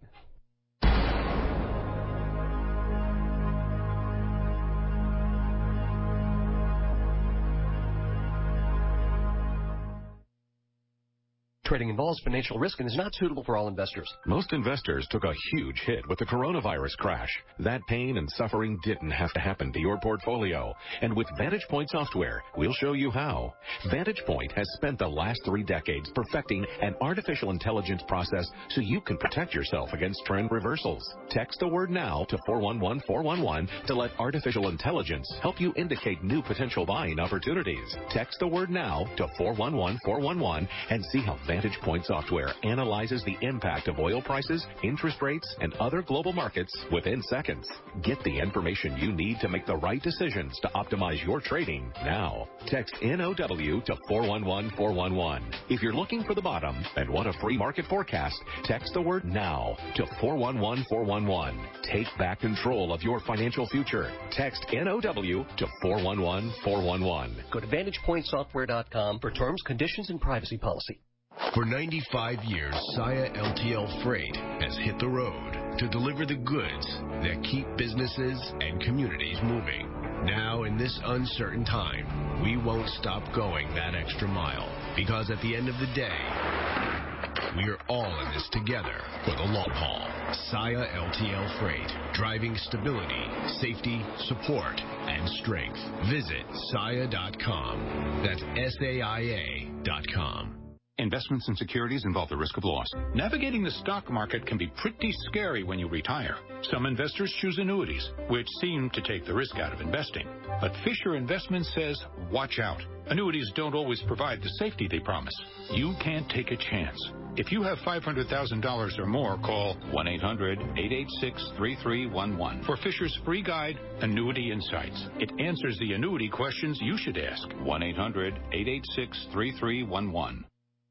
Trading involves financial risk and is not suitable for all investors. Most investors took a huge hit with the coronavirus crash. That pain and suffering didn't have to happen to your portfolio. And with Vantage Point software, we'll show you how. Vantage Point has spent the last three decades perfecting an artificial intelligence process so you can protect yourself against trend reversals. Text the word NOW to four one one four one one to let artificial intelligence help you indicate new potential buying opportunities. Text the word NOW to four one one four one one and see how Vantage Point software analyzes the impact of oil prices, interest rates, and other global markets within seconds. Get the information you need to make the right decisions to optimize your trading now. Text N O W to four one one four one one. If you're looking for the bottom and want a free market forecast, text the word NOW to four one one four one one. Take back control of your financial future. Text N O W to four one one four one one. Go to vantage point software dot com for terms, conditions, and privacy policy. For ninety-five years, Saia L T L Freight has hit the road to deliver the goods that keep businesses and communities moving. Now, in this uncertain time, we won't stop going that extra mile, because at the end of the day, we are all in this together for the long haul. Saia L T L Freight, driving stability, safety, support, and strength. Visit saia dot com. That's S A I A dot com. Investments in securities involve the risk of loss. Navigating the stock market can be pretty scary when you retire. Some investors choose annuities, which seem to take the risk out of investing. But Fisher Investment says, watch out. Annuities don't always provide the safety they promise. You can't take a chance. If you have five hundred thousand dollars or more, call one eight hundred eight eight six three three one one for Fisher's free guide, Annuity Insights. It answers the annuity questions you should ask. one eight hundred eight eight six three three one one.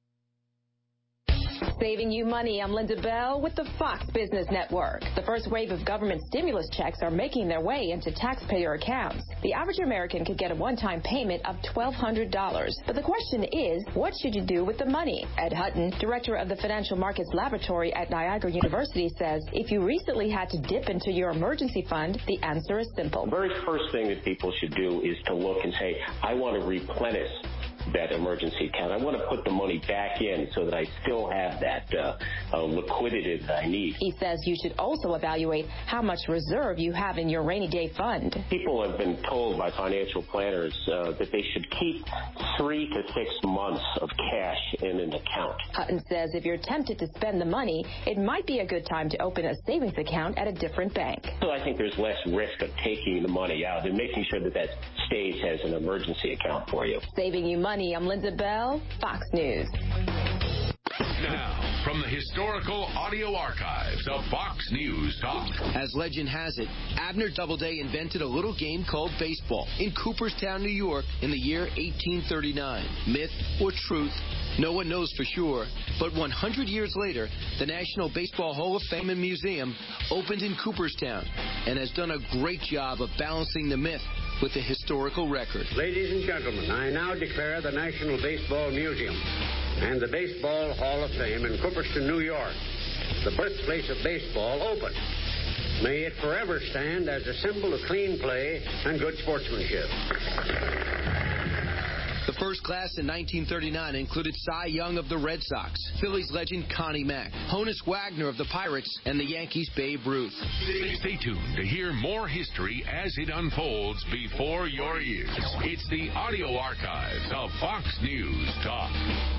Saving you money. I'm Linda Bell with the Fox Business Network. The first wave of government stimulus checks are making their way into taxpayer accounts. The average American could get a one-time payment of twelve hundred dollars. But the question is, what should you do with the money? Ed Hutton, director of the Financial Markets Laboratory at Niagara University, says if you recently had to dip into your emergency fund, the answer is simple. The very first thing that people should do is to look and say, I want to replenish that emergency account. I want to put the money back in so that I still have that uh, uh, liquidity that I need. He says you should also evaluate how much reserve you have in your rainy day fund. People have been told by financial planners uh, that they should keep three to six months of cash in an account. Hutton says if you're tempted to spend the money, it might be a good time to open a savings account at a different bank. So I think there's less risk of taking the money out and making sure that that stays as an emergency account for you. Saving you money. I'm Linda Bell, Fox News. Now, from the historical audio archives of Fox News Talk. As legend has it, Abner Doubleday invented a little game called baseball in Cooperstown, New York in the year eighteen thirty-nine. Myth or truth? No one knows for sure, but one hundred years later, the National Baseball Hall of Fame and Museum opened in Cooperstown and has done a great job of balancing the myth with the historical record. Ladies and gentlemen, I now declare the National Baseball Museum and the Baseball Hall of Fame in Cooperstown, New York, the birthplace of baseball, open. May it forever stand as a symbol of clean play and good sportsmanship. The first class in nineteen thirty-nine included Cy Young of the Red Sox, Phillies legend Connie Mack, Honus Wagner of the Pirates, and the Yankees' Babe Ruth. Stay tuned to hear more history as it unfolds before your ears. It's the audio archives of Fox News Talk.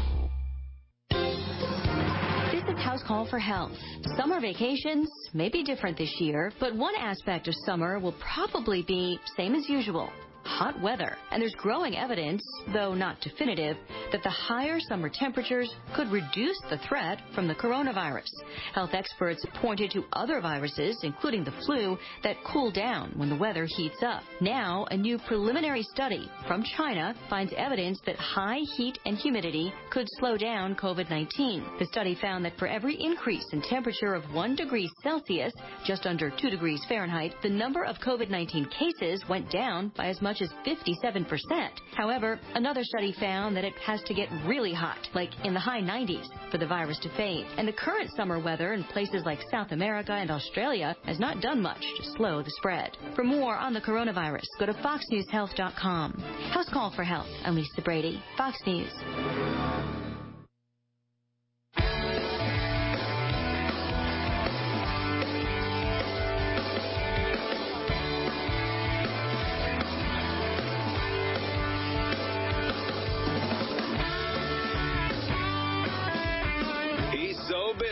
This is House Call for Health. Summer vacations may be different this year, but one aspect of summer will probably be same as usual. Hot weather. And there's growing evidence, though not definitive, that the higher summer temperatures could reduce the threat from the coronavirus. Health experts pointed to other viruses, including the flu, that cool down when the weather heats up. Now, a new preliminary study from China finds evidence that high heat and humidity could slow down COVID nineteen. The study found that for every increase in temperature of one degree Celsius, just under two degrees Fahrenheit, the number of COVID nineteen cases went down by as much as fifty-seven percent. However, another study found that it has to get really hot, like in the high nineties, for the virus to fade. And the current summer weather in places like South America and Australia has not done much to slow the spread. For more on the coronavirus, go to fox news health dot com. House Call for Health. I'm Lisa Brady, Fox News.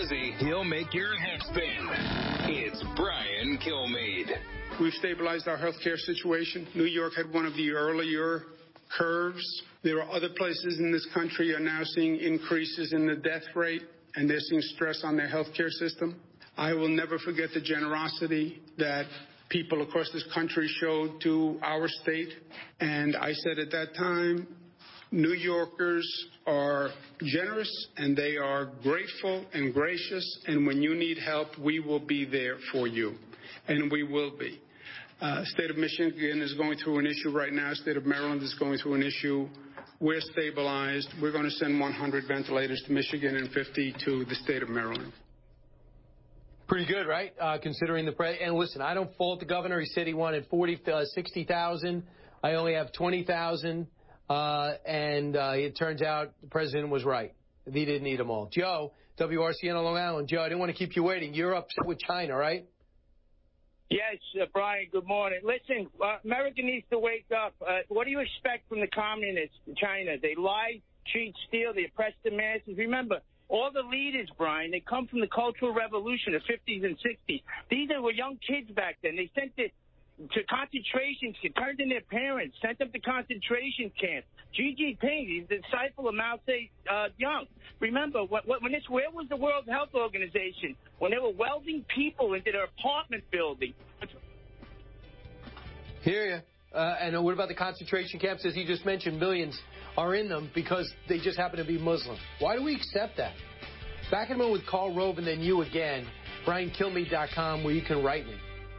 busy, he'll make your head spin. It's Brian Kilmeade. We've stabilized our healthcare situation. New York had one of the earlier curves. There are other places in this country are now seeing increases in the death rate, and they're seeing stress on their healthcare system. I will never forget the generosity that people across this country showed to our state. And I said at that time, New Yorkers are generous and they are grateful and gracious. And when you need help, we will be there for you. And we will be. Uh, state of Michigan is going through an issue right now. State of Maryland is going through an issue. We're stabilized. We're going to send one hundred ventilators to Michigan and fifty to the state of Maryland. Pretty good, right? Uh, considering the pre- and listen, I don't fault the governor. He said he wanted forty, uh, sixty thousand. I only have twenty thousand, uh, and uh, it turns out the president was right. He didn't need them all. Joe, W R C N on Long Island. Joe, I didn't want to keep you waiting. You're upset with China, right? Yes, uh, Brian, good morning. Listen, uh, America needs to wake up. Uh, what do you expect from the communists in China? They lie, cheat, steal, they oppress the masses. Remember, all the leaders, Brian, they come from the Cultural Revolution, the fifties and sixties. These were young kids back then. They sent it to concentration camps, turned in their parents, sent them to concentration camps. Xi Jinping, he's the disciple of Mao Zedong. Remember, what, what, when this, where was the World Health Organization? When they were welding people into their apartment building. Hear you. Uh, and what about the concentration camps? As he just mentioned, millions are in them because they just happen to be Muslim. Why do we accept that? Back in a moment with Karl Rove and then you again. Brian Kilmeade dot com, where you can write me.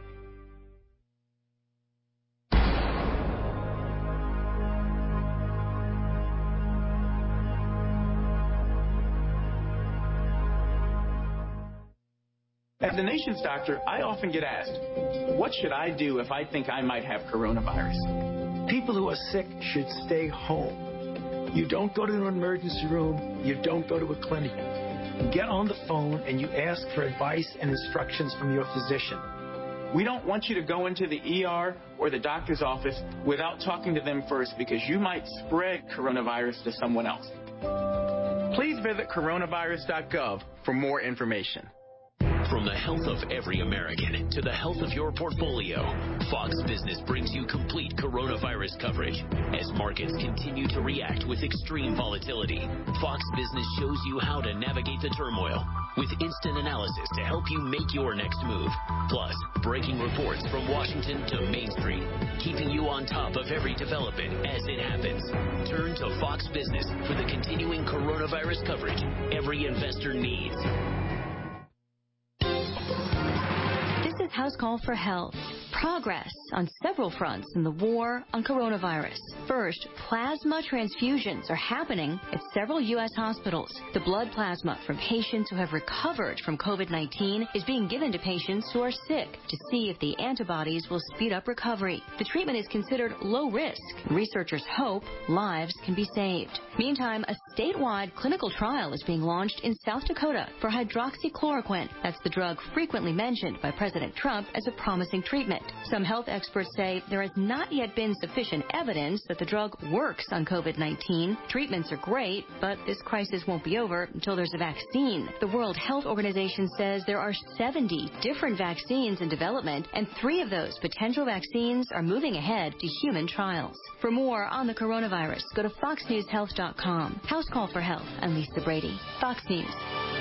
As the nation's doctor, I often get asked, what should I do if I think I might have coronavirus? People who are sick should stay home. You don't go to an emergency room. You don't go to a clinic. You get on the phone and you ask for advice and instructions from your physician. We don't want you to go into the E R or the doctor's office without talking to them first because you might spread coronavirus to someone else. Please visit coronavirus dot gov for more information. From the health of every American to the health of your portfolio, Fox Business brings you complete coronavirus coverage. As markets continue to react with extreme volatility, Fox Business shows you how to navigate the turmoil with instant analysis to help you make your next move. Plus, breaking reports from Washington to Main Street, keeping you on top of every development as it happens. Turn to Fox Business for the continuing coronavirus coverage every investor needs. House Call for Health. Progress on several fronts in the war on coronavirus. First, plasma transfusions are happening at several U S hospitals. The blood plasma from patients who have recovered from COVID nineteen is being given to patients who are sick to see if the antibodies will speed up recovery. The treatment is considered low risk. Researchers hope lives can be saved. Meantime, a statewide clinical trial is being launched in South Dakota for hydroxychloroquine. That's the drug frequently mentioned by President Trump as a promising treatment. Some health experts say there has not yet been sufficient evidence that the drug works on COVID nineteen. Treatments are great, but this crisis won't be over until there's a vaccine. The World Health Organization says there are seventy different vaccines in development, and three of those potential vaccines are moving ahead to human trials. For more on the coronavirus, go to fox news health dot com. House Call for Health. I'm Lisa Brady. Fox News.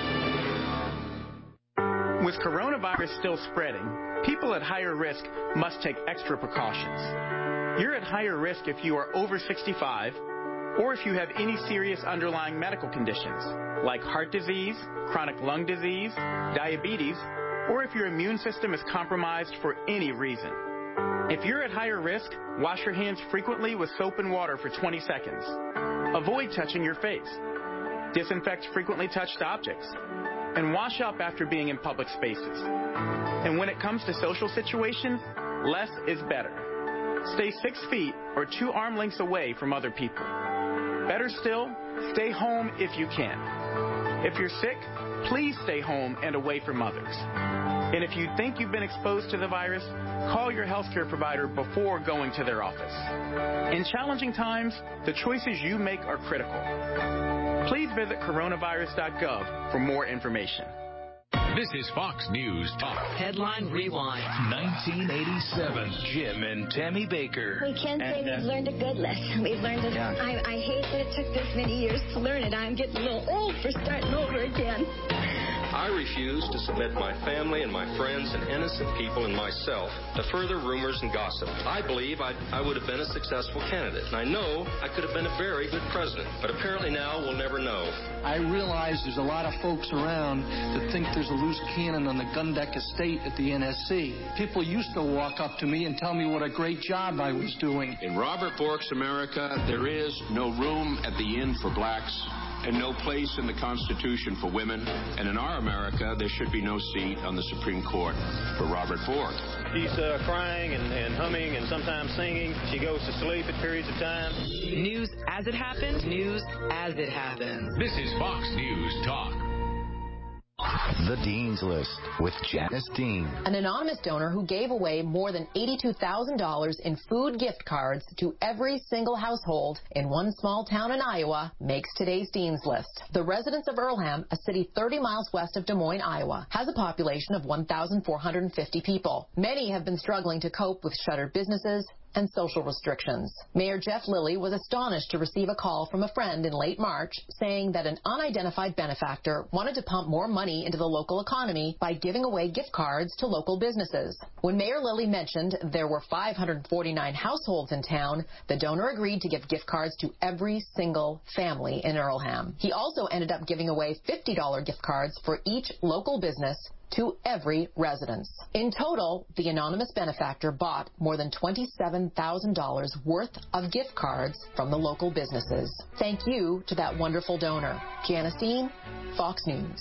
With coronavirus still spreading, people at higher risk must take extra precautions. You're at higher risk if you are over sixty-five or if you have any serious underlying medical conditions like heart disease, chronic lung disease, diabetes, or if your immune system is compromised for any reason. If you're at higher risk, wash your hands frequently with soap and water for twenty seconds. Avoid touching your face. Disinfect frequently touched objects. And wash up after being in public spaces. And when it comes to social situations, less is better. Stay six feet or two arm lengths away from other people. Better still, stay home if you can. If you're sick, please stay home and away from others. And if you think you've been exposed to the virus, call your healthcare provider before going to their office. In challenging times, the choices you make are critical. Please visit coronavirus dot gov for more information. This is Fox News Talk. Headline Rewind. nineteen eighty-seven. Jim and Tammy Baker. We can't say and, uh, we've learned a good lesson. We've learned it. Yeah. I, I hate that it took this many years to learn it. I'm getting a little old for starting over again. I refuse to submit my family and my friends and innocent people and myself to further rumors and gossip. I believe I'd, I would have been a successful candidate, and I know I could have been a very good president, but apparently now we'll never know. I realize there's a lot of folks around that think there's a loose cannon on the Gundeck estate at the N S C. People used to walk up to me and tell me what a great job I was doing. In Robert Bork's America, there is no room at the inn for blacks and no place in the Constitution for women. And in our America, there should be no seat on the Supreme Court for Robert Bork. She's uh, crying and, and humming and sometimes singing. She goes to sleep at periods of time. News as it happens. News as it happens. This is Fox News Talk. The Dean's List with Janice Dean. An anonymous donor who gave away more than eighty-two thousand dollars in food gift cards to every single household in one small town in Iowa makes today's Dean's List. The residents of Earlham, a city thirty miles west of Des Moines, Iowa, has a population of one thousand four hundred fifty people. Many have been struggling to cope with shuttered businesses and social restrictions. Mayor Jeff Lilly was astonished to receive a call from a friend in late March saying that an unidentified benefactor wanted to pump more money into the local economy by giving away gift cards to local businesses. When Mayor Lilly mentioned there were five hundred forty-nine households in town, the donor agreed to give gift cards to every single family in Earlham. He also ended up giving away fifty dollar gift cards for each local business to every residence. In total, the anonymous benefactor bought more than twenty-seven thousand dollars worth of gift cards from the local businesses. Thank you to that wonderful donor. Janice Dean, Fox News.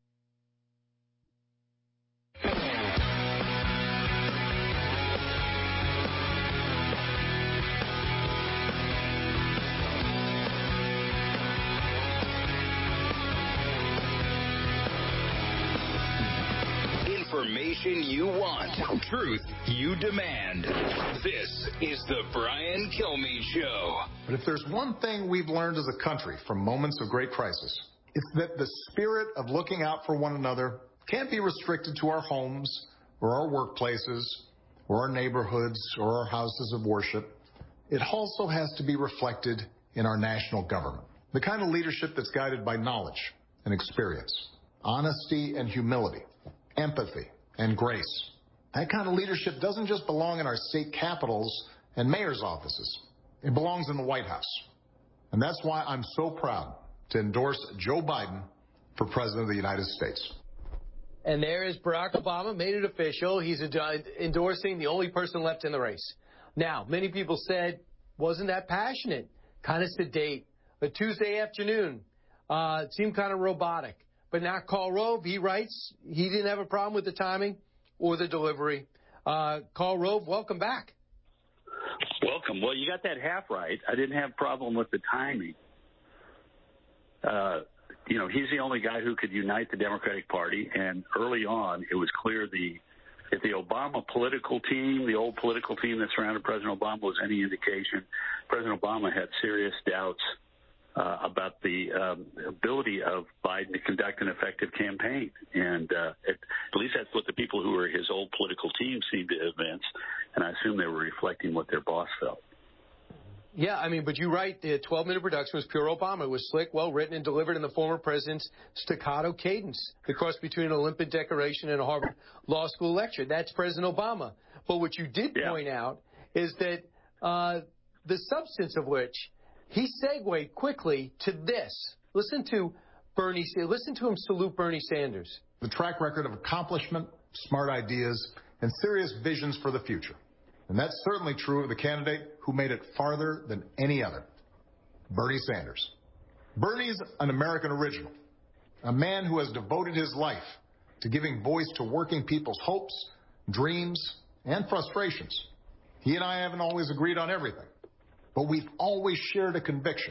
Information you want, truth you demand. This is the Brian Kilmeade Show. But if there's one thing we've learned as a country from moments of great crisis, it's that the spirit of looking out for one another can't be restricted to our homes or our workplaces or our neighborhoods or our houses of worship. It also has to be reflected in our national government. The kind of leadership that's guided by knowledge and experience, honesty and humility, empathy and grace. That kind of leadership doesn't just belong in our state capitals and mayor's offices. It belongs in the White House. And that's why I'm so proud to endorse Joe Biden for President of the United States. And there is Barack Obama, made it official. He's endorsing the only person left in the race. Now, many people said, wasn't that passionate? Kind of sedate. A Tuesday afternoon. Uh, it seemed kind of robotic. But now Karl Rove, he writes, he didn't have a problem with the timing or the delivery. Uh, Karl Rove, welcome back. Welcome. Well, you got that half right. I didn't have a problem with the timing. Uh, you know, he's the only guy who could unite the Democratic Party, and early on it was clear the if the Obama political team, the old political team that surrounded President Obama was any indication, President Obama had serious doubts Uh, about the um, ability of Biden to conduct an effective campaign. And uh, at, at least that's what the people who were his old political team seemed to evince, and I assume they were reflecting what their boss felt. Yeah, I mean, but you're right. The twelve-minute production was pure Obama. It was slick, well-written, and delivered in the former president's staccato cadence, the cross between an Olympic decoration and a Harvard Law School lecture. That's President Obama. But what you did yeah. point out is that uh, the substance of which he segued quickly to this. Listen to Bernie. Listen to him salute Bernie Sanders. The track record of accomplishment, smart ideas, and serious visions for the future. And that's certainly true of the candidate who made it farther than any other, Bernie Sanders. Bernie's an American original, a man who has devoted his life to giving voice to working people's hopes, dreams, and frustrations. He and I haven't always agreed on everything, but we've always shared a conviction.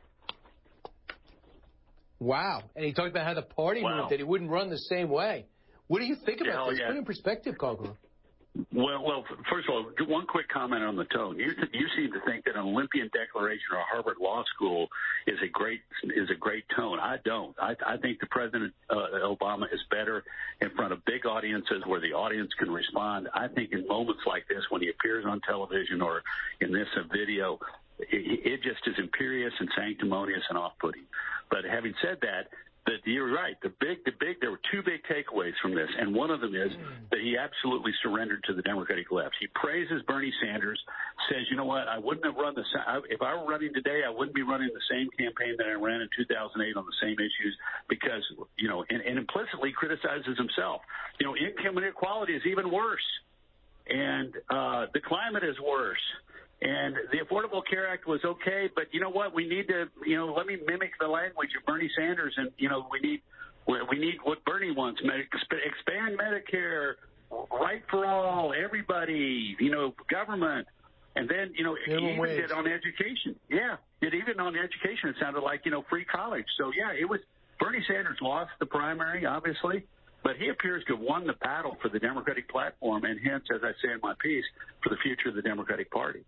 Wow. And he talked about how the party wow. moved, that he wouldn't run the same way. What do you think about Hell this? Yeah. Put it in perspective, Congress. Well, well, first of all, one quick comment on the tone. You, you seem to think that an Olympian declaration or a Harvard Law School is a great is a great tone. I don't. I, I think the President uh, Obama is better in front of big audiences where the audience can respond. I think in moments like this, when he appears on television or in this uh, video, it, it just is imperious and sanctimonious and off-putting. But having said that, that you're right. The big, the big. There were two big takeaways from this, and one of them is that he absolutely surrendered to the Democratic left. He praises Bernie Sanders, says, "You know what? I wouldn't have run the. If I were running today, I wouldn't be running the same campaign that I ran in two thousand eight on the same issues because, you know, and, and implicitly criticizes himself. You know, income inequality is even worse, and uh, the climate is worse." And the Affordable Care Act was okay, but you know what? We need to, you know, let me mimic the language of Bernie Sanders, and you know, we need, we need what Bernie wants: expand Medicare, right for all, everybody, you know, government, and then you know, he even did on education. Yeah, it even on education, it sounded like you know, free college. So yeah, it was Bernie Sanders lost the primary, obviously. But he appears to have won the battle for the Democratic platform, and hence, as I say in my piece, for the future of the Democratic Party.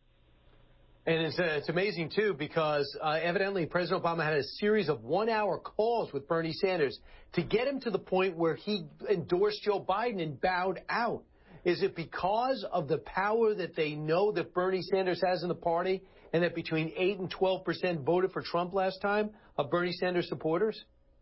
And it's, uh, it's amazing, too, because uh, evidently President Obama had a series of one-hour calls with Bernie Sanders to get him to the point where he endorsed Joe Biden and bowed out. Is it because of the power that they know that Bernie Sanders has in the party and that between eight and twelve percent voted for Trump last time of Bernie Sanders supporters?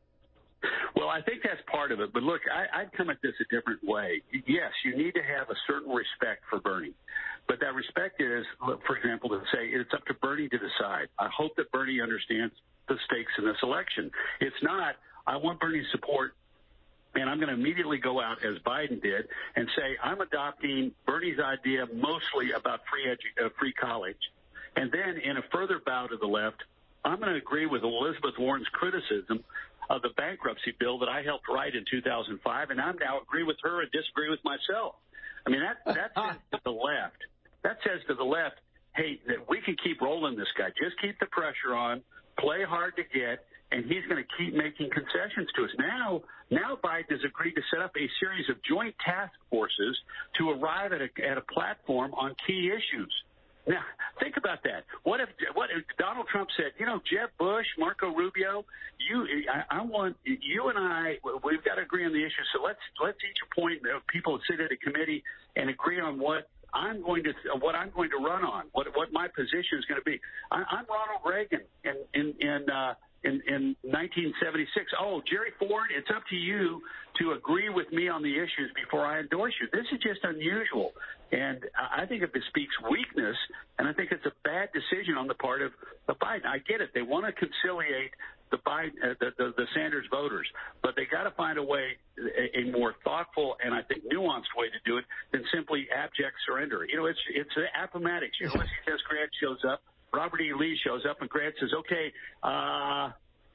Well, I think that's part of it. But look, I, I'd come at this a different way. Yes, you need to have a certain respect for Bernie. But that respect is, for example, to say it's up to Bernie to decide. I hope that Bernie understands the stakes in this election. It's not, I want Bernie's support, and I'm going to immediately go out, as Biden did, and say I'm adopting Bernie's idea mostly about free edu- uh, free college. And then in a further bow to the left, I'm going to agree with Elizabeth Warren's criticism of the bankruptcy bill that I helped write in two thousand five, and I'm now agree with her and disagree with myself. I mean, that, that says to the left. That says to the left, hey, that we can keep rolling this guy. Just keep the pressure on, play hard to get, and he's going to keep making concessions to us. Now, now Biden has agreed to set up a series of joint task forces to arrive at a, at a platform on key issues. Now, think about that. What if what if Donald Trump said, you know, Jeb Bush, Marco Rubio, you, I, I want you and I, we've got to agree on the issue. So let's let's each appoint people to sit at a committee and agree on what I'm going to what I'm going to run on, what what my position is going to be. I, I'm Ronald Reagan in in in, uh, in in nineteen seventy-six. Oh, Jerry Ford, it's up to you to agree with me on the issues before I endorse you. This is just unusual. And I think it bespeaks weakness, and I think it's a bad decision on the part of, of Biden. I get it. They want to conciliate the, Biden, uh, the, the, the Sanders voters, but they got to find a way, a, a more thoughtful and I think nuanced way to do it than simply abject surrender. You know, it's it's Appomattox. Ulysses S. Grant shows up, Robert E. Lee shows up, and Grant says, okay, uh,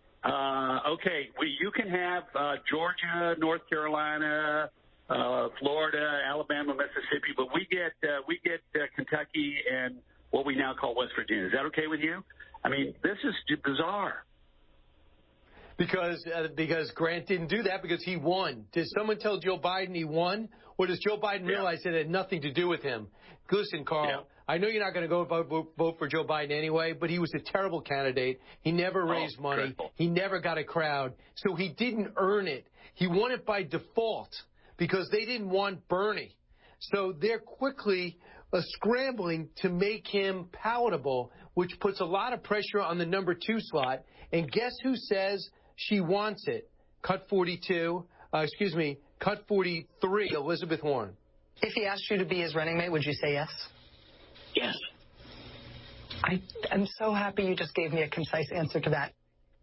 uh, okay, we, you can have uh, Georgia, North Carolina, Uh, Florida, Alabama, Mississippi, but we get uh, we get uh, Kentucky and what we now call West Virginia. Is that okay with you? I mean, this is bizarre. Because uh, because Grant didn't do that because he won. Did someone tell Joe Biden he won, or does Joe Biden yeah. realize it had nothing to do with him? Listen, Carl, yeah. I know you're not going to go vote, vote for Joe Biden anyway, but he was a terrible candidate. He never raised oh, money. Dreadful. He never got a crowd, so he didn't earn it. He won it by default, because they didn't want Bernie. So they're quickly uh, scrambling to make him palatable, which puts a lot of pressure on the number two slot. And guess who says she wants it? Cut forty-two, uh, excuse me, cut forty-three, Elizabeth Warren. If he asked you to be his running mate, would you say yes? Yes. I, I'm so happy you just gave me a concise answer to that.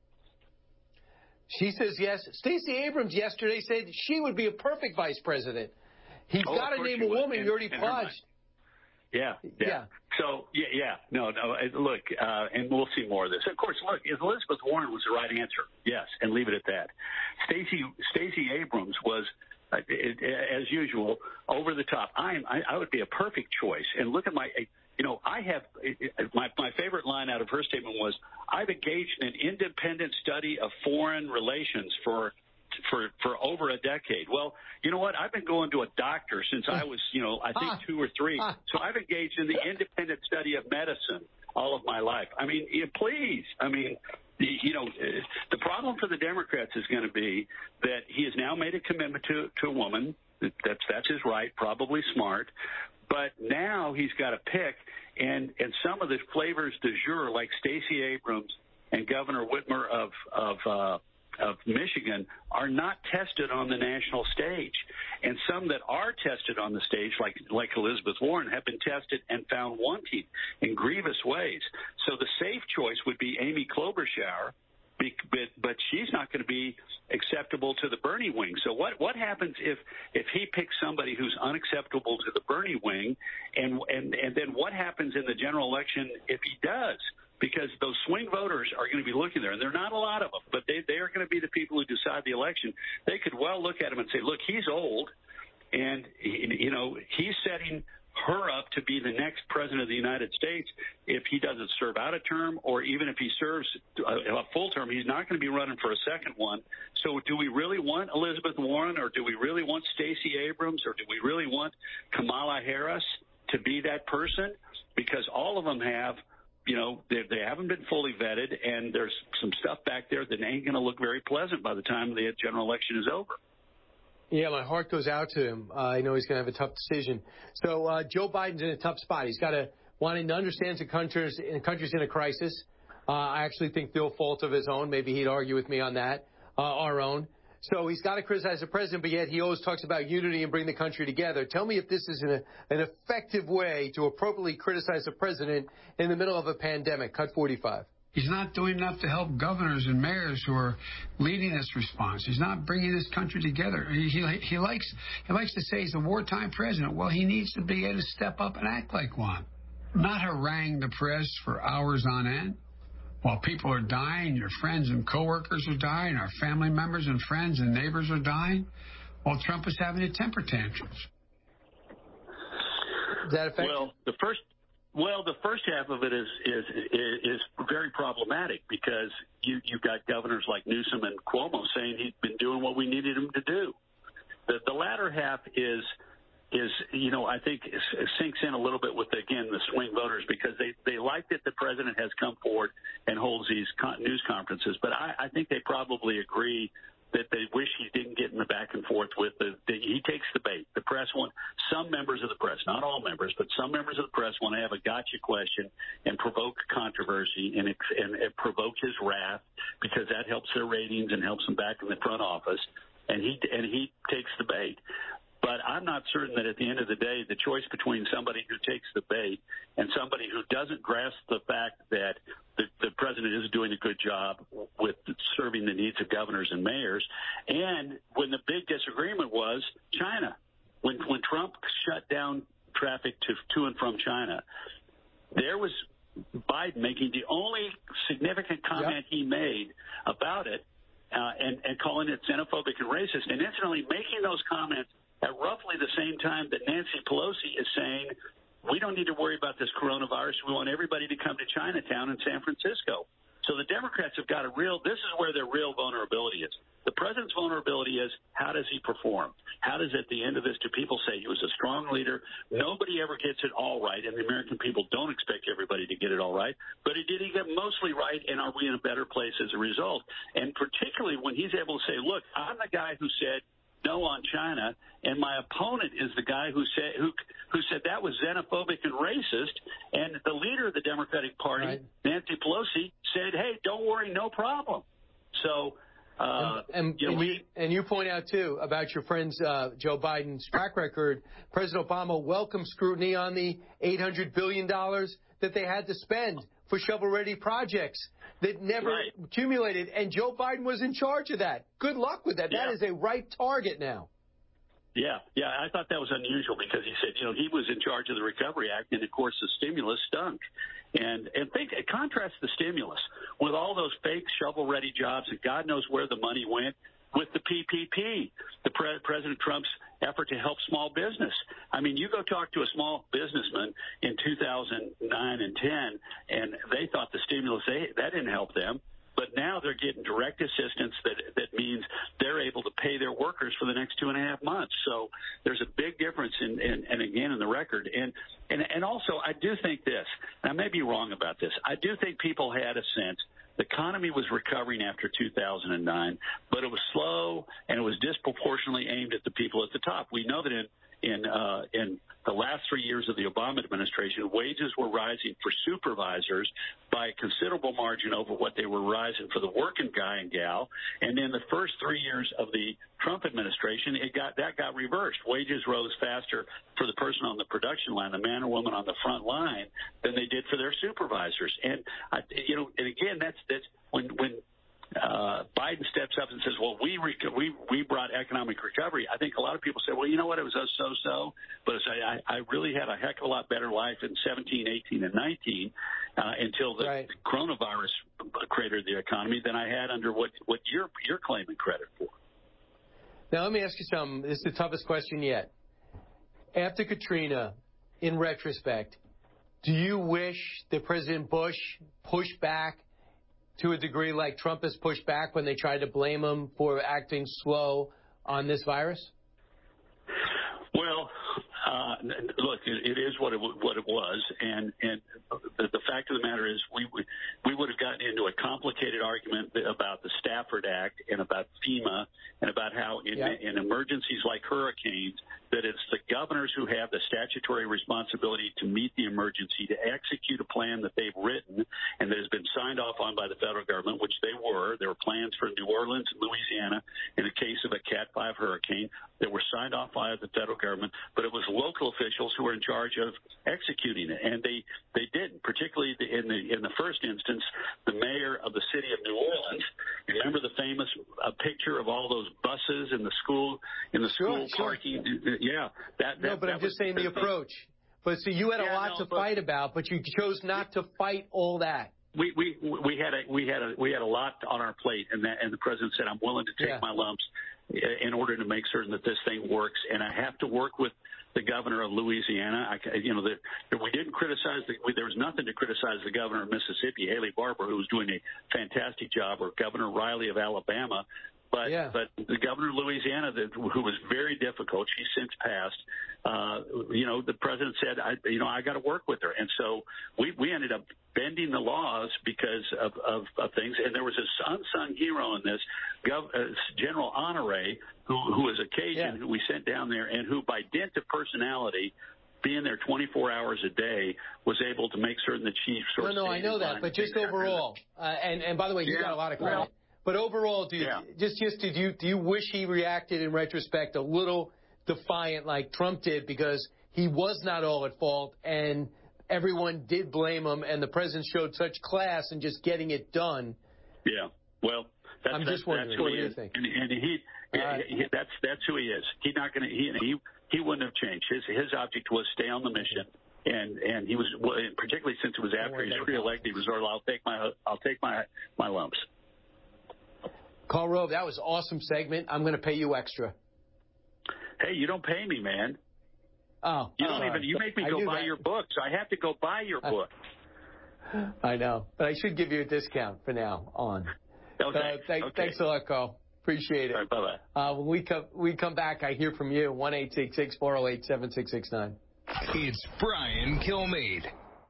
She says yes. Stacey Abrams yesterday said she would be a perfect vice president. He's oh, got to name a woman. In, you already in pledged. Yeah, yeah, yeah. So, yeah, yeah. No, no. Look, uh, and we'll see more of this. Of course, look, Elizabeth Warren was the right answer. Yes, and leave it at that. Stacey Stacey Abrams was, uh, as usual, over the top. I am. I, I would be a perfect choice. And look at my. You know, I have my my favorite line out of her statement was, "I've engaged in an independent study of foreign relations for." For for over a decade. Well, you know what? I've been going to a doctor since I was, you know, I think two or three. So I've engaged in the independent study of medicine all of my life. I mean, please. I mean, you know, the problem for the Democrats is going to be that he has now made a commitment to, to a woman. That's, that's his right, probably smart. But now he's got to pick, and, and some of the flavors du jour, like Stacey Abrams and Governor Whitmer of, of uh, of Michigan, are not tested on the national stage. And some that are tested on the stage, like like Elizabeth Warren, have been tested and found wanting in grievous ways. So the safe choice would be Amy Klobuchar, but, but she's not going to be acceptable to the Bernie wing. So what, what happens if, if he picks somebody who's unacceptable to the Bernie wing, and, and, and then what happens in the general election if he does? Because those swing voters are going to be looking there, and there are not a lot of them, but they, they are going to be the people who decide the election. They could well look at him and say, look, he's old, and, you know, he's setting her up to be the next president of the United States if he doesn't serve out a term, or even if he serves a, a full term, he's not going to be running for a second one. So do we really want Elizabeth Warren, or do we really want Stacey Abrams, or do we really want Kamala Harris to be that person? Because all of them have, you know, they, they haven't been fully vetted, and there's some stuff back there that ain't going to look very pleasant by the time the general election is over. Yeah, my heart goes out to him. Uh, I know he's going to have a tough decision. So uh, Joe Biden's in a tough spot. He's got to wanting to understand the country's, the country's in a crisis. Uh, I actually think no fault of his own. Maybe he'd argue with me on that, uh, our own. So he's got to criticize the president, but yet he always talks about unity and bring the country together. Tell me if this is an, an effective way to appropriately criticize the president in the middle of a pandemic. Cut forty-five. He's not doing enough to help governors and mayors who are leading this response. He's not bringing this country together. He, he, he likes he likes to say he's a wartime president. Well, he needs to be able to step up and act like one, not harangue the press for hours on end while people are dying, your friends and coworkers are dying, our family members and friends and neighbors are dying, while Trump is having a temper tantrums. Is that effective? Well, the first. Well, the first half of it is is is very problematic because you you've got governors like Newsom and Cuomo saying he's been doing what we needed him to do. The the latter half is is you know I think sinks in a little bit with again the swing voters because they they like that the president has come forward and holds these con- news conferences, but I, I think they probably agree that they wish he didn't get in the back and forth with the, the he takes the bait. The press want some members of the press, not all members, but some members of the press want to have a gotcha question and provoke controversy and, and, and provoke his wrath because that helps their ratings and helps them back in the front office. And he and he takes the bait. But I'm not certain that at the end of the day, the choice between somebody who takes the bait and somebody who doesn't grasp the fact that the, the president is doing a good job with serving the needs of governors and mayors. And when the big disagreement was China, when when Trump shut down traffic to to and from China, there was Biden making the only significant comment yep. he made about it uh, and, and calling it xenophobic and racist, and incidentally making those comments at roughly the same time that Nancy Pelosi is saying, we don't need to worry about this coronavirus. We want everybody to come to Chinatown in San Francisco. So the Democrats have got a real, this is where their real vulnerability is. The president's vulnerability is, how does he perform? How does, at the end of this, do people say he was a strong leader? Nobody ever gets it all right, and the American people don't expect everybody to get it all right. But he did he get mostly right, and are we in a better place as a result? And particularly when he's able to say, look, I'm the guy who said, no on China, and my opponent is the guy who said who who said that was xenophobic and racist, and the leader of the Democratic Party, right. Nancy Pelosi, said, hey, don't worry, no problem. So, uh, and, and, you know, and, you, and you point out, too, about your friend's uh, Joe Biden's track record. President Obama welcomed scrutiny on the eight hundred billion dollars that they had to spend for shovel-ready projects that never right. accumulated, and Joe Biden was in charge of that. Good luck with that. Yeah. That is a right target now. Yeah, yeah, I thought that was unusual because he said, you know, he was in charge of the Recovery Act, and, of course, the stimulus stunk. And and think, contrast the stimulus with all those fake shovel-ready jobs, and God knows where the money went, with the P P P, the pre- President Trump's effort to help small business. I mean, you go talk to a small businessman in two thousand nine and ten, and they thought the stimulus, they, that didn't help them. But now they're getting direct assistance that that means they're able to pay their workers for the next two and a half months. So there's a big difference in, in and again in the record. And, and and also I do think this, and I may be wrong about this, I do think people had a sense The economy was recovering after two thousand nine, but it was slow and it was disproportionately aimed at the people at the top. We know that in in uh, in the last three years of the Obama administration, wages were rising for supervisors by a considerable margin over what they were rising for the working guy and gal. And in the first three years of the Trump administration, it got that got reversed. Wages rose faster for the person on the production line, the man or woman on the front line, than they did for their supervisors. And I, you know, and again, that's that's when when. Uh, Biden steps up and says, well, we, rec- we we brought economic recovery. I think a lot of people say, well, you know what, it was a so-so. But I, I really had a heck of a lot better life in seventeen, eighteen, and nineteen uh, until the, right. the coronavirus cratered the economy than I had under what, what you're, you're claiming credit for. Now, let me ask you something. This is the toughest question yet. After Katrina, in retrospect, do you wish that President Bush pushed back to a degree like Trump has pushed back when they tried to blame him for acting slow on this virus? Well, uh, look, it, it is what it what it was, and and the, the fact of the matter is, we we would have gotten into a complicated argument about the Stafford Act and about FEMA and about how in, yeah. in emergencies like hurricanes, that it's the governors who have the statutory responsibility to meet the emergency, to execute a plan that they've written and that has been signed off on by the federal government, which they were. There were plans for New Orleans and Louisiana in the case of a Cat five hurricane that were signed off by the federal government, but it was local officials who were in charge of executing it, and they they did, particularly in the in the first instance, the mayor of the city of New Orleans. Remember the famous uh, picture of all those buses in the school in the school sure, parking? Sure. Yeah, that, that. No, but that I'm just was, saying the approach. But see, you had yeah, a lot no, to fight about, but you chose not to fight all that. We we we had a we had a we had a lot on our plate, and that and the president said, I'm willing to take yeah. my lumps in order to make certain that this thing works, and I have to work with the governor of Louisiana. I, you know, the, we didn't criticize the, there was nothing to criticize the governor of Mississippi, Haley Barbour, who was doing a fantastic job, or Governor Riley of Alabama. But yeah. but the governor of Louisiana, that, who was very difficult, she's since passed. Uh, you know, the president said, I, you know, I got to work with her, and so we we ended up bending the laws because of, of, of things. And there was this unsung hero in this, Gov, uh, General Honore, who who was a Cajun, yeah. who we sent down there, and who, by dint of personality, being there twenty-four hours a day, was able to make certain the chief sort no, of. No, I know that, but just overall, uh, and and by the way, you yeah. got a lot of credit. Well, But overall, do you, yeah. just just did you do you wish he reacted in retrospect a little defiant like Trump did, because he was not all at fault and everyone did blame him, and the president showed such class in just getting it done? Yeah. Well, that's, I'm that's, just wondering. That's who what he do you is. think? And, and he, yeah, right. he, that's that's who he is. He's not going to. He, he he wouldn't have changed. His his object was stay on the mission. And and he was, particularly since it was after he was reelected, he was, or I'll take my I'll take my my lumps. Karl Rove, that was an awesome segment. I'm going to pay you extra. Hey, you don't pay me, man. Oh, you don't oh, even. You make me go buy that. your book, so I have to go buy your book. I know, but I should give you a discount for now on. Okay. Uh, th- okay. Thanks a lot, Karl. Appreciate it. All right, bye bye. Uh, when we come, we come back. I hear from you. One eight six six four zero eight seven six six nine. It's Brian Kilmeade.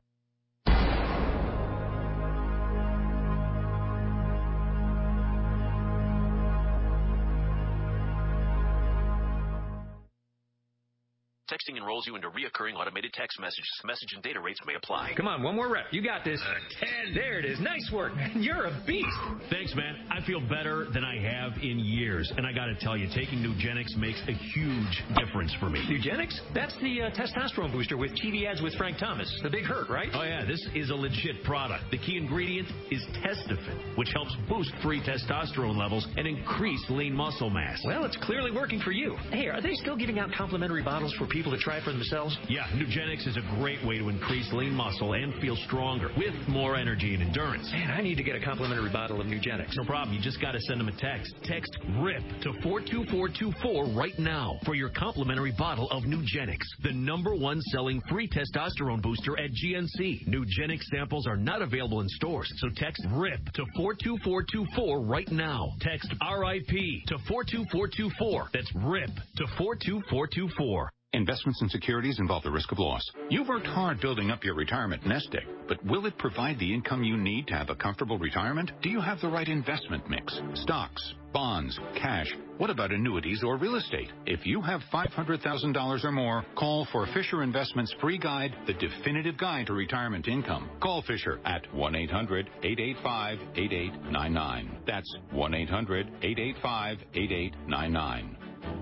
Texting enrolls you into reoccurring automated text messages. Message and data rates may apply. Come on, one more rep. You got this. Uh, ten. There it is. Nice work. You're a beast. Thanks, man. I feel better than I have in years. And I got to tell you, taking Nugenix makes a huge difference for me. Nugenix? That's the uh, testosterone booster with T V ads with Frank Thomas. The big hurt, right? Oh, yeah. This is a legit product. The key ingredient is Testofen, which helps boost free testosterone levels and increase lean muscle mass. Well, it's clearly working for you. Hey, are they still giving out complimentary bottles for people to try it for themselves? Yeah, Nugenix is a great way to increase lean muscle and feel stronger with more energy and endurance. Man, I need to get a complimentary bottle of Nugenix. No problem. You just got to send them a text. Text RIP to four two four two four right now for your complimentary bottle of Nugenix, the number one selling free testosterone booster at G N C. Nugenix samples are not available in stores, so text RIP to four two four two four right now. Text R I P to four two four two four. That's RIP to four two four two four. Investments and securities involve the risk of loss. You've worked hard building up your retirement nest egg, but will it provide the income you need to have a comfortable retirement? Do you have the right investment mix? Stocks, bonds, cash. What about annuities or real estate? If you have five hundred thousand dollars or more, call for Fisher Investments' free guide, The Definitive Guide to Retirement Income. Call Fisher at one eight hundred, eight eight five, eight eight nine nine. That's one eight hundred, eight eight five, eight eight nine nine.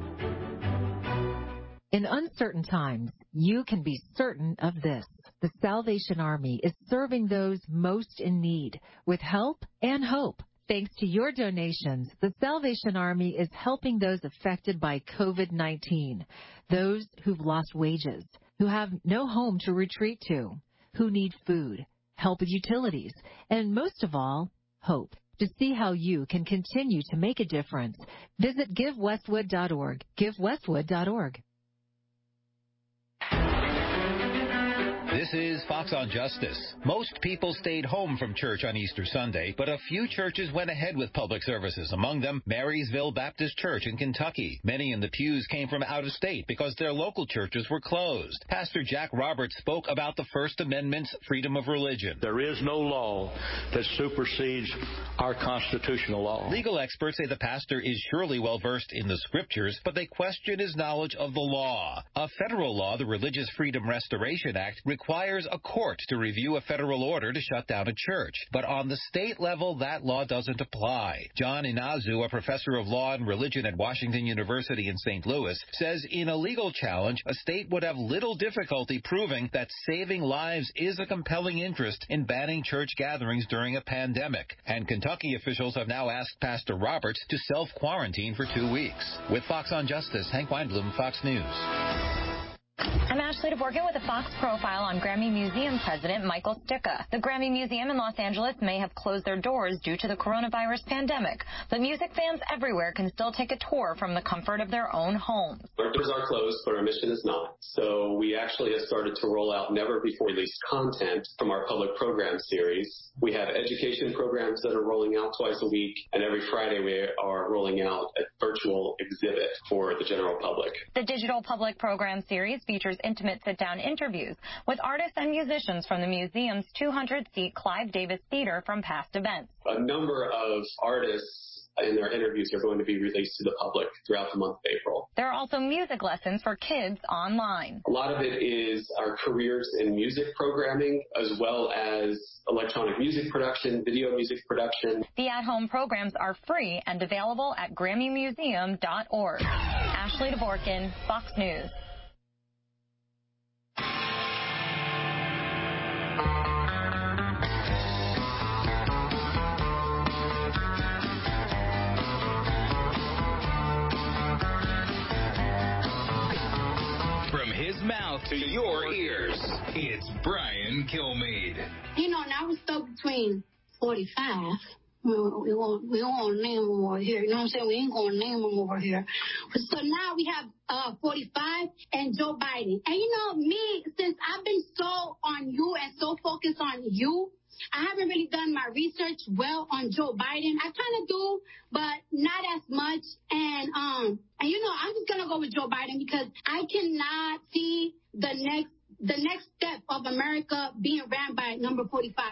In uncertain times, you can be certain of this. The Salvation Army is serving those most in need with help and hope. Thanks to your donations, the Salvation Army is helping those affected by COVID nineteen, those who've lost wages, who have no home to retreat to, who need food, help with utilities, and most of all, hope. To see how you can continue to make a difference, visit give westwood dot org. give westwood dot org. This is Fox on Justice. Most people stayed home from church on Easter Sunday, but a few churches went ahead with public services, among them Marysville Baptist Church in Kentucky. Many in the pews came from out of state because their local churches were closed. Pastor Jack Roberts spoke about the First Amendment's freedom of religion. There is no law that supersedes our constitutional law. Legal experts say the pastor is surely well-versed in the scriptures, but they question his knowledge of the law. A federal law, the Religious Freedom Restoration Act, requires a court to review a federal order to shut down a church. But on the state level, that law doesn't apply. John Inazu, a professor of law and religion at Washington University in Saint Louis, says in a legal challenge, a state would have little difficulty proving that saving lives is a compelling interest in banning church gatherings during a pandemic. And Kentucky officials have now asked Pastor Roberts to self-quarantine for two weeks. With Fox on Justice, Hank Weinblum, Fox News. I'm Ashley DeVorkin with a Fox profile on Grammy Museum President Michael Sticca. The Grammy Museum in Los Angeles may have closed their doors due to the coronavirus pandemic, but music fans everywhere can still take a tour from the comfort of their own homes. Our doors are closed, but our mission is not. So we actually have started to roll out never-before-released content from our public program series. We have education programs that are rolling out twice a week, and every Friday we are rolling out a virtual exhibit for the general public. The digital public program series features intimate sit-down interviews with artists and musicians from the museum's two hundred seat Clive Davis Theater from past events. A number of artists in their interviews are going to be released to the public throughout the month of April. There are also music lessons for kids online. A lot of it is our careers in music programming, as well as electronic music production, video music production. The at-home programs are free and available at grammy museum dot org. Ashley DeVorkin, Fox News. From his mouth to your ears, it's Brian Kilmeade. You know, now we're stuck between forty-five. We, we, won't, we don't want to name them over here. You know what I'm saying? We ain't going to name them over here. So now we have uh, forty-five and Joe Biden. And, you know, me, since I've been so on you and so focused on you, I haven't really done my research well on Joe Biden. I kind of do, but not as much. And, um, and you know, I'm just going to go with Joe Biden because I cannot see the next the next step of America being ran by number forty-five.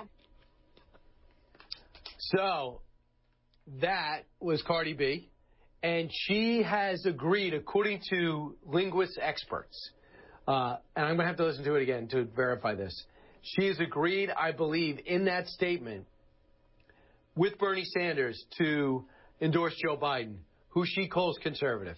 So that was Cardi B, and she has agreed, according to linguist experts, uh, and I'm going to have to listen to it again to verify this. She has agreed, I believe, in that statement with Bernie Sanders to endorse Joe Biden, who she calls conservative.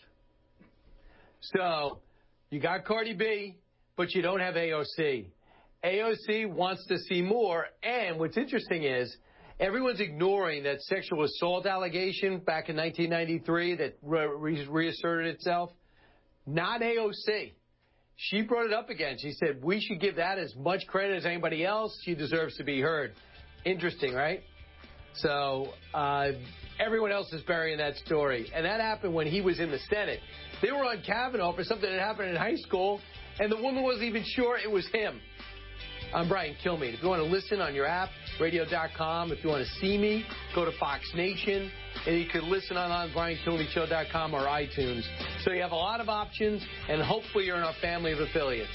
So you got Cardi B, but you don't have A O C. A O C wants to see more, and what's interesting is everyone's ignoring that sexual assault allegation back in nineteen ninety-three that re- reasserted itself. Not A O C. She brought it up again. She said, we should give that as much credit as anybody else. She deserves to be heard. Interesting, right? So uh, everyone else is burying that story. And that happened when he was in the Senate. They were on Kavanaugh for something that happened in high school, and the woman wasn't even sure it was him. I'm Brian Kilmeade. If you want to listen on your app, radio dot com. If you want to see me, go to Fox Nation. And you can listen on brian kilmeade show dot com or iTunes. So you have a lot of options, and hopefully you're in our family of affiliates.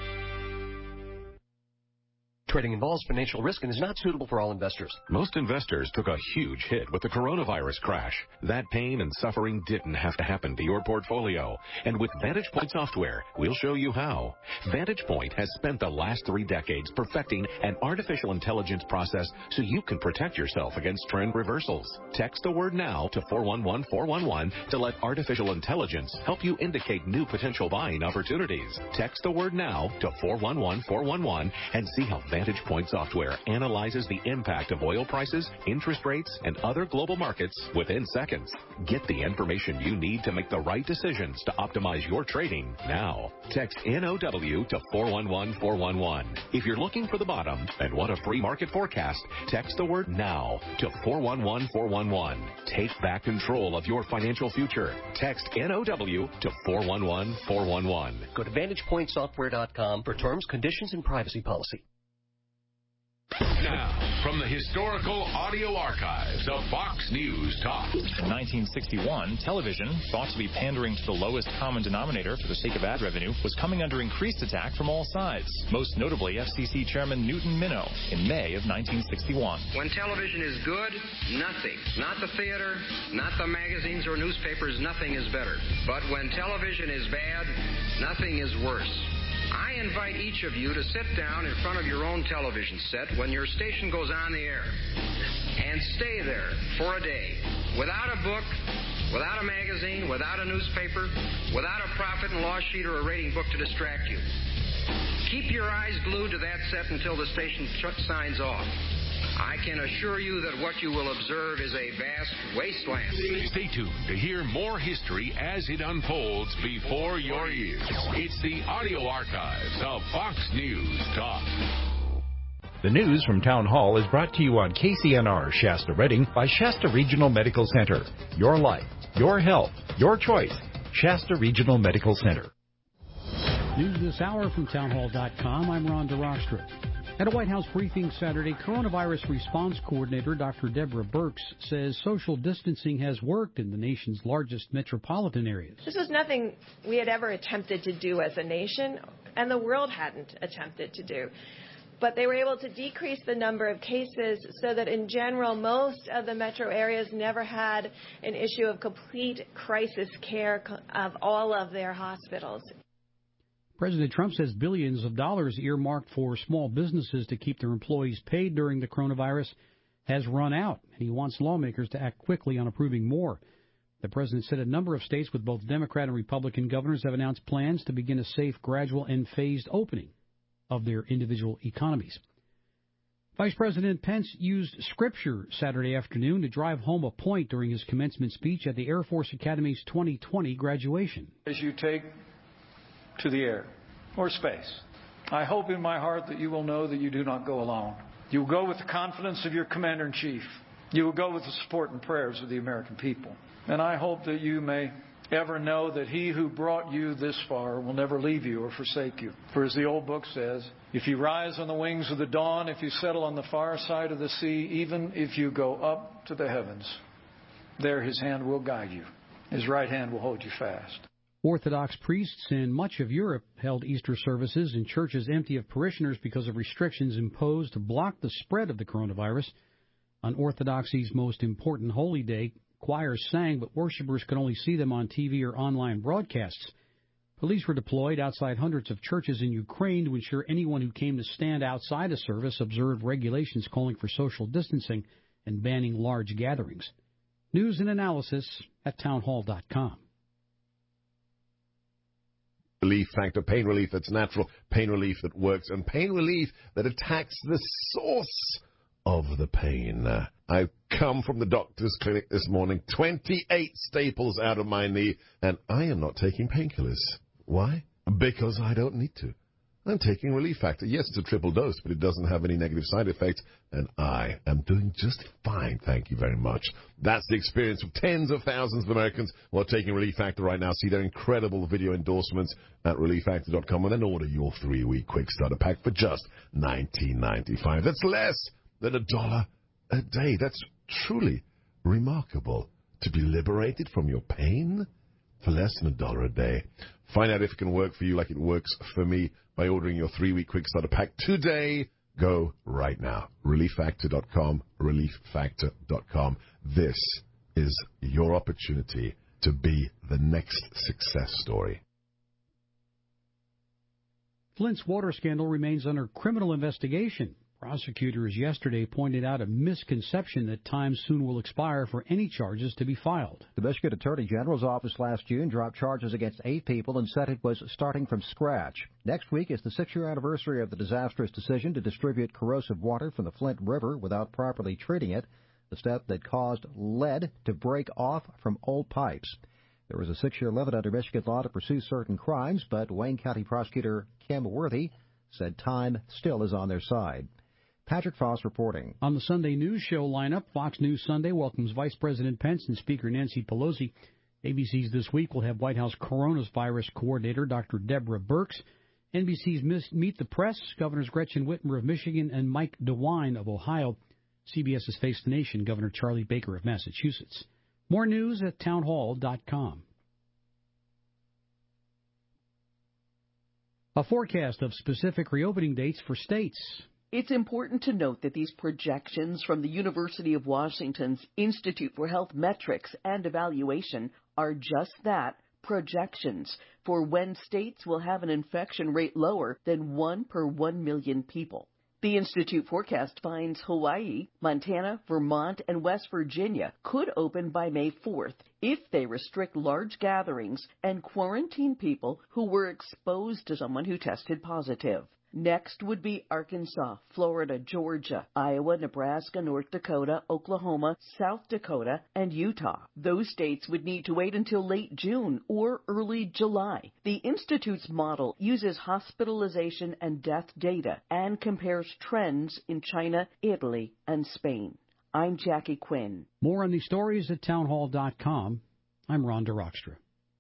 Trading involves financial risk and is not suitable for all investors. Most investors took a huge hit with the coronavirus crash. That pain and suffering didn't have to happen to your portfolio. And with Vantage Point software, we'll show you how. Vantage Point has spent the last three decades perfecting an artificial intelligence process so you can protect yourself against trend reversals. Text the word now to four one one four one one to let artificial intelligence help you indicate new potential buying opportunities. Text the word now to four one one four one one and see how Vantage Vantage Point software analyzes the impact of oil prices, interest rates, and other global markets within seconds. Get the information you need to make the right decisions to optimize your trading now. Text N O W to four one one four one one. If you're looking for the bottom and want a free market forecast, text the word now to four one one four one one. Take back control of your financial future. Text N O W to four one one four one one. Go to vantage point software dot com for terms, conditions, and privacy policy. Now, from the historical audio archives of Fox News Talk. In nineteen sixty-one, television, thought to be pandering to the lowest common denominator for the sake of ad revenue, was coming under increased attack from all sides, most notably F C C Chairman Newton Minow in May of nineteen sixty-one. When television is good, nothing, not the theater, not the magazines or newspapers, nothing is better. But when television is bad, nothing is worse. I invite each of you to sit down in front of your own television set when your station goes on the air and stay there for a day without a book, without a magazine, without a newspaper, without a profit and loss sheet or a rating book to distract you. Keep your eyes glued to that set until the station signs off. I can assure you that what you will observe is a vast wasteland. Stay tuned to hear more history as it unfolds before your ears. It's the audio archives of Fox News Talk. The news from Town Hall is brought to you on K C N R Shasta Redding by Shasta Regional Medical Center. Your life, your health, your choice. Shasta Regional Medical Center. News this hour from town hall dot com. I'm Ron DeRostra. At a White House briefing Saturday, coronavirus response coordinator Doctor Deborah Birx says social distancing has worked in the nation's largest metropolitan areas. This was nothing we had ever attempted to do as a nation, and the world hadn't attempted to do. But they were able to decrease the number of cases so that in general, most of the metro areas never had an issue of complete crisis care of all of their hospitals. President Trump says billions of dollars earmarked for small businesses to keep their employees paid during the coronavirus has run out, and he wants lawmakers to act quickly on approving more. The president said a number of states with both Democrat and Republican governors have announced plans to begin a safe, gradual, and phased opening of their individual economies. Vice President Pence used scripture Saturday afternoon to drive home a point during his commencement speech at the Air Force Academy's twenty twenty graduation. As you take to the air or space, I hope in my heart that you will know that you do not go alone. You will go with the confidence of your Commander-in-Chief. You will go with the support and prayers of the American people. And I hope that you may ever know that he who brought you this far will never leave you or forsake you. For as the old book says, if you rise on the wings of the dawn, if you settle on the far side of the sea, even if you go up to the heavens, there his hand will guide you. His right hand will hold you fast. Orthodox priests in much of Europe held Easter services in churches empty of parishioners because of restrictions imposed to block the spread of the coronavirus. On Orthodoxy's most important holy day, choirs sang, but worshipers could only see them on T V or online broadcasts. Police were deployed outside hundreds of churches in Ukraine to ensure anyone who came to stand outside a service observed regulations calling for social distancing and banning large gatherings. News and analysis at town hall dot com. Relief factor, pain relief that's natural, pain relief that works, and pain relief that attacks the source of the pain. Uh, I've come from the doctor's clinic this morning, twenty-eight staples out of my knee, and I am not taking painkillers. Why? Because I don't need to. I'm taking Relief Factor. Yes, it's a triple dose, but it doesn't have any negative side effects, and I am doing just fine. Thank you very much. That's the experience of tens of thousands of Americans who are taking Relief Factor right now. See their incredible video endorsements at relief factor dot com and then order your three-week quick starter pack for just nineteen ninety-five. That's less than a dollar a day. That's truly remarkable. To be liberated from your pain for less than a dollar a day. Find out if it can work for you like it works for me by ordering your three-week quick starter pack today. Go right now. relief factor dot com, relief factor dot com. This is your opportunity to be the next success story. Flint's water scandal remains under criminal investigation. Prosecutors yesterday pointed out a misconception that time soon will expire for any charges to be filed. The Michigan Attorney General's office last June dropped charges against eight people and said it was starting from scratch. Next week is the six-year anniversary of the disastrous decision to distribute corrosive water from the Flint River without properly treating it, the step that caused lead to break off from old pipes. There was a six-year limit under Michigan law to pursue certain crimes, but Wayne County Prosecutor Kim Worthy said time still is on their side. Patrick Foss reporting. On the Sunday News Show lineup, Fox News Sunday welcomes Vice President Pence and Speaker Nancy Pelosi. A B C's This Week will have White House coronavirus coordinator Doctor Deborah Birx. N B C's Meet the Press, Governors Gretchen Whitmer of Michigan and Mike DeWine of Ohio. CBS's Face the Nation, Governor Charlie Baker of Massachusetts. More news at town hall dot com. A forecast of specific reopening dates for states. It's important to note that these projections from the University of Washington's Institute for Health Metrics and Evaluation are just that, projections, for when states will have an infection rate lower than one per one million people. The Institute forecast finds Hawaii, Montana, Vermont, and West Virginia could open by May fourth if they restrict large gatherings and quarantine people who were exposed to someone who tested positive. Next would be Arkansas, Florida, Georgia, Iowa, Nebraska, North Dakota, Oklahoma, South Dakota, and Utah. Those states would need to wait until late June or early July. The Institute's model uses hospitalization and death data and compares trends in China, Italy, and Spain. I'm Jackie Quinn. More on these stories at town hall dot com. I'm Rhonda Rockstra.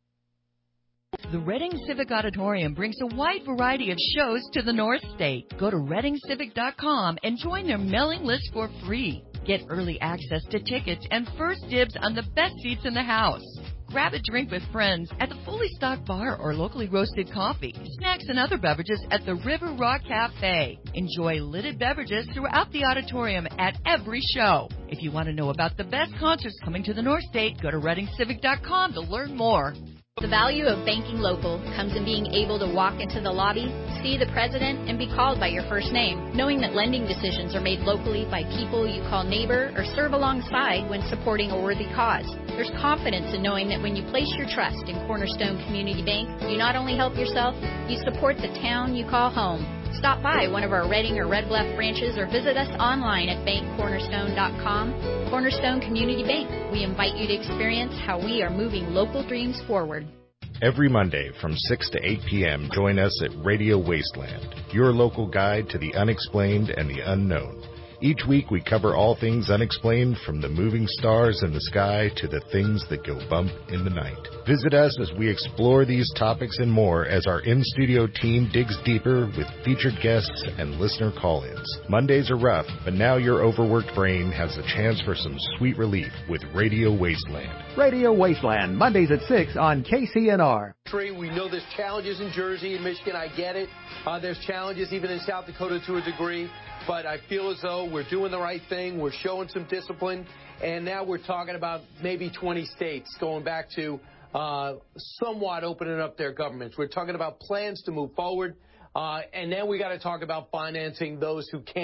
The Reading Civic Auditorium brings a wide variety of shows to the North State. Go to reading civic dot com and join their mailing list for free. Get early access to tickets and first dibs on the best seats in the house. Grab a drink with friends at the fully stocked bar or locally roasted coffee, snacks, and other beverages at the River Rock Cafe. Enjoy lidded beverages throughout the auditorium at every show. If you want to know about the best concerts coming to the North State, go to reading civic dot com to learn more. The value of banking local comes in being able to walk into the lobby, see the president, and be called by your first name, knowing that lending decisions are made locally by people you call neighbor or serve alongside when supporting a worthy cause. There's confidence in knowing that when you place your trust in Cornerstone Community Bank, you not only help yourself, you support the town you call home. Stop by one of our Reading or Red Bluff branches or visit us online at bank cornerstone dot com. Cornerstone Community Bank. We invite you to experience how we are moving local dreams forward. Every Monday from six to eight p.m., join us at Radio Wasteland, your local guide to the unexplained and the unknown. Each week we cover all things unexplained, from the moving stars in the sky to the things that go bump in the night. Visit us as we explore these topics and more as our in-studio team digs deeper with featured guests and listener call-ins. Mondays are rough, but now your overworked brain has a chance for some sweet relief with Radio Wasteland. Radio Wasteland, Mondays at six on K C N R. We know there's challenges in Jersey and Michigan. I get it. Uh, there's challenges even in South Dakota to a degree. But I feel as though we're doing the right thing. We're showing some discipline. And now we're talking about maybe twenty states going back to uh, somewhat opening up their governments. We're talking about plans to move forward. Uh, and then we got to talk about financing those who can't.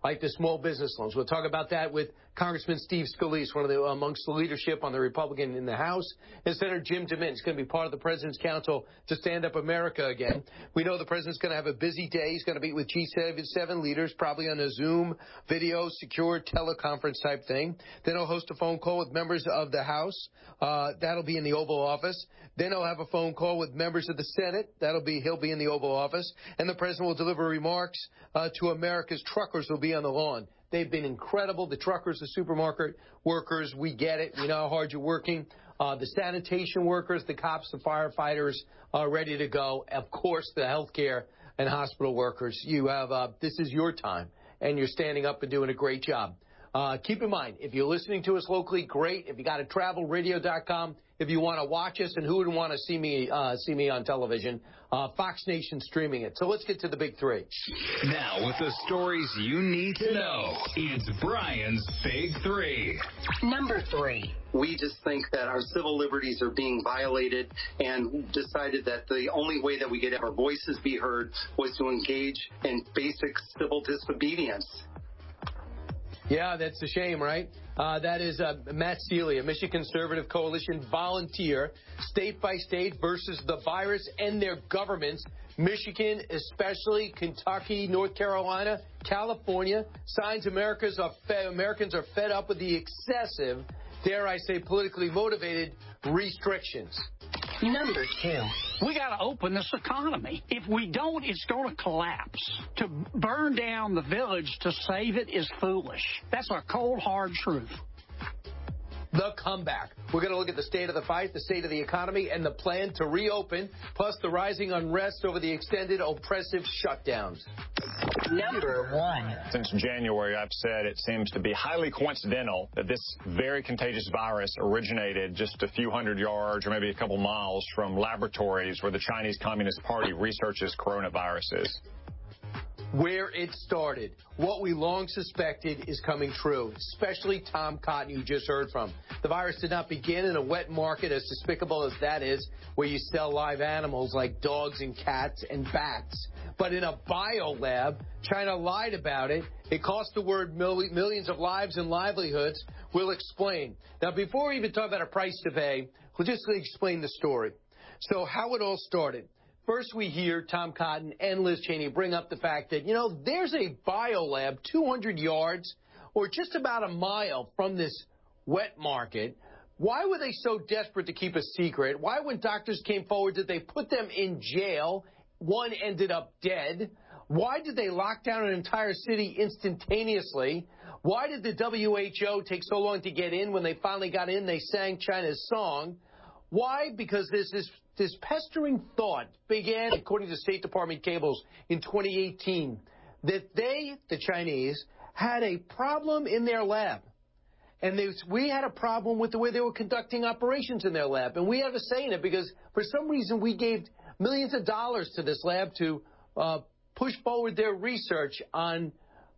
like the small business loans. We'll talk about that with Congressman Steve Scalise, one of the amongst the leadership on the Republican in the House, and Senator Jim DeMint is going to be part of the President's Council to Stand Up America again. We know the President's going to have a busy day. He's going to meet with G seven leaders, probably on a Zoom, video, secure teleconference type thing. Then he'll host a phone call with members of the House. Uh, that'll be in the Oval Office. Then he'll have a phone call with members of the Senate. That'll be he'll be in the Oval Office. And the President will deliver remarks uh, to America's truckers who will be on the lawn. They've been incredible. The truckers, the supermarket workers, we get it. We know how hard you're working. Uh, the sanitation workers, the cops, the firefighters are ready to go. Of course, the healthcare and hospital workers. You have uh, this is your time, and you're standing up and doing a great job. Uh, keep in mind, if you're listening to us locally, great. If you got to travel radio dot com. If you want to watch us, and who would want to see me uh, see me on television, uh, Fox Nation streaming it. So let's get to the big three. Now, with the stories you need to know, it's Brian's Big Three. Number three. We just think that our civil liberties are being violated and decided that the only way that we could have our voices be heard was to engage in basic civil disobedience. Yeah, that's a shame, right? Uh, that is uh, Matt Seeley, a Michigan Conservative Coalition volunteer, state by state versus the virus and their governments. Michigan, especially Kentucky, North Carolina, California, signs Americans are fed, Americans are fed up with the excessive, dare I say, politically motivated restrictions. Number two. We got to open this economy. If we don't, it's going to collapse. To burn down the village to save it is foolish. That's a cold, hard truth. The comeback. We're going to look at the state of the fight, the state of the economy, and the plan to reopen, plus the rising unrest over the extended oppressive shutdowns. Number one. Since January, I've said it seems to be highly coincidental that this very contagious virus originated just a few hundred yards or maybe a couple miles from laboratories where the Chinese Communist Party researches coronaviruses. Where it started, what we long suspected is coming true, especially Tom Cotton, you just heard from. The virus did not begin in a wet market, as despicable as that is, where you sell live animals like dogs and cats and bats. But in a biolab, China lied about it. It cost the world millions of lives and livelihoods. We'll explain. Now, before we even talk about a price to pay, we'll just explain the story. So how it all started. First, we hear Tom Cotton and Liz Cheney bring up the fact that, you know, there's a biolab two hundred yards or just about a mile from this wet market. Why were they so desperate to keep a secret? Why, when doctors came forward, did they put them in jail? One ended up dead. Why did they lock down an entire city instantaneously? Why did the W H O take so long to get in? When they finally got in, they sang China's song. Why? Because there's this, this pestering thought began, according to State Department cables, in twenty eighteen, that they, the Chinese, had a problem in their lab. And they, we had a problem with the way they were conducting operations in their lab. And we have a say in it because, for some reason, we gave millions of dollars to this lab to uh, push forward their research on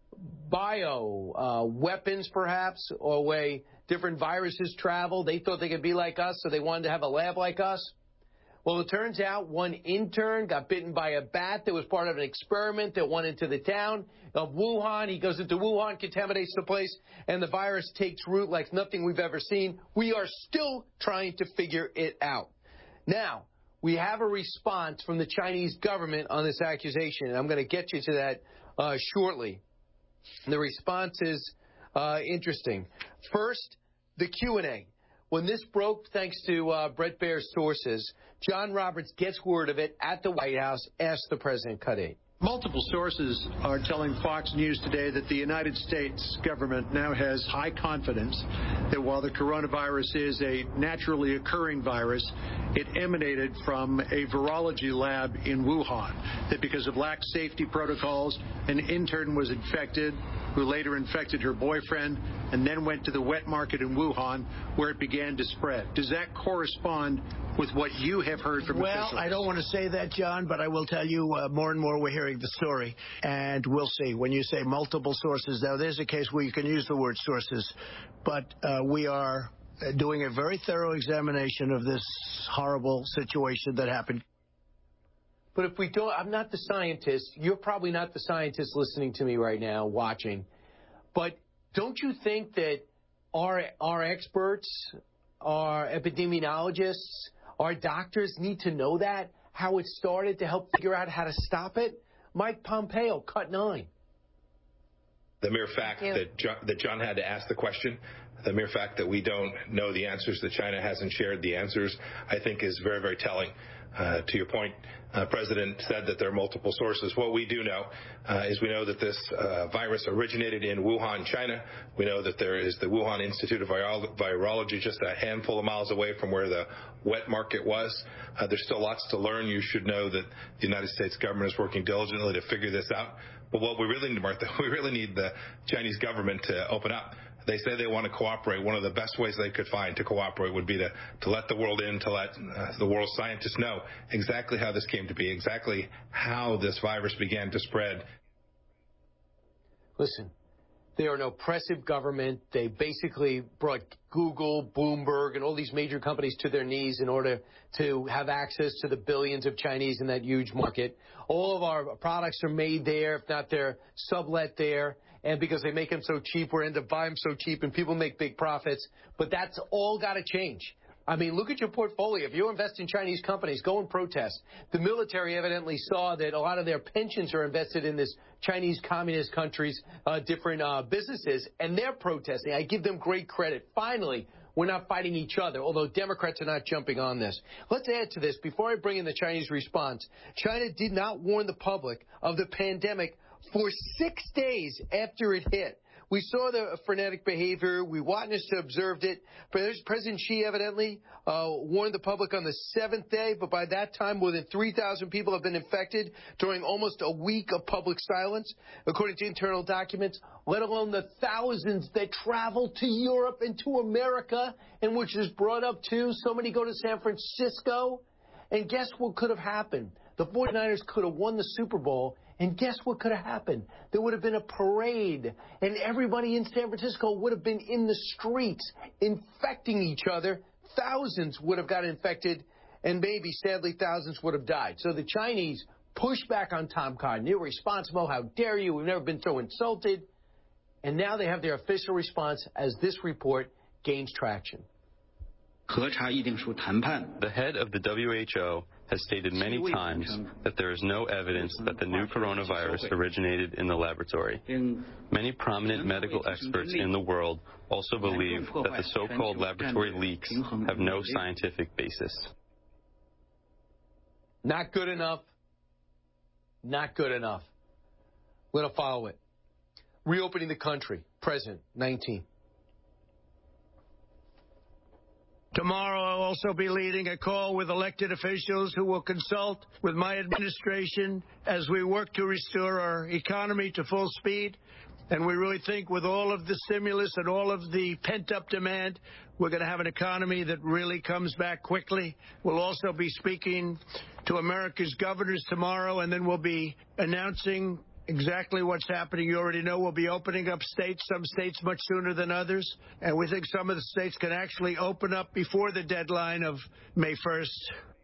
bio uh, weapons, perhaps, or way different viruses travel. They thought they could be like us, so they wanted to have a lab like us. Well, it turns out one intern got bitten by a bat that was part of an experiment that went into the town of Wuhan. He goes into Wuhan, contaminates the place, and the virus takes root like nothing we've ever seen. We are still trying to figure it out. Now, we have a response from the Chinese government on this accusation, and I'm going to get you to that uh, shortly. The response is uh, interesting. First, the Q and A. When this broke, thanks to uh, Bret Baier's sources, John Roberts gets word of it at the White House, asked the president cut aid. Multiple sources are telling Fox News today that the United States government now has high confidence that while the coronavirus is a naturally occurring virus, it emanated from a virology lab in Wuhan, that because of lax safety protocols, an intern was infected, who later infected her boyfriend, and then went to the wet market in Wuhan, where it began to spread. Does that correspond with what you have heard from well, officials? Well, I don't want to say that, John, but I will tell you uh, more and more we're hearing the story, and we'll see. When you say multiple sources, now there's a case where you can use the word sources, but uh, we are doing a very thorough examination of this horrible situation that happened. But if we don't, I'm not the scientist. You're probably not the scientist listening to me right now, watching. But don't you think that our our experts, our epidemiologists, our doctors need to know that, how it started, to help figure out how to stop it? Mike Pompeo, cut nine. The mere fact that John, that John had to ask the question, the mere fact that we don't know the answers, that China hasn't shared the answers, I think is very, very telling. Uh, to your point, uh, President said that there are multiple sources. What we do know uh, is we know that this uh, virus originated in Wuhan, China. We know that there is the Wuhan Institute of Viro- Virology just a handful of miles away from where the wet market was. Uh, there's still lots to learn. You should know that the United States government is working diligently to figure this out. But what we really need, Martha, we really need the Chinese government to open up. They say they want to cooperate. One of the best ways they could find to cooperate would be to, to let the world in, to let uh, the world's scientists know exactly how this came to be, exactly how this virus began to spread. Listen, they are an oppressive government. They basically brought Google, Bloomberg, and all these major companies to their knees in order to have access to the billions of Chinese in that huge market. All of our products are made there, if not they're sublet there. And because they make them so cheap, we end up buying them so cheap, and people make big profits. But that's all got to change. I mean, look at your portfolio. If you invest in Chinese companies, go and protest. The military evidently saw that a lot of their pensions are invested in this Chinese communist countries, uh, different uh, businesses, and they're protesting. I give them great credit. Finally, we're not fighting each other, although Democrats are not jumping on this. Let's add to this. Before I bring in the Chinese response, China did not warn the public of the pandemic for six days after it hit. We saw the frenetic behavior. We witnessed and observed it. President Xi evidently uh, warned the public on the seventh day, but by that time, more than three thousand people have been infected during almost a week of public silence, according to internal documents, let alone the thousands that travel to Europe and to America, and which is brought up, too. So many go to San Francisco. And guess what could have happened? The forty-niners could have won the Super Bowl. And guess what could have happened? There would have been a parade, and everybody in San Francisco would have been in the streets infecting each other. Thousands would have got infected, and maybe, sadly, thousands would have died. So the Chinese pushed back on Tom Cotton. Irresponsible. How dare you? We've never been so insulted. And now they have their official response as this report gains traction. The head of the W H O has stated many times that there is no evidence that the new coronavirus originated in the laboratory. Many prominent medical experts in the world also believe that the so-called laboratory leaks have no scientific basis. Not good enough. Not good enough. We're going to follow it. Reopening the country. President, nineteen. Tomorrow I'll also be leading a call with elected officials who will consult with my administration as we work to restore our economy to full speed. And we really think with all of the stimulus and all of the pent-up demand, we're going to have an economy that really comes back quickly. We'll also be speaking to America's governors tomorrow, and then we'll be announcing exactly what's happening. You already know we'll be opening up states, some states much sooner than others. And we think some of the states can actually open up before the deadline of May first.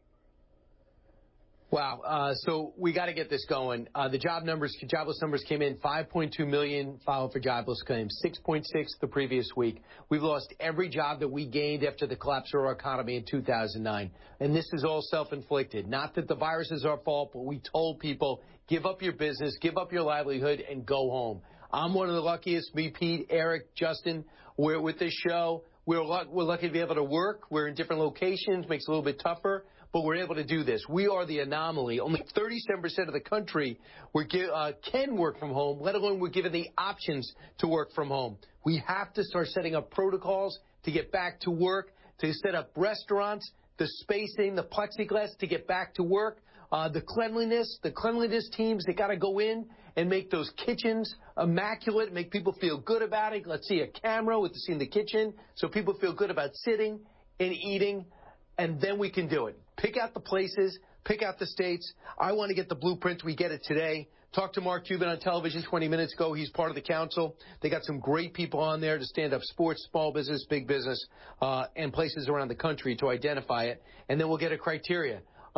Wow. Uh, so we got to get this going. Uh, the job numbers, jobless numbers came in five point two million filed for jobless claims, six point six the previous week. We've lost every job that we gained after the collapse of our economy in two thousand nine. And this is all self-inflicted. Not that the virus is our fault, but we told people, give up your business, give up your livelihood, and go home. I'm one of the luckiest. Me, Pete, Eric, Justin, we're with this show. We're, we're lucky to be able to work. We're in different locations. Makes it a little bit tougher. But we're able to do this. We are the anomaly. Only thirty-seven percent of the country we're, uh, can work from home, let alone we're given the options to work from home. We have to start setting up protocols to get back to work, to set up restaurants, the spacing, the plexiglass to get back to work, uh, the cleanliness, the cleanliness teams, they got to go in and make those kitchens immaculate, make people feel good about it. Let's see a camera with the scene in the kitchen so people feel good about sitting and eating, and then we can do it. Pick out the places, pick out the states. I want to get the blueprint. We get it today. Talked to Mark Cuban on television twenty minutes ago. He's part of the council. They got some great people on there to stand up sports, small business, big business, uh, and places around the country to identify it. And then we'll get a criteria.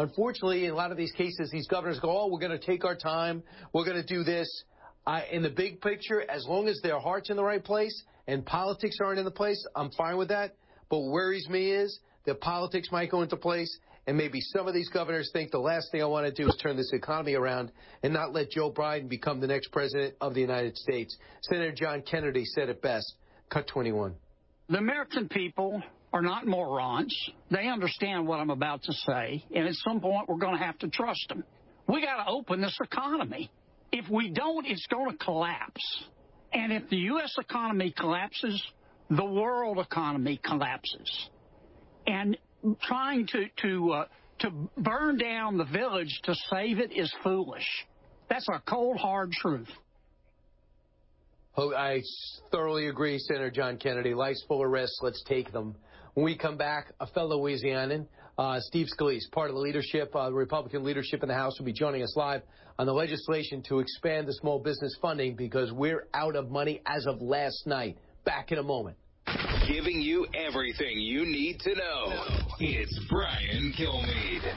Unfortunately, in a lot of these cases, these governors go, oh, we're going to take our time. We're going to do this. I, in the big picture, as long as their heart's in the right place and politics aren't in the place, I'm fine with that. But what worries me is that politics might go into place, and maybe some of these governors think the last thing I want to do is turn this economy around and not let Joe Biden become the next president of the United States. Senator John Kennedy said it best. Cut twenty-one. The American people are not morons. They understand what I'm about to say, and at some point we're going to have to trust them. We got to open this economy. If we don't, it's going to collapse. And if the U S economy collapses, the world economy collapses. And trying to to uh, to burn down the village to save it is foolish. That's a cold, hard truth. Oh, I thoroughly agree, Senator John Kennedy. Life's full of risks. Let's take them. When we come back, a fellow Louisianan, uh, Steve Scalise, part of the leadership, uh, the Republican leadership in the House, will be joining us live on the legislation to expand the small business funding because we're out of money as of last night. Back in a moment. Giving you everything you need to know. It's Brian Kilmeade.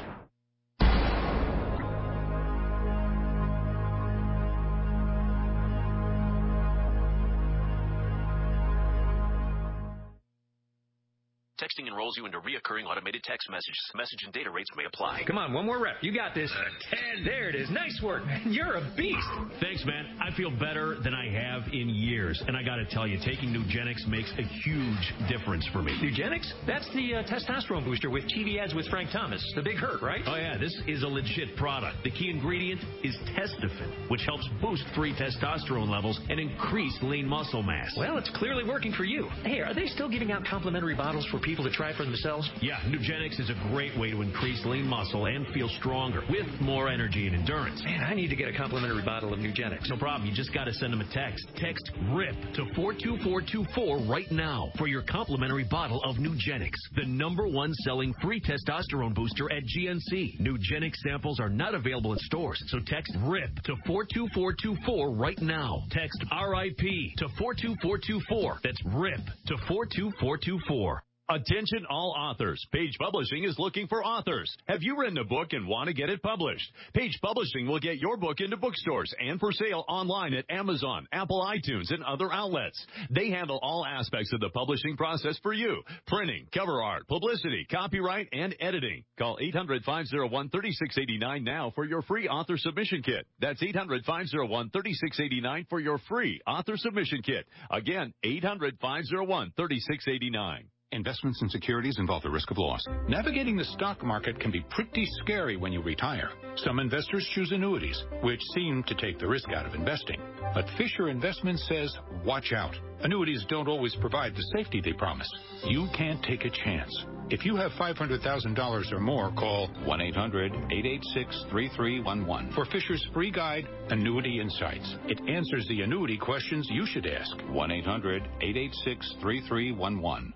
Texting enrolls you into reoccurring automated text messages. Message and data rates may apply. Come on, one more rep. You got this. Uh, ten. There it is. Nice work. You're a beast. Thanks, man. I feel better than I have in years. And I got to tell you, taking Nugenix makes a huge difference for me. Nugenix? That's the uh, testosterone booster with T V ads with Frank Thomas. The Big Hurt, right? Oh, yeah. This is a legit product. The key ingredient is Testofen, which helps boost free testosterone levels and increase lean muscle mass. Well, it's clearly working for you. Hey, are they still giving out complimentary bottles for people to try for themselves? Yeah, Nugenix is a great way to increase lean muscle and feel stronger with more energy and endurance. Man, I need to get a complimentary bottle of Nugenix. No problem. You just got to send them a text. Text RIP to four two four two four right now for your complimentary bottle of Nugenix, the number one selling free testosterone booster at G N C. Nugenix samples are not available in stores, so text RIP to four two four two four right now. Text R I P to four two four two four. That's RIP to four two four two four. Attention all authors. Page Publishing is looking for authors. Have you written a book and want to get it published? Page Publishing will get your book into bookstores and for sale online at Amazon, Apple iTunes, and other outlets. They handle all aspects of the publishing process for you. Printing, cover art, publicity, copyright, and editing. Call eight hundred, five oh one, three six eight nine now for your free author submission kit. That's eight hundred, five oh one, three six eight nine for your free author submission kit. Again, eight hundred, five oh one, three six eight nine. Investments in securities involve the risk of loss. Navigating the stock market can be pretty scary when you retire. Some investors choose annuities, which seem to take the risk out of investing. But Fisher Investments says, watch out. Annuities don't always provide the safety they promise. You can't take a chance. If you have five hundred thousand dollars or more, call one eight hundred, eight eight six, three three one one for Fisher's free guide, Annuity Insights. It answers the annuity questions you should ask. one eight hundred, eight eight six, three three one one.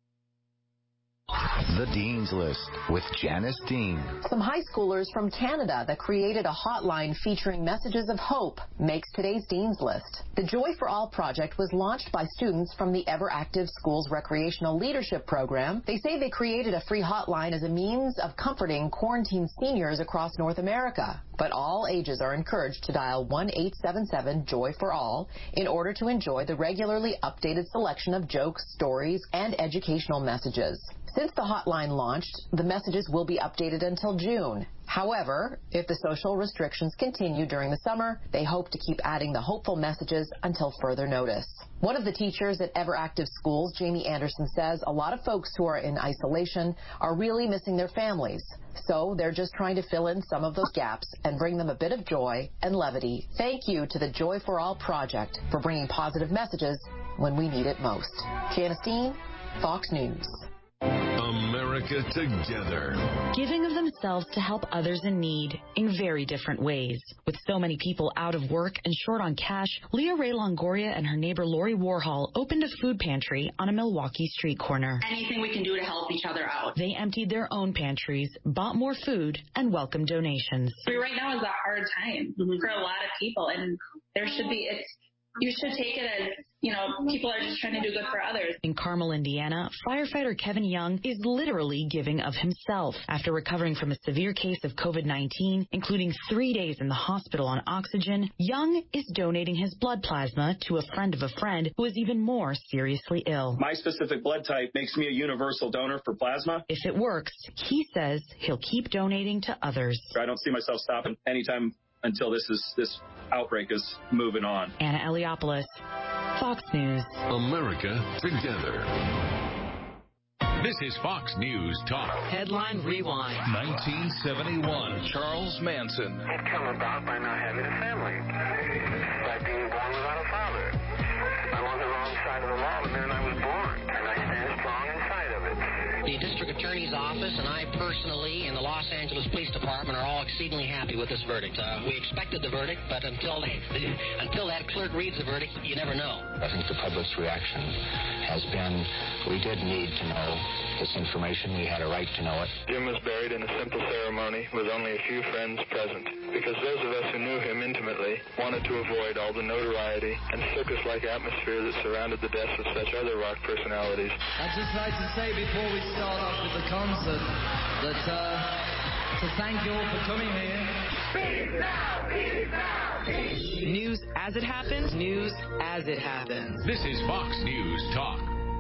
The Dean's List with Janice Dean. Some high schoolers from Canada that created a hotline featuring messages of hope makes today's Dean's List. The Joy for All project was launched by students from the Everactive Schools Recreational Leadership Program. They say they created a free hotline as a means of comforting quarantined seniors across North America. But all ages are encouraged to dial one eight seven seven, joy for all in order to enjoy the regularly updated selection of jokes, stories, and educational messages. Since the hotline launched, the messages will be updated until June. However, if the social restrictions continue during the summer, they hope to keep adding the hopeful messages until further notice. One of the teachers at Everactive Schools, Jamie Anderson, says a lot of folks who are in isolation are really missing their families. So they're just trying to fill in some of those gaps and bring them a bit of joy and levity. Thank you to the Joy for All project for bringing positive messages when we need it most. Janice Dean, Fox News. America Together. Giving of themselves to help others in need in very different ways. With so many people out of work and short on cash, Leah Ray Longoria and her neighbor Lori Warhol opened a food pantry on a Milwaukee street corner. Anything we can do to help each other out. They emptied their own pantries, bought more food, and welcomed donations. I mean, right now is a hard time mm-hmm. for a lot of people, and there should be, it's you should take it as, you know, people are just trying to do good for others. In Carmel, Indiana, firefighter Kevin Young is literally giving of himself. After recovering from a severe case of COVID nineteen, including three days in the hospital on oxygen, Young is donating his blood plasma to a friend of a friend who is even more seriously ill. My specific blood type makes me a universal donor for plasma. If it works, he says he'll keep donating to others. I don't see myself stopping anytime until this is this outbreak is moving on. Anna Eliopoulos, Fox News. America together. This is Fox News Talk. Headline Rewind. nineteen seventy-one. Charles Manson. It came about by not having a family, by being born without a father. I'm on the wrong side of the law, and then I was born, and I stand strong inside of it. The district attorney's office and I personally and the Los Angeles Police Department are all exceedingly happy with this verdict. Uh, we expected the verdict, but until until that clerk reads the verdict, you never know. I think the public's reaction has been, we did need to know this information. We had a right to know it. Jim was buried in a simple ceremony with only a few friends present, because those of us who knew him intimately wanted to avoid all the notoriety and circus-like atmosphere that surrounded the deaths of such other rock personalities. I'd just like to say before we start off with the concert that uh, to thank you all for coming here. Peace now, peace now, peace. News as it happens, news as it happens. This is Fox News Talk.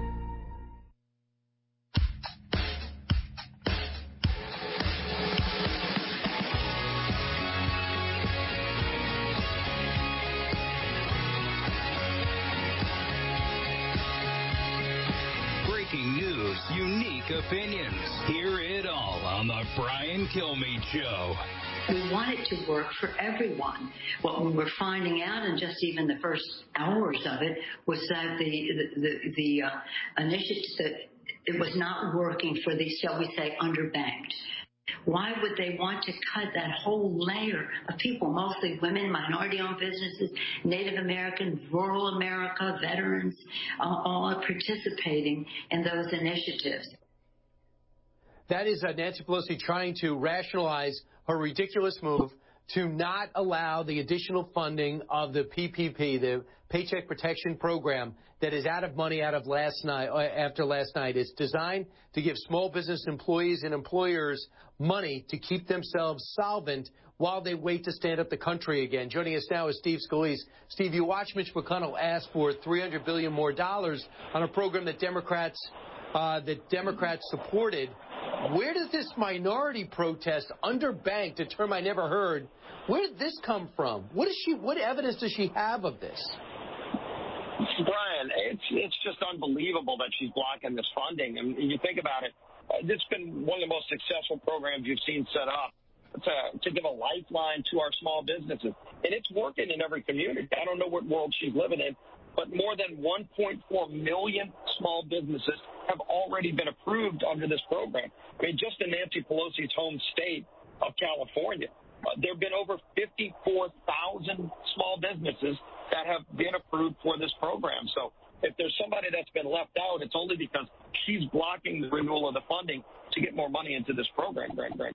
Breaking news, unique opinions. Hear it all on the Brian Kilmeade Show. We want it to work for everyone. What we were finding out in just even the first hours of it was that the the the, the uh, initiative, that it was not working for the, shall we say, underbanked. Why would they want to cut that whole layer of people, mostly women, minority-owned businesses, Native American, rural America, veterans, uh, all participating in those initiatives? That is uh, Nancy Pelosi trying to rationalize her ridiculous move to not allow the additional funding of the P P P, the Paycheck Protection Program, that is out of money out of last night. After last night, it's designed to give small business employees and employers money to keep themselves solvent while they wait to stand up the country again. Joining us now is Steve Scalise. Steve, you watched Mitch McConnell ask for three hundred billion dollars more dollars on a program that Democrats uh, that Democrats supported. Where does this minority protest, underbanked, a term I never heard, where did this come from? What is she? What evidence does she have of this? Brian, it's it's just unbelievable that she's blocking this funding. I mean, you think about it, uh, this has been one of the most successful programs you've seen set up to, to give a lifeline to our small businesses. And it's working in every community. I don't know what world she's living in, but more than one point four million small businesses have already been approved under this program. I mean, just in Nancy Pelosi's home state of California, uh, there have been over fifty-four thousand small businesses that have been approved for this program. So if there's somebody that's been left out, it's only because she's blocking the renewal of the funding to get more money into this program, Greg. Greg.